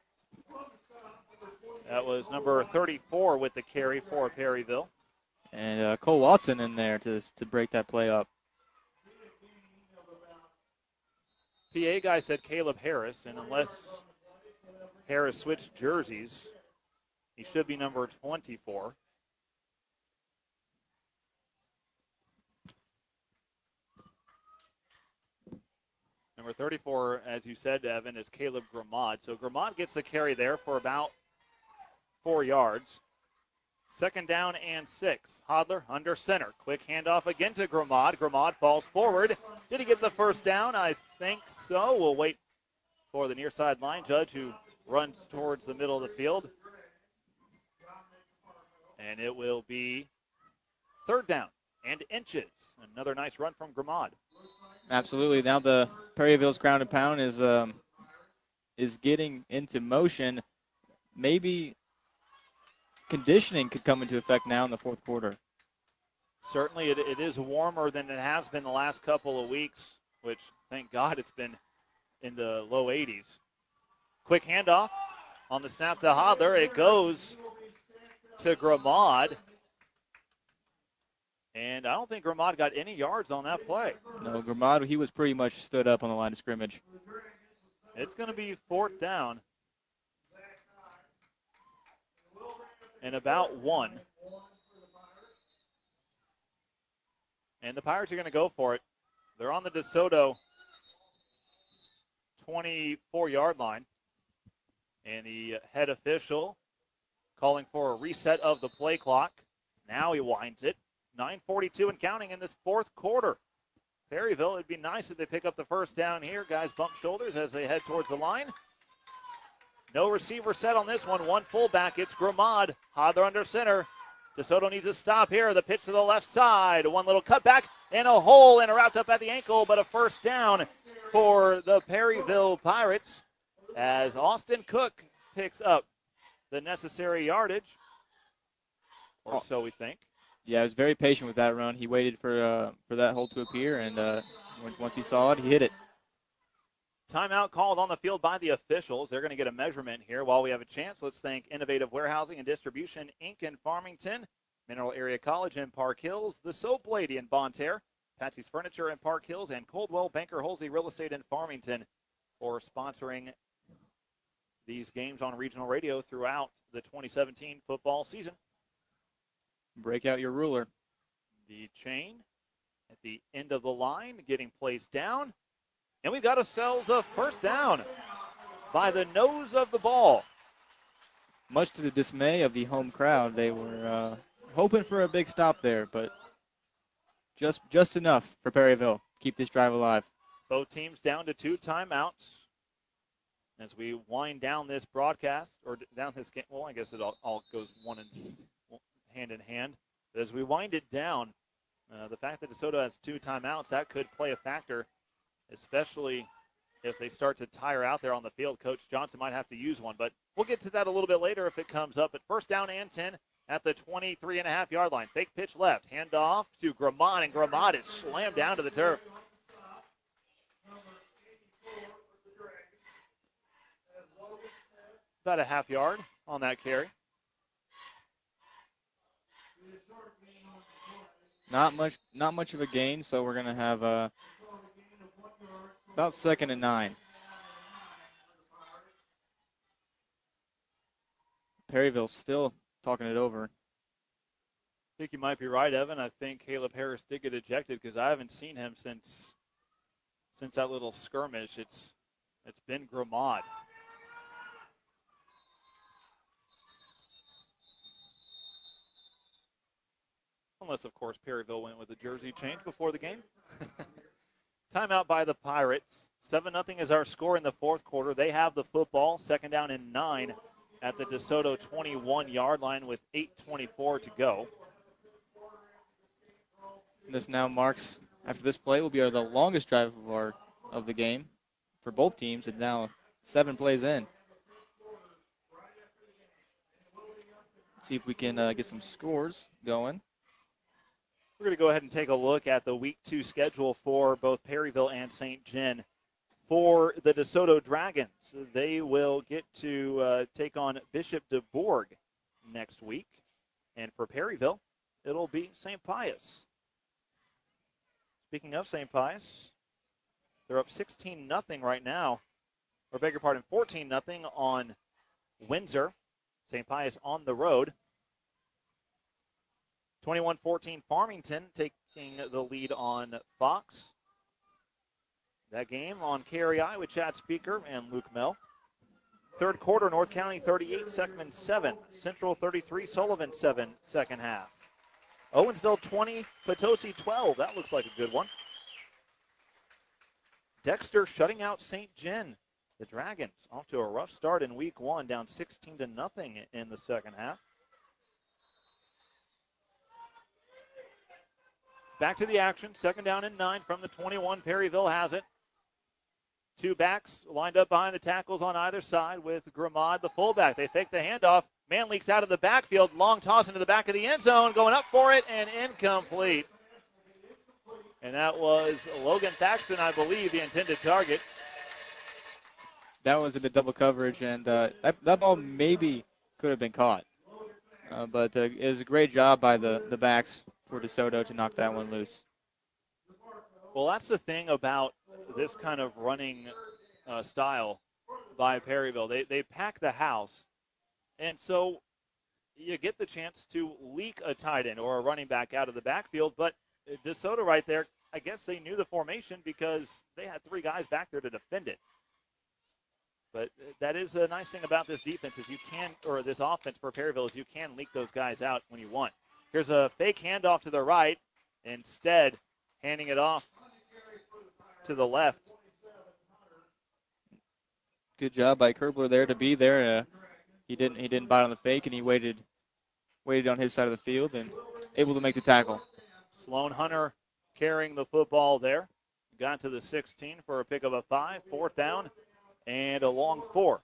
That was number 34 with the carry for Perryville. And Cole Watson in there to break that play up. PA guy said Caleb Harris, and unless Harris switched jerseys, he should be number 24. Number 34, as you said, Evan, is Caleb Gramad. So Gramad gets the carry there for about 4 yards. 2nd down and 6. Hodler under center. Quick handoff again to Gramad. Gramad falls forward. Did he get the 1st down? I think so. We'll wait for the near sideline judge who runs towards the middle of the field. And it will be 3rd down and inches. Another nice run from Gramad. Absolutely. Now the Perryville's ground and pound is getting into motion. Maybe conditioning could come into effect now in the 4th quarter. Certainly it is warmer than it has been the last couple of weeks, which, thank God, it's been in the low 80s. Quick handoff on the snap to Hodler. It goes to Gramad. And I don't think Gramad got any yards on that play. No, Gramad, he was pretty much stood up on the line of scrimmage. It's going to be 4th down. And about 1. And the Pirates are going to go for it. They're on the DeSoto 24-yard line. And the head official calling for a reset of the play clock. Now he winds it. 9:42 and counting in this 4th quarter. Perryville, it'd be nice if they pick up the 1st down here. Guys bump shoulders as they head towards the line. No receiver set on this one. One fullback. It's Gramad. Hodler under center. DeSoto needs a stop here. The pitch to the left side. One little cutback and a hole and wrapped up at the ankle, but a 1st down for the Perryville Pirates as Austin Cook picks up the necessary yardage, or so we think. Yeah, he was very patient with that run. He waited for that hole to appear, and once he saw it, he hit it. Timeout called on the field by the officials. They're going to get a measurement here while we have a chance. Let's thank Innovative Warehousing and Distribution, Inc. in Farmington, Mineral Area College in Park Hills, the Soap Lady in Bonne Terre, Patsy's Furniture in Park Hills, and Coldwell Banker Holsey Real Estate in Farmington for sponsoring these games on regional radio throughout the 2017 football season. Break out your ruler. The chain at the end of the line getting placed down. And we got ourselves a first down by the nose of the ball. Much to the dismay of the home crowd, they were hoping for a big stop there, but just enough for Perryville. Keep this drive alive. Both teams down to 2 timeouts. As we wind down this broadcast, or down this game, well, I guess it all goes hand in hand. But as we wind it down, the fact that DeSoto has 2 timeouts, that could play a factor, especially if they start to tire out there on the field. Coach Johnson might have to use one, but we'll get to that a little bit later if it comes up. But first down and 10 at the 23.5-yard line. Fake pitch left, handoff to Gramont, and Gramont is slammed down to the turf. About a half yard on that carry. Not much of a gain, so we're going to have about 2nd and 9. Perryville still talking it over. I think you might be right, Evan. I think Caleb Harris did get ejected because I haven't seen him since that little skirmish. It's been Gramont. Unless, of course, Perryville went with a jersey change before the game. Timeout by the Pirates. 7-0 is our score in the fourth quarter. They have the football. 2nd down and 9 at the DeSoto 21-yard line with 8:24 to go. This now marks, after this play, will be the longest drive of the game for both teams, and now 7 plays in. See if we can get some scores going. We're going to go ahead and take a look at the Week 2 schedule for both Perryville and St. John. For the DeSoto Dragons, they will get to take on Bishop DuBourg next week. And for Perryville, it'll be St. Pius. Speaking of St. Pius, they're up 16-0 right now. Or beg your pardon, 14-0 on Windsor. St. Pius on the road. 21-14 Farmington taking the lead on Fox. That game on KREI with Chad Speaker and Luke Mell. Third quarter, North County 38, Seckman 7. Central 33, Sullivan 7, second half. Owensville 20, Potosi 12. That looks like a good one. Dexter shutting out St. John. The Dragons off to a rough start in Week 1, down 16-0 in the second half. Back to the action. 2nd down and 9 from the 21. Perryville has it. 2 backs lined up behind the tackles on either side with Gramont, the fullback. They fake the handoff. Man leaks out of the backfield. Long toss into the back of the end zone. Going up for it and incomplete. And that was Logan Thaxton, I believe, the intended target. That was a bit double coverage, and that ball maybe could have been caught. But it was a great job by the backs for DeSoto to knock that one loose. Well, that's the thing about this kind of running style by Perryville. They pack the house, and so you get the chance to leak a tight end or a running back out of the backfield. But DeSoto right there, I guess they knew the formation because they had 3 guys back there to defend it. But that is a nice thing about this defense is this offense for Perryville is you can leak those guys out when you want. Here's a fake handoff to the right. Instead, handing it off to the left. Good job by Kerbler there to be there. He didn't bite on the fake, and he waited on his side of the field and able to make the tackle. Sloan Hunter carrying the football there. Got to the 16 for a pick of a 5. 4th down and a long 4.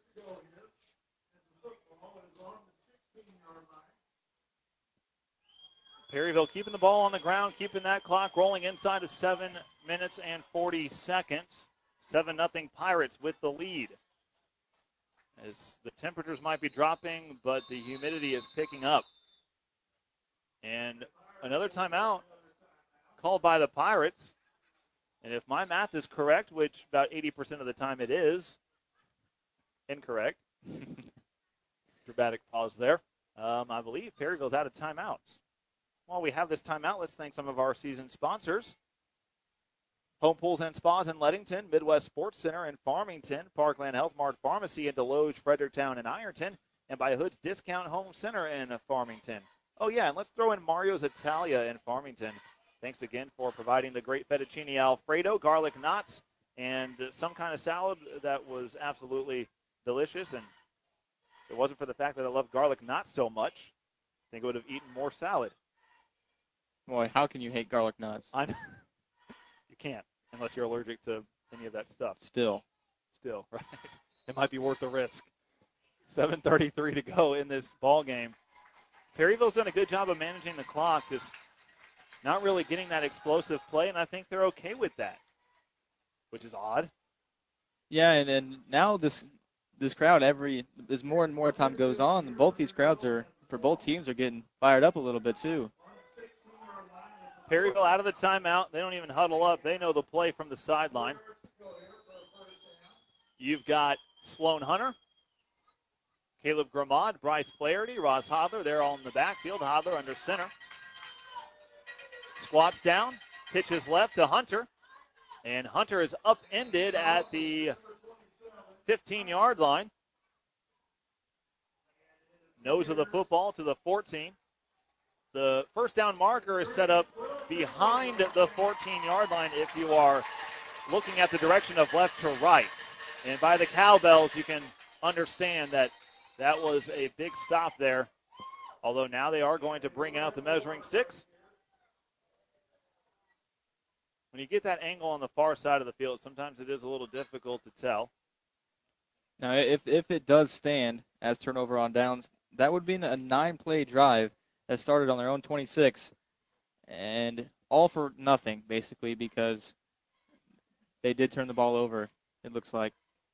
Perryville keeping the ball on the ground, keeping that clock rolling inside of 7 minutes and 40 seconds. 7-0 Pirates with the lead. As the temperatures might be dropping, but the humidity is picking up. And another timeout called by the Pirates. And if my math is correct, which about 80% of the time it is, incorrect. Dramatic pause there. I believe Perryville's out of timeouts. While we have this timeout, let's thank some of our season sponsors. Home Pools and Spas in Leadington, Midwest Sports Center in Farmington, Parkland Health Mart Pharmacy in Deloge, Fredericktown, and Ironton, and by Hood's Discount Home Center in Farmington. Oh, yeah, and let's throw in Mario's Italia in Farmington. Thanks again for providing the great fettuccine Alfredo, garlic knots, and some kind of salad that was absolutely delicious. And if it wasn't for the fact that I love garlic knots so much, I think I would have eaten more salad. Boy, how can you hate garlic knots? I know. You can't, unless you're allergic to any of that stuff. Still, right? It might be worth the risk. 7:33 to go in this ball game. Perryville's done a good job of managing the clock, just not really getting that explosive play, and I think they're okay with that, which is odd. Yeah, and now this crowd, as more and more time goes on, both these crowds for both teams are getting fired up a little bit too. Perryville out of the timeout. They don't even huddle up. They know the play from the sideline. You've got Sloan Hunter, Caleb Gramad, Bryce Flaherty, Ross Hodler. They're all in the backfield. Hodler under center. Squats down, pitches left to Hunter. And Hunter is upended at the 15-yard line. Nose of the football to the 14. The first down marker is set up behind the 14-yard line if you are looking at the direction of left to right. And by the cowbells, you can understand that that was a big stop there. Although now they are going to bring out the measuring sticks. When you get that angle on the far side of the field, sometimes it is a little difficult to tell. Now, if it does stand as turnover on downs, that would be a 9-play drive that started on their own 26, and all for nothing, basically, because they did turn the ball over, it looks like.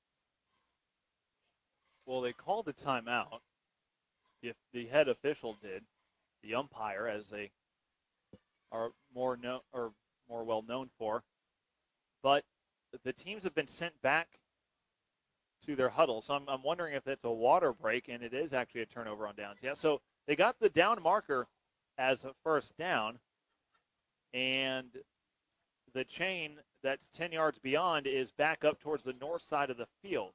Well, they called the timeout. If the head official did, the umpire, as they are more well known for. But the teams have been sent back to their huddle, so I'm wondering if that's a water break, and it is actually a turnover on downs. Yeah, so they got the down marker as a first down, and the chain that's 10 yards beyond is back up towards the north side of the field.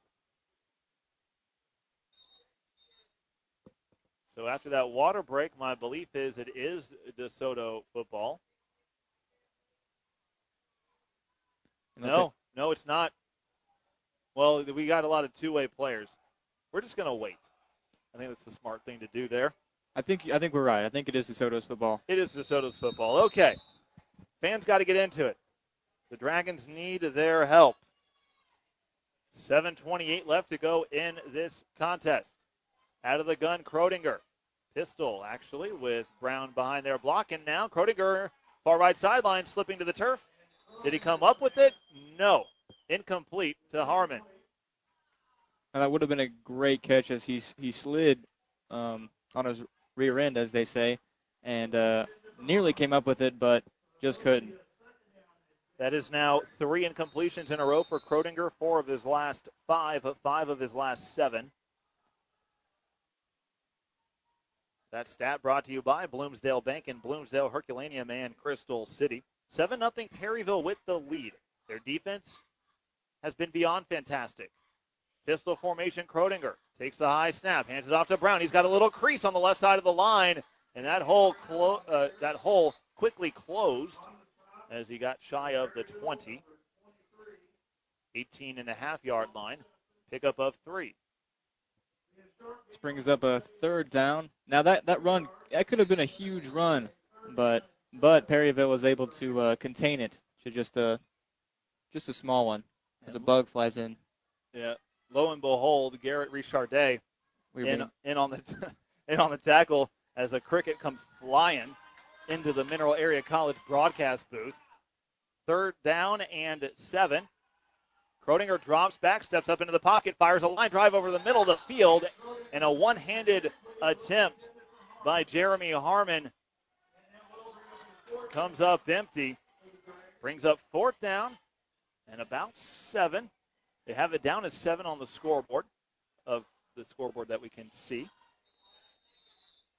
So after that water break, my belief is it is DeSoto football. No, it's not. Well, we got a lot of two-way players. We're just going to wait. I think that's the smart thing to do there. I think we're right. I think it is DeSoto's football. It is DeSoto's football. Okay. Fans got to get into it. The Dragons need their help. 7:28 left to go in this contest. Out of the gun, Krodinger. Pistol, actually, with Brown behind their block. And now Krodinger, far right sideline, slipping to the turf. Did he come up with it? No. Incomplete to Harmon. And that would have been a great catch as he slid on his rear end, as they say, and nearly came up with it, but just couldn't. That is now 3 incompletions in a row for Krodinger, 4 of his last 5 of his last 7. That stat brought to you by Bloomsdale Bank and Bloomsdale, Herculaneum, and Crystal City. 7-0 Perryville with the lead. Their defense has been beyond fantastic. Pistol formation, Krodinger takes the high snap, hands it off to Brown. He's got a little crease on the left side of the line, and that hole quickly closed as he got shy of the 20. 18.5-yard line, pickup of 3. This brings up a third down. Now that run, that could have been a huge run, but Perryville was able to contain it to just a small one as a bug flies in. Yeah. Lo and behold, Garrett Richardet in on the tackle as a cricket comes flying into the Mineral Area College broadcast booth. 3rd down and 7. Krodinger drops back, steps up into the pocket, fires a line drive over the middle of the field, and a one-handed attempt by Jeremy Harmon comes up empty. Brings up 4th down and about 7. They have it down as 7 on the scoreboard, of the scoreboard that we can see.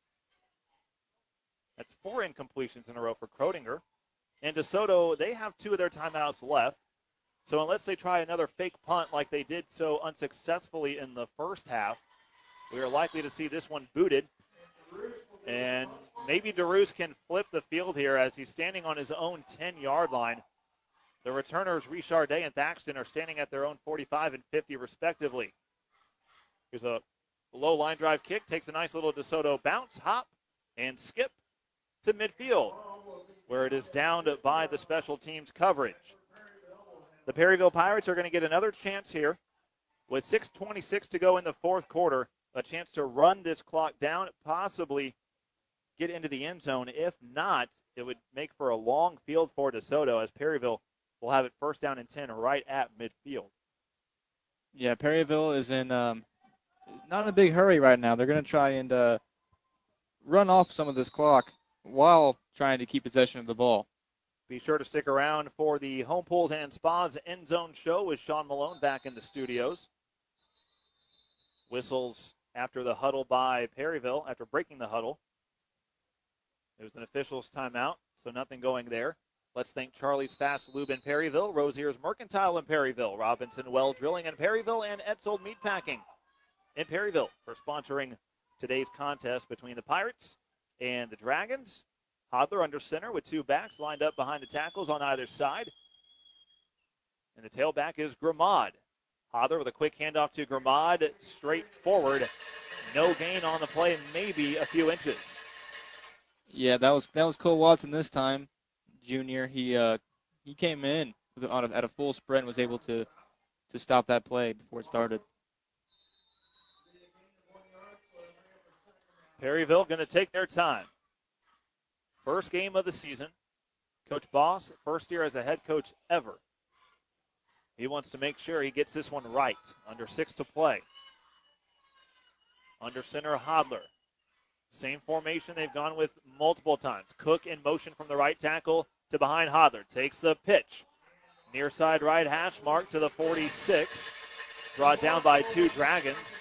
That's 4 incompletions in a row for Krodinger. And DeSoto, they have 2 of their timeouts left. So unless they try another fake punt like they did so unsuccessfully in the first half, we are likely to see this one booted. And maybe DeRuse can flip the field here as he's standing on his own 10-yard line. The returners, Richardet and Thaxton, are standing at their own 45 and 50 respectively. Here's a low line drive kick, takes a nice little DeSoto bounce, hop, and skip to midfield, where it is downed by the special teams coverage. The Perryville Pirates are going to get another chance here with 6:26 to go in the fourth quarter, a chance to run this clock down, possibly get into the end zone. If not, it would make for a long field for DeSoto, as Perryville will have it first down and 10 right at midfield. Yeah, Perryville is in not in a big hurry right now. They're going to try and run off some of this clock while trying to keep possession of the ball. Be sure to stick around for the Home Pools and Spas End Zone Show with Sean Malone back in the studios. Whistles after the huddle by Perryville, after breaking the huddle. It was an official's timeout, so nothing going there. Let's thank Charlie's Fast Lube in Perryville, Rozier's Mercantile in Perryville, Robinson Well Drilling in Perryville, and Etzold Meatpacking in Perryville for sponsoring today's contest between the Pirates and the Dragons. Hodler under center with 2 backs lined up behind the tackles on either side. And the tailback is Gramad. Hodler with a quick handoff to Gramad, straight forward. No gain on the play, maybe a few inches. Yeah, that was Cole Watson this time, junior. He came in at a full sprint, was able to stop that play before it started. Perryville going to take their time. First game of the season. Coach Boss, first year as a head coach ever. He wants to make sure he gets this one right. Under 6 to play. Under center, Hodler. Same formation they've gone with multiple times. Cook in motion from the right tackle to behind Hodler. Takes the pitch. Near side right hash mark to the 46. Brought down by 2 Dragons.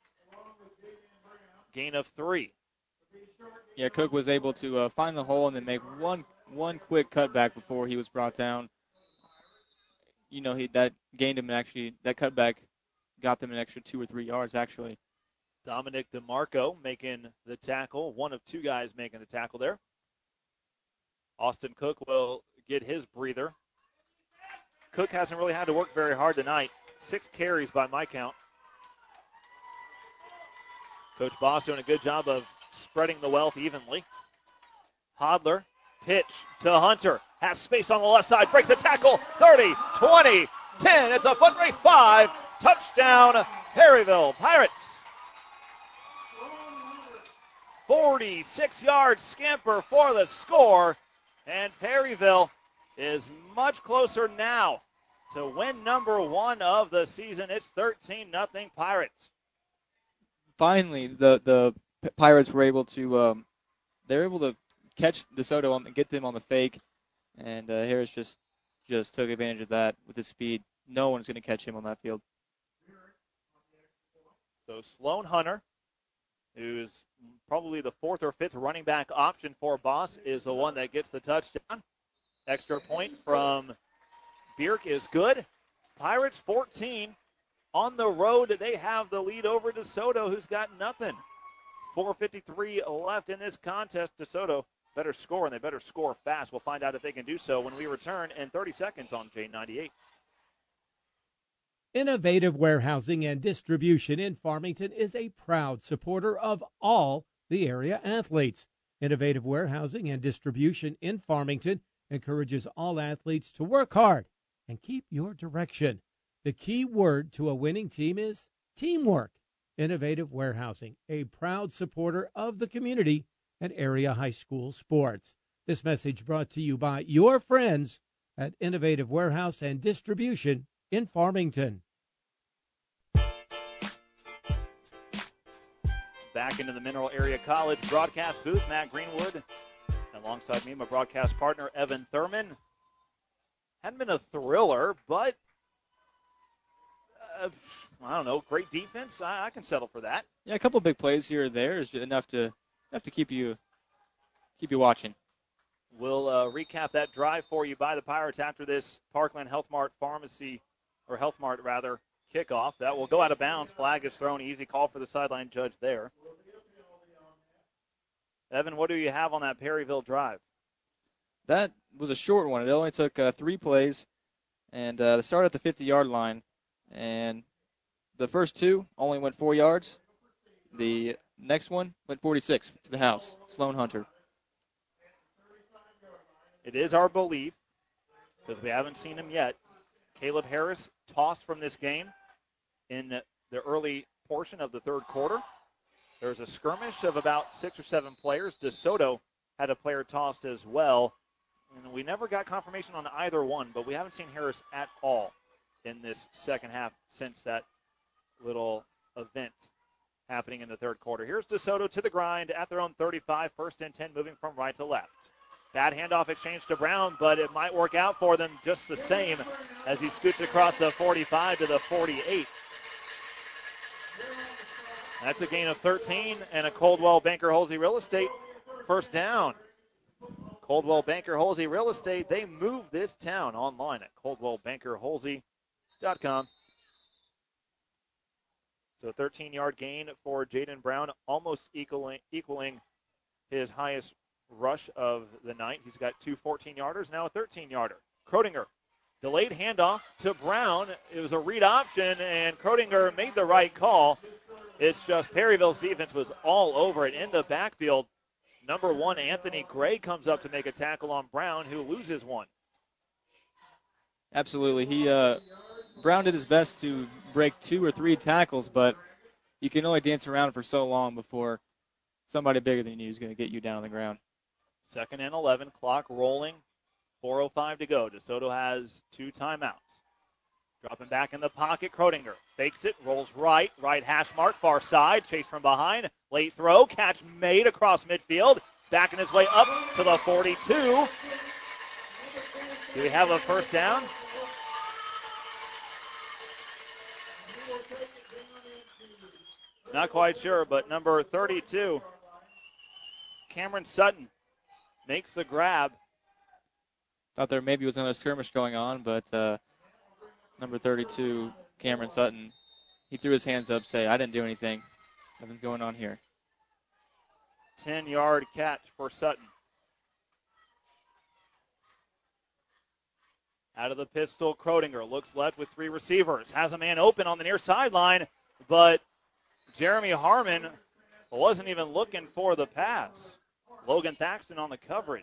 Gain of 3. Yeah, Cook was able to find the hole and then make one quick cutback before he was brought down. You know, that gained him that cutback got them an extra 2 or 3 yards actually. Dominic DeMarco making the tackle. One of 2 guys making the tackle there. Austin Cook will get his breather. Cook hasn't really had to work very hard tonight. 6 carries by my count. Coach Boss doing a good job of spreading the wealth evenly. Hodler, pitch to Hunter. Has space on the left side. Breaks the tackle. 30, 20, 10. It's a foot race 5. Touchdown, Perryville Pirates. 46-yard scamper for the score. And Perryville is much closer now to win number 1 of the season. It's 13-0 Pirates. Finally, the Pirates were able to catch DeSoto and get them on the fake, and Harris just took advantage of that with his speed. No one's going to catch him on that field. So Sloan Hunter, who's probably the 4th or 5th running back option for Boss, is the one that gets the touchdown. Extra point from Bierk is good. Pirates 14. On the road, they have the lead over DeSoto, who's got nothing. 4:53 left in this contest. DeSoto better score, and they better score fast. We'll find out if they can do so when we return in 30 seconds on J98. Innovative Warehousing and Distribution in Farmington is a proud supporter of all the area athletes. Innovative Warehousing and Distribution in Farmington encourages all athletes to work hard and keep your direction. The key word to a winning team is teamwork. Innovative Warehousing, a proud supporter of the community and area high school sports. This message brought to you by your friends at Innovative Warehouse and Distribution in Farmington. Back into the Mineral Area College broadcast booth, Matt Greenwood. Alongside me, my broadcast partner, Evan Thurman. Hadn't been a thriller, but I don't know, great defense. I can settle for that. Yeah, a couple big plays here or there is enough to keep you keep you watching. We'll recap that drive for you by the Pirates after this Parkland Health Mart kickoff. That will go out of bounds. Flag is thrown. Easy call for the sideline judge there. Evan, what do you have on that Perryville drive? That was a short one. It only took 3 plays, and they started at the 50-yard line. And the first 2 only went 4 yards. The next one went 46 to the house. Sloan Hunter. It is our belief, because we haven't seen him yet, Caleb Harris tossed from this game in the early portion of the third quarter. There was a skirmish of about 6 or 7 players. DeSoto had a player tossed as well. And we never got confirmation on either one, but we haven't seen Harris at all in this second half since that little event happening in the third quarter. Here's DeSoto to the grind at their own 35, 1st and 10, moving from right to left. Bad handoff exchange to Brown, but it might work out for them just the same as he scoots across the 45 to the 48. That's a gain of 13 and a Coldwell Banker Halsey Real Estate first down. Coldwell Banker Halsey Real Estate, they move this town online at coldwellbankerhalsey.com. So a 13-yard gain for Jaden Brown, almost equaling his highest rush of the night. He's got 2 14-yarders, now a 13-yarder. Krodinger, delayed handoff to Brown. It was a read option, and Krodinger made the right call. It's just Perryville's defense was all over it in the backfield. Number 1, Anthony Gray comes up to make a tackle on Brown, who loses one. Absolutely. Brown did his best to break 2 or 3 tackles, but you can only dance around for so long before somebody bigger than you is going to get you down on the ground. 2nd and 11, clock rolling, 4:05 to go. DeSoto has 2 timeouts. Dropping back in the pocket, Krodinger fakes it, rolls right hash mark, far side, chase from behind, late throw, catch made across midfield, backing his way up to the 42. Do we have a first down? Not quite sure, but number 32, Cameron Sutton, makes the grab. Thought there maybe was another skirmish going on, but number 32, Cameron Sutton, he threw his hands up, say, I didn't do anything. Nothing's going on here. 10-yard catch for Sutton. Out of the pistol, Krodinger looks left with 3 receivers. Has a man open on the near sideline, but Jeremy Harmon wasn't even looking for the pass. Logan Thaxton on the coverage.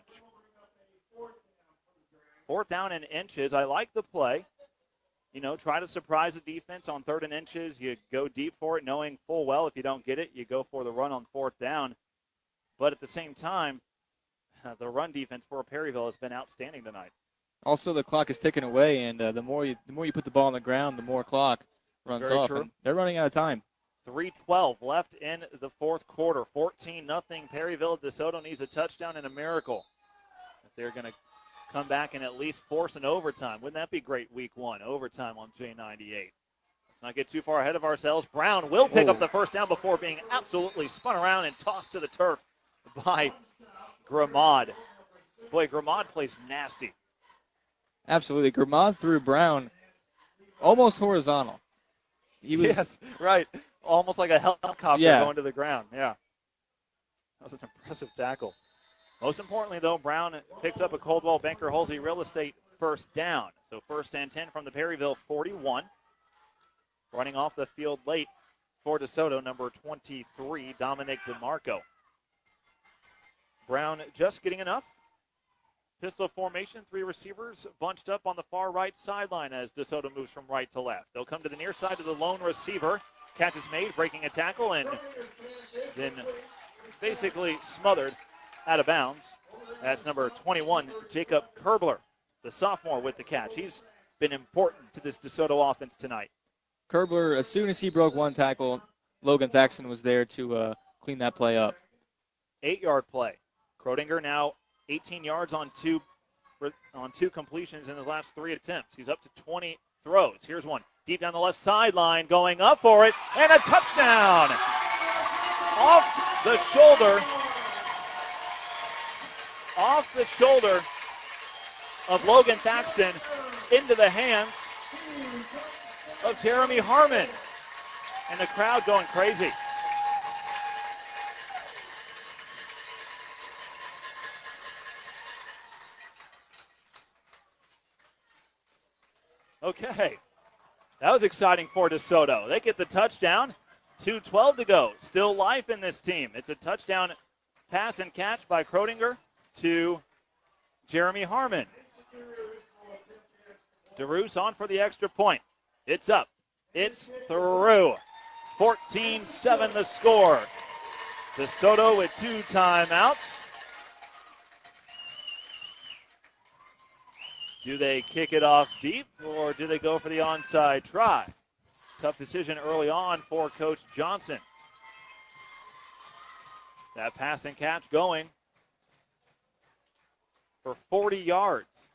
4th down and inches. I like the play. Try to surprise the defense on 3rd and inches. You go deep for it, knowing full well if you don't get it, you go for the run on 4th down. But at the same time, the run defense for Perryville has been outstanding tonight. Also, the clock is ticking away, and the more you put the ball on the ground, the more clock runs off. And they're running out of time. 3:12 left in the 4th quarter. 14-0 Perryville. DeSoto needs a touchdown and a miracle if they're going to come back and at least force an overtime. Wouldn't that be great week 1, overtime on J98? Let's not get too far ahead of ourselves. Brown will pick up the first down before being absolutely spun around and tossed to the turf by Gramad. Boy, Gramad plays nasty. Absolutely. Gramad threw Brown almost horizontal. Yes, right. Almost like a helicopter going to the ground. Yeah. That was an impressive tackle. Most importantly, though, Brown picks up a Coldwell Banker Halsey Real Estate first down. So 1st and 10 from the Perryville 41. Running off the field late for DeSoto, number 23, Dominic DeMarco. Brown just getting enough. Pistol formation, 3 receivers bunched up on the far right sideline as DeSoto moves from right to left. They'll come to the near side to the lone receiver. Catch is made, breaking a tackle, and then basically smothered out of bounds. That's number 21, Jacob Kerbler, the sophomore, with the catch. He's been important to this DeSoto offense tonight. Kerbler, as soon as he broke one tackle, Logan Thaxton was there to clean that play up. 8-yard play. Krodinger now 18 yards on two completions in his last 3 attempts. He's up to 20 throws. Here's one deep down the left sideline, going up for it, and a touchdown! Off the shoulder off the shoulder of Logan Thaxton into the hands of Jeremy Harmon. And the crowd going crazy. Okay. That was exciting for DeSoto. They get the touchdown. 2:12 to go. Still life in this team. It's a touchdown pass and catch by Krodinger to Jeremy Harmon. DeRoos on for the extra point. It's up. It's through. 14-7 the score. DeSoto with 2 timeouts. Do they kick it off deep, or do they go for the onside try? Tough decision early on for Coach Johnson. That pass and catch going for 40 yards.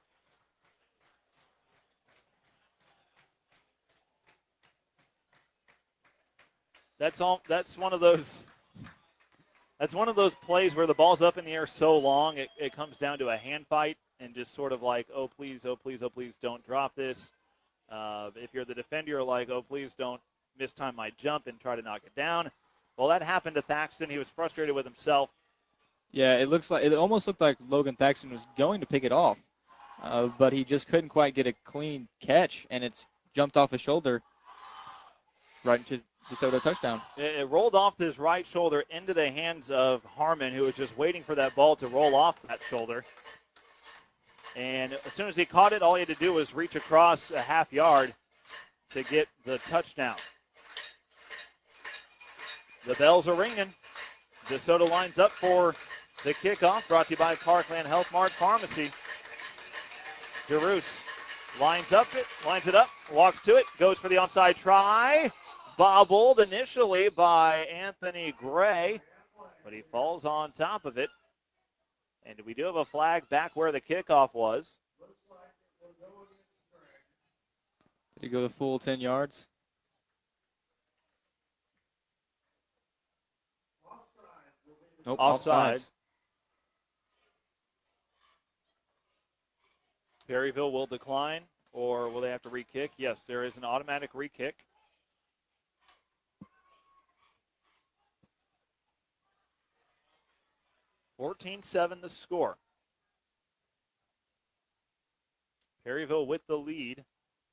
That's one of those plays where the ball's up in the air so long it comes down to a hand fight and just sort of like, oh please, don't drop this. If you're the defender, you're like, oh please don't mistime my jump and try to knock it down. Well, that happened to Thaxton. He was frustrated with himself. Yeah, it almost looked like Logan Thaxton was going to pick it off, but he just couldn't quite get a clean catch, and it's jumped off his shoulder right into DeSoto touchdown. It rolled off his right shoulder into the hands of Harmon, who was just waiting for that ball to roll off that shoulder. And as soon as he caught it, all he had to do was reach across a half yard to get the touchdown. The bells are ringing. DeSoto lines up for the kickoff, brought to you by Parkland Health Mart Pharmacy. DeRoos lines it up, walks to it, goes for the onside try. Bobbled initially by Anthony Gray, but he falls on top of it. And we do have a flag back where the kickoff was. Did he go the full 10 yards? Nope, offside. Perryville will decline, or will they have to re-kick? Yes, there is an automatic re-kick. $14-7 the score. Perryville with the lead.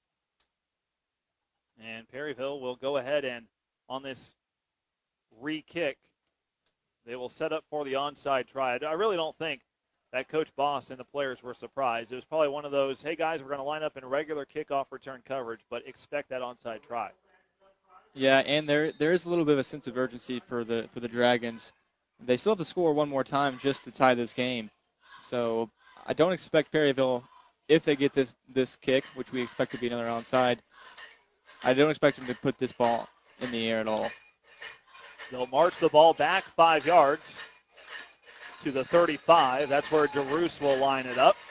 And Perryville will go ahead and on this re-kick, they will set up for the onside try. I really don't think that Coach Boss and the players were surprised. It was probably one of those, hey guys, we're going to line up in regular kickoff return coverage, but expect that onside try. Yeah, and there is a little bit of a sense of urgency for the Dragons. They still have to score one more time just to tie this game. So I don't expect Perryville, if they get this kick, which we expect to be another onside, I don't expect them to put this ball in the air at all. They'll march the ball back 5 yards to the 35. That's where DeRoos will line it up.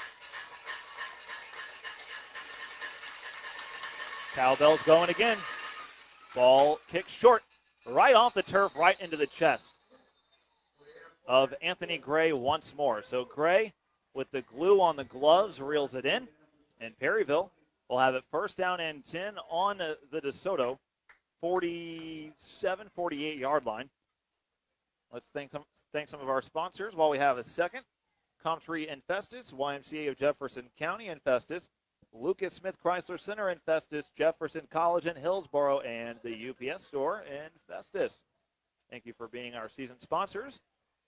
Cowbell's going again. Ball kicked short, right off the turf, right into the chest of Anthony Gray once more. So Gray, with the glue on the gloves, reels it in. And Perryville will have it first down and 10 on the DeSoto 47, 48-yard line. Let's thank some of our sponsors while we have a second. Comtree and Festus, YMCA of Jefferson County and Festus, Lucas Smith Chrysler Center in Festus, Jefferson College in Hillsboro, and the UPS store in Festus. Thank you for being our season sponsors.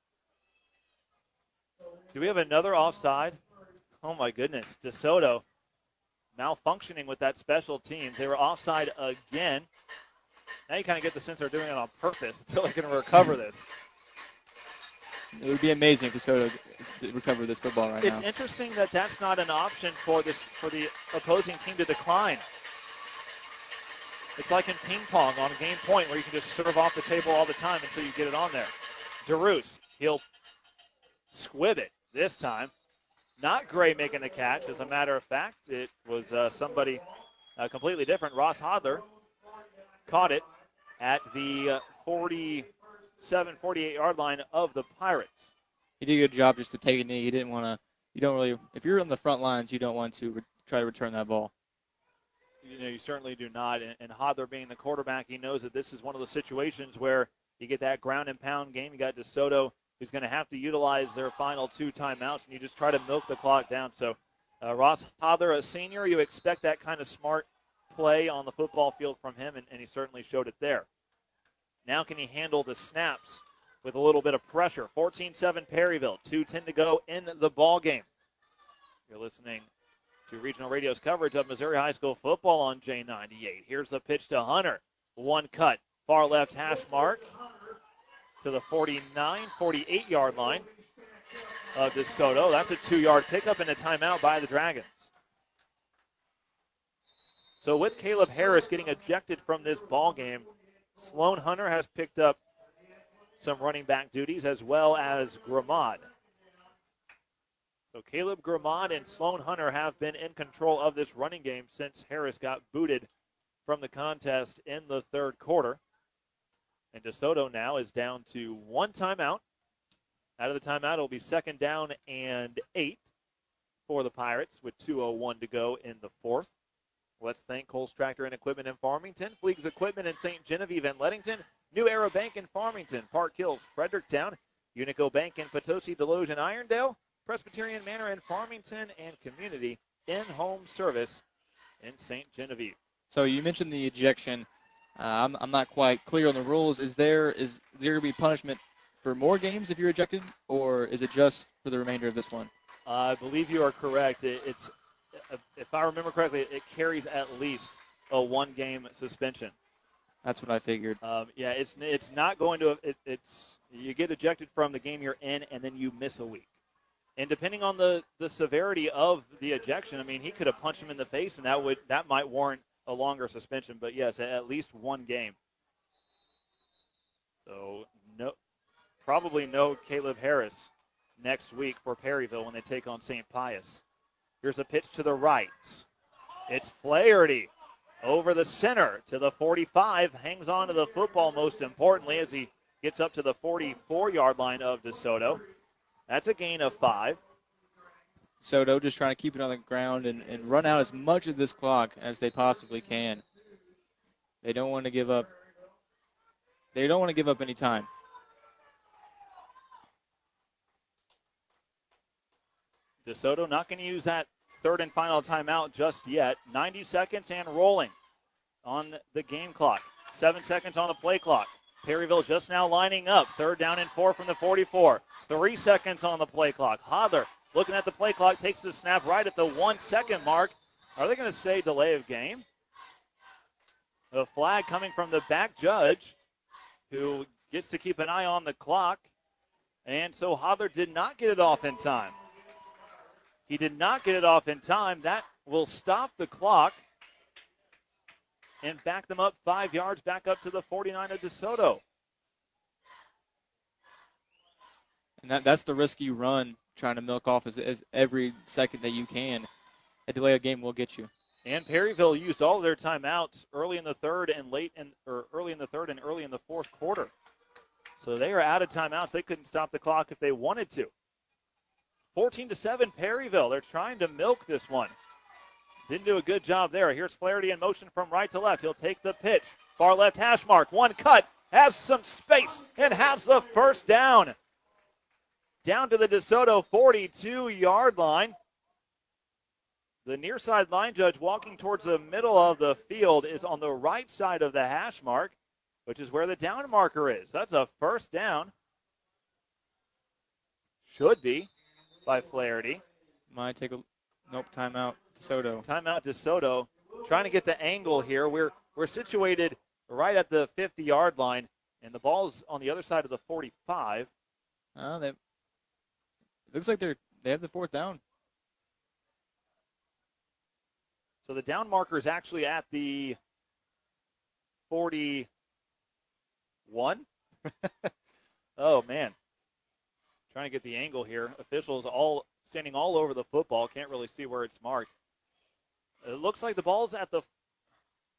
Do we have another offside? Oh, my goodness. DeSoto malfunctioning with that special teams. They were offside again. Now you kind of get the sense they're doing it on purpose until they can recover this. It would be amazing if DeSoto recover this football right now. It's interesting that that's not an option for the opposing team to decline. It's like in ping pong on game point where you can just serve off the table all the time until you get it on there. DeRoos, he'll squib it this time. Not Gray making the catch. As a matter of fact, it was somebody completely different. Ross Hodler caught it at the 47, 48-yard line of the Pirates. he did a good job just to take a knee. He didn't want to. You don't really. If you're on the front lines, you don't want to try to return that ball. You certainly do not. And Hodler being the quarterback, he knows that this is one of the situations where you get that ground and pound game. You got DeSoto, who's going to have to utilize their final 2 timeouts, and you just try to milk the clock down. So Ross Hodler, a senior, you expect that kind of smart play on the football field from him, and he certainly showed it there. Now can he handle the snaps with a little bit of pressure? 14-7 Perryville, 2:10 to go in the ball game. You're listening to Regional Radio's coverage of Missouri High School football on J98. Here's the pitch to Hunter. 1 cut, far left hash mark to the 49, 48-yard line of DeSoto. That's a 2-yard pickup and a timeout by the Dragons. So with Caleb Harris getting ejected from this ball game, Sloan Hunter has picked up some running back duties as well as Gramad. So Caleb Gramad and Sloan Hunter have been in control of this running game since Harris got booted from the contest in the third quarter. And DeSoto now is down to 1 timeout. Out of the timeout, it'll be 2nd down and 8 for the Pirates with 2:01 to go in the fourth. Let's thank Coles Tractor and Equipment in Farmington, Fleegs Equipment in St. Genevieve and Leadington, New Era Bank in Farmington, Park Hills, Fredericktown, Unico Bank in Potosi, Deloge, and Irondale, Presbyterian Manor in Farmington, and Community in-home service in St. Genevieve. So you mentioned the ejection. I'm not quite clear on the rules. Is there going to be punishment for more games if you're ejected, or is it just for the remainder of this one? I believe you are correct. It's, if I remember correctly, it carries at least a 1-game suspension. That's what I figured. Yeah, it's not going to. It's you get ejected from the game you're in, and then you miss a week. And depending on the severity of the ejection, I mean, he could have punched him in the face, and that might warrant a longer suspension. But yes, at least 1 game. So probably no Caleb Harris next week for Perryville when they take on St. Pius. Here's a pitch to the right. It's Flaherty over the center to the 45. Hangs on to the football most importantly as he gets up to the 44-yard line of DeSoto. That's a gain of 5. DeSoto just trying to keep it on the ground and run out as much of this clock as they possibly can. They don't want to give up. They don't want to give up any time. DeSoto not going to use that 3rd and final timeout just yet. 90 seconds and rolling on the game clock. 7 seconds on the play clock. Perryville just now lining up. 3rd down and 4 from the 44. 3 seconds on the play clock. Hodler looking at the play clock, takes the snap right at the 1-second mark. Are they going to say delay of game? The flag coming from the back judge, who gets to keep an eye on the clock. And so Hodler did not get it off in time. He did not get it off in time. That will stop the clock and back them up 5 yards back up to the 49 of DeSoto. And that's the risk you run trying to milk off as every second that you can. A delay of game will get you. And Perryville used all of their timeouts early in the third and early in the fourth quarter. So they are out of timeouts. They couldn't stop the clock if they wanted to. 14-7 Perryville. They're trying to milk this one. Didn't do a good job there. Here's Flaherty in motion from right to left. He'll take the pitch. Far left hash mark. 1 cut. Has some space and has the first down. Down to the DeSoto 42-yard line. The near side line judge walking towards the middle of the field is on the right side of the hash mark, which is where the down marker is. That's a first down. Should be by Flaherty. Might take timeout DeSoto. Timeout DeSoto. Trying to get the angle here. We're situated right at the 50-yard line, and the ball's on the other side of the 45. It looks like they have the 4th down. So the down marker is actually at the 41. Oh, man. Trying to get the angle here. Officials all standing all over the football. Can't really see where it's marked. It looks like the ball's at the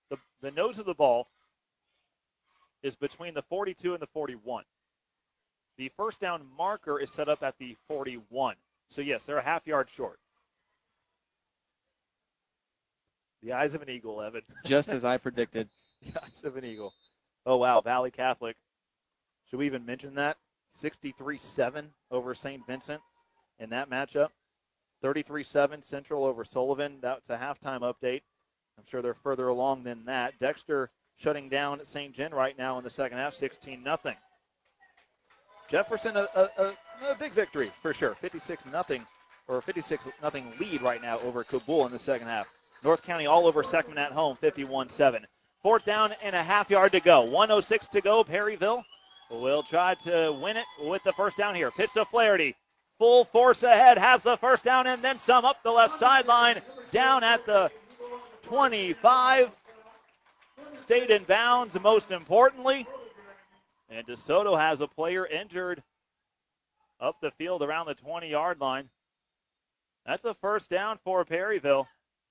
nose of the ball is between the 42 and the 41. The first down marker is set up at the 41. So, yes, they're a half yard short. The eyes of an eagle, Evan. Just as I predicted. The eyes of an eagle. Oh, wow, Valley Catholic. Should we even mention that? 63-7 over St. Vincent in that matchup. 33-7 Central over Sullivan. That's a halftime update. I'm sure they're further along than that. Dexter shutting down St. John right now in the second half, 16-0. Jefferson, a big victory for sure. 56-0 or 56-0 lead right now over Kabul in the second half. North County all over Seckman at home, 51-7. Fourth down and a half yard to go. 1:06 to go. Perryville will try to win it with the first down here. Pitch to Flaherty. Full force ahead, has the first down and then some up the left sideline. Down at the 25. Stayed in bounds, most importantly. And DeSoto has a player injured up the field around the 20-yard line. That's a first down for Perryville.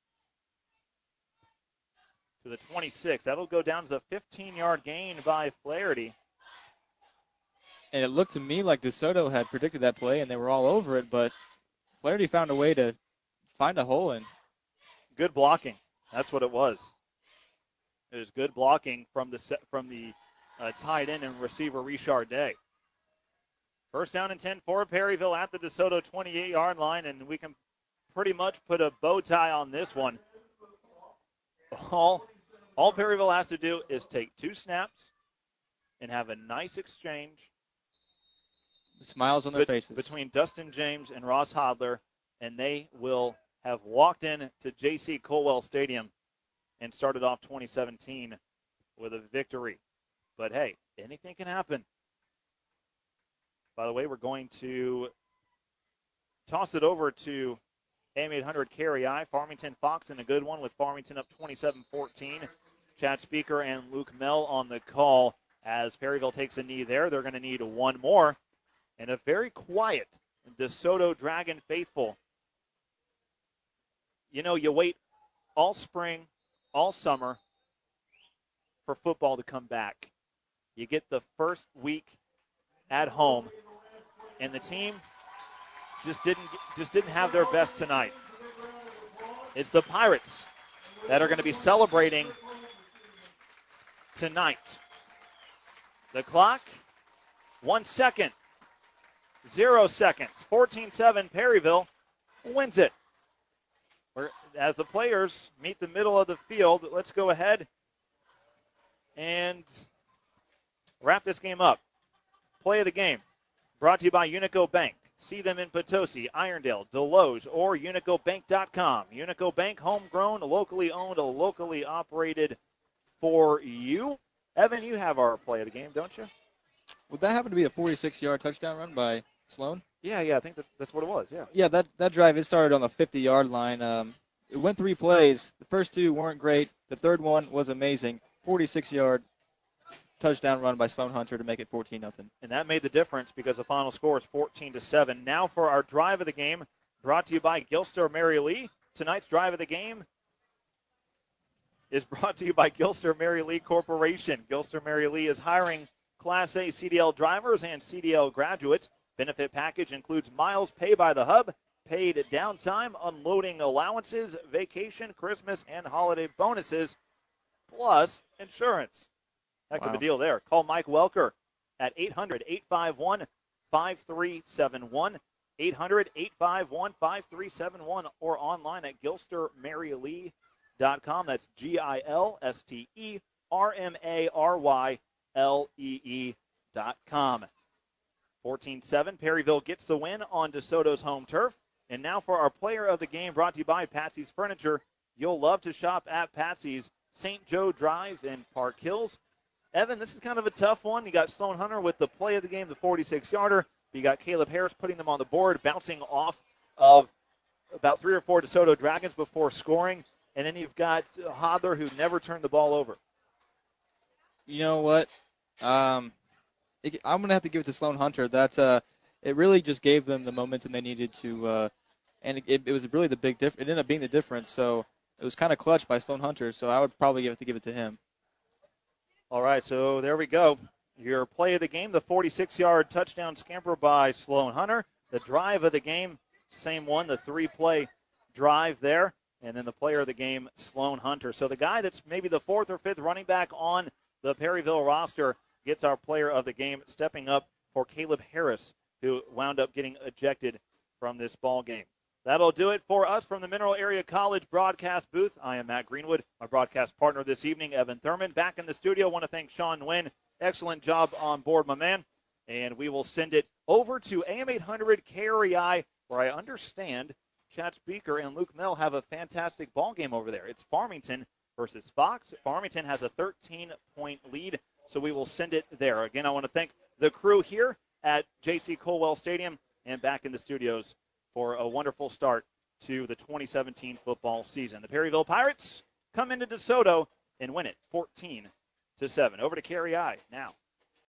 To the 26. That'll go down to the 15-yard gain by Flaherty. And it looked to me like DeSoto had predicted that play, and they were all over it, but Flaherty found a way to find a hole in. Good blocking. That's what it was. It was good blocking from the tight end and receiver Richard Day. First down and 10 for Perryville at the DeSoto 28-yard line, and we can pretty much put a bow tie on this one. All Perryville has to do is take 2 snaps and have a nice exchange. Smiles on their faces. Between Dustin James and Ross Hodler, and they will have walked in to J.C. Colwell Stadium and started off 2017 with a victory. But, hey, anything can happen. By the way, we're going to toss it over to AM 800 Carey I. Farmington Fox in a good one with Farmington up 27-14. Chad Speaker and Luke Mell on the call as Perryville takes a knee there. They're going to need one more. And a very quiet DeSoto Dragon faithful. You know, you wait all spring, all summer for football to come back. You get the first week at home, and the team just didn't have their best tonight. It's the Pirates that are going to be celebrating tonight. The clock, 1 second, 0 seconds, 14-7. Perryville wins it. As the players meet the middle of the field, let's go ahead and wrap this game up. Play of the game brought to you by Unico Bank. See them in Potosi, Irondale, Deloge, or UnicoBank.com. Unico Bank, homegrown, locally owned, locally operated for you. Evan, you have our play of the game, don't you? Would that happen to be a 46-yard touchdown run by Sloan? Yeah, I think that's what it was, yeah. Yeah, that drive, it started on the 50-yard line. It went 3 plays. The first 2 weren't great. The third one was amazing. 46-yard touchdown run by Sloan Hunter to make it 14-0. And that made the difference because the final score is 14-7. Now for our drive of the game, brought to you by Gilster Mary Lee. Tonight's drive of the game is brought to you by Gilster Mary Lee Corporation. Gilster Mary Lee is hiring Class A CDL drivers and CDL graduates. Benefit package includes miles paid by the hub, paid downtime, unloading allowances, vacation, Christmas, and holiday bonuses, plus insurance. Heck of a deal there. Call Mike Welker at 800-851-5371, 800-851-5371, or online at GilsterMaryLee.com. That's GilsterMaryLee.com. 14-7, Perryville gets the win on DeSoto's home turf. And now for our player of the game, brought to you by Patsy's Furniture. You'll love to shop at Patsy's, St. Joe Drive in Park Hills. Evan, this is kind of a tough one. You got Sloan Hunter with the play of the game, the 46-yarder. You got Caleb Harris putting them on the board, bouncing off of about 3 or 4 DeSoto Dragons before scoring. And then you've got Hodler, who never turned the ball over. You know what? I'm going to have to give it to Sloan Hunter. It really just gave them the momentum they needed to, and it was really the big difference. It ended up being the difference, so it was kind of clutch by Sloan Hunter, so I would probably give it to him. All right, so there we go. Your play of the game, the 46-yard touchdown scamper by Sloan Hunter. The drive of the game, same one, the 3-play drive there. And then the player of the game, Sloan Hunter. So the guy that's maybe the 4th or 5th running back on the Perryville roster gets our player of the game, stepping up for Caleb Harris, who wound up getting ejected from this ball game. That'll do it for us from the Mineral Area College broadcast booth. I am Matt Greenwood. My broadcast partner this evening, Evan Thurman. Back in the studio, I want to thank Sean Nguyen. Excellent job on board, my man. And we will send it over to AM 800 KREI, where I understand Chad Speaker and Luke Mell have a fantastic ball game over there. It's Farmington versus Fox. Farmington has a 13-point lead, so we will send it there. Again, I want to thank the crew here at J.C. Colwell Stadium and back in the studios for a wonderful start to the 2017 football season. The Perryville Pirates come into DeSoto and win it 14-7. Over to KREI now.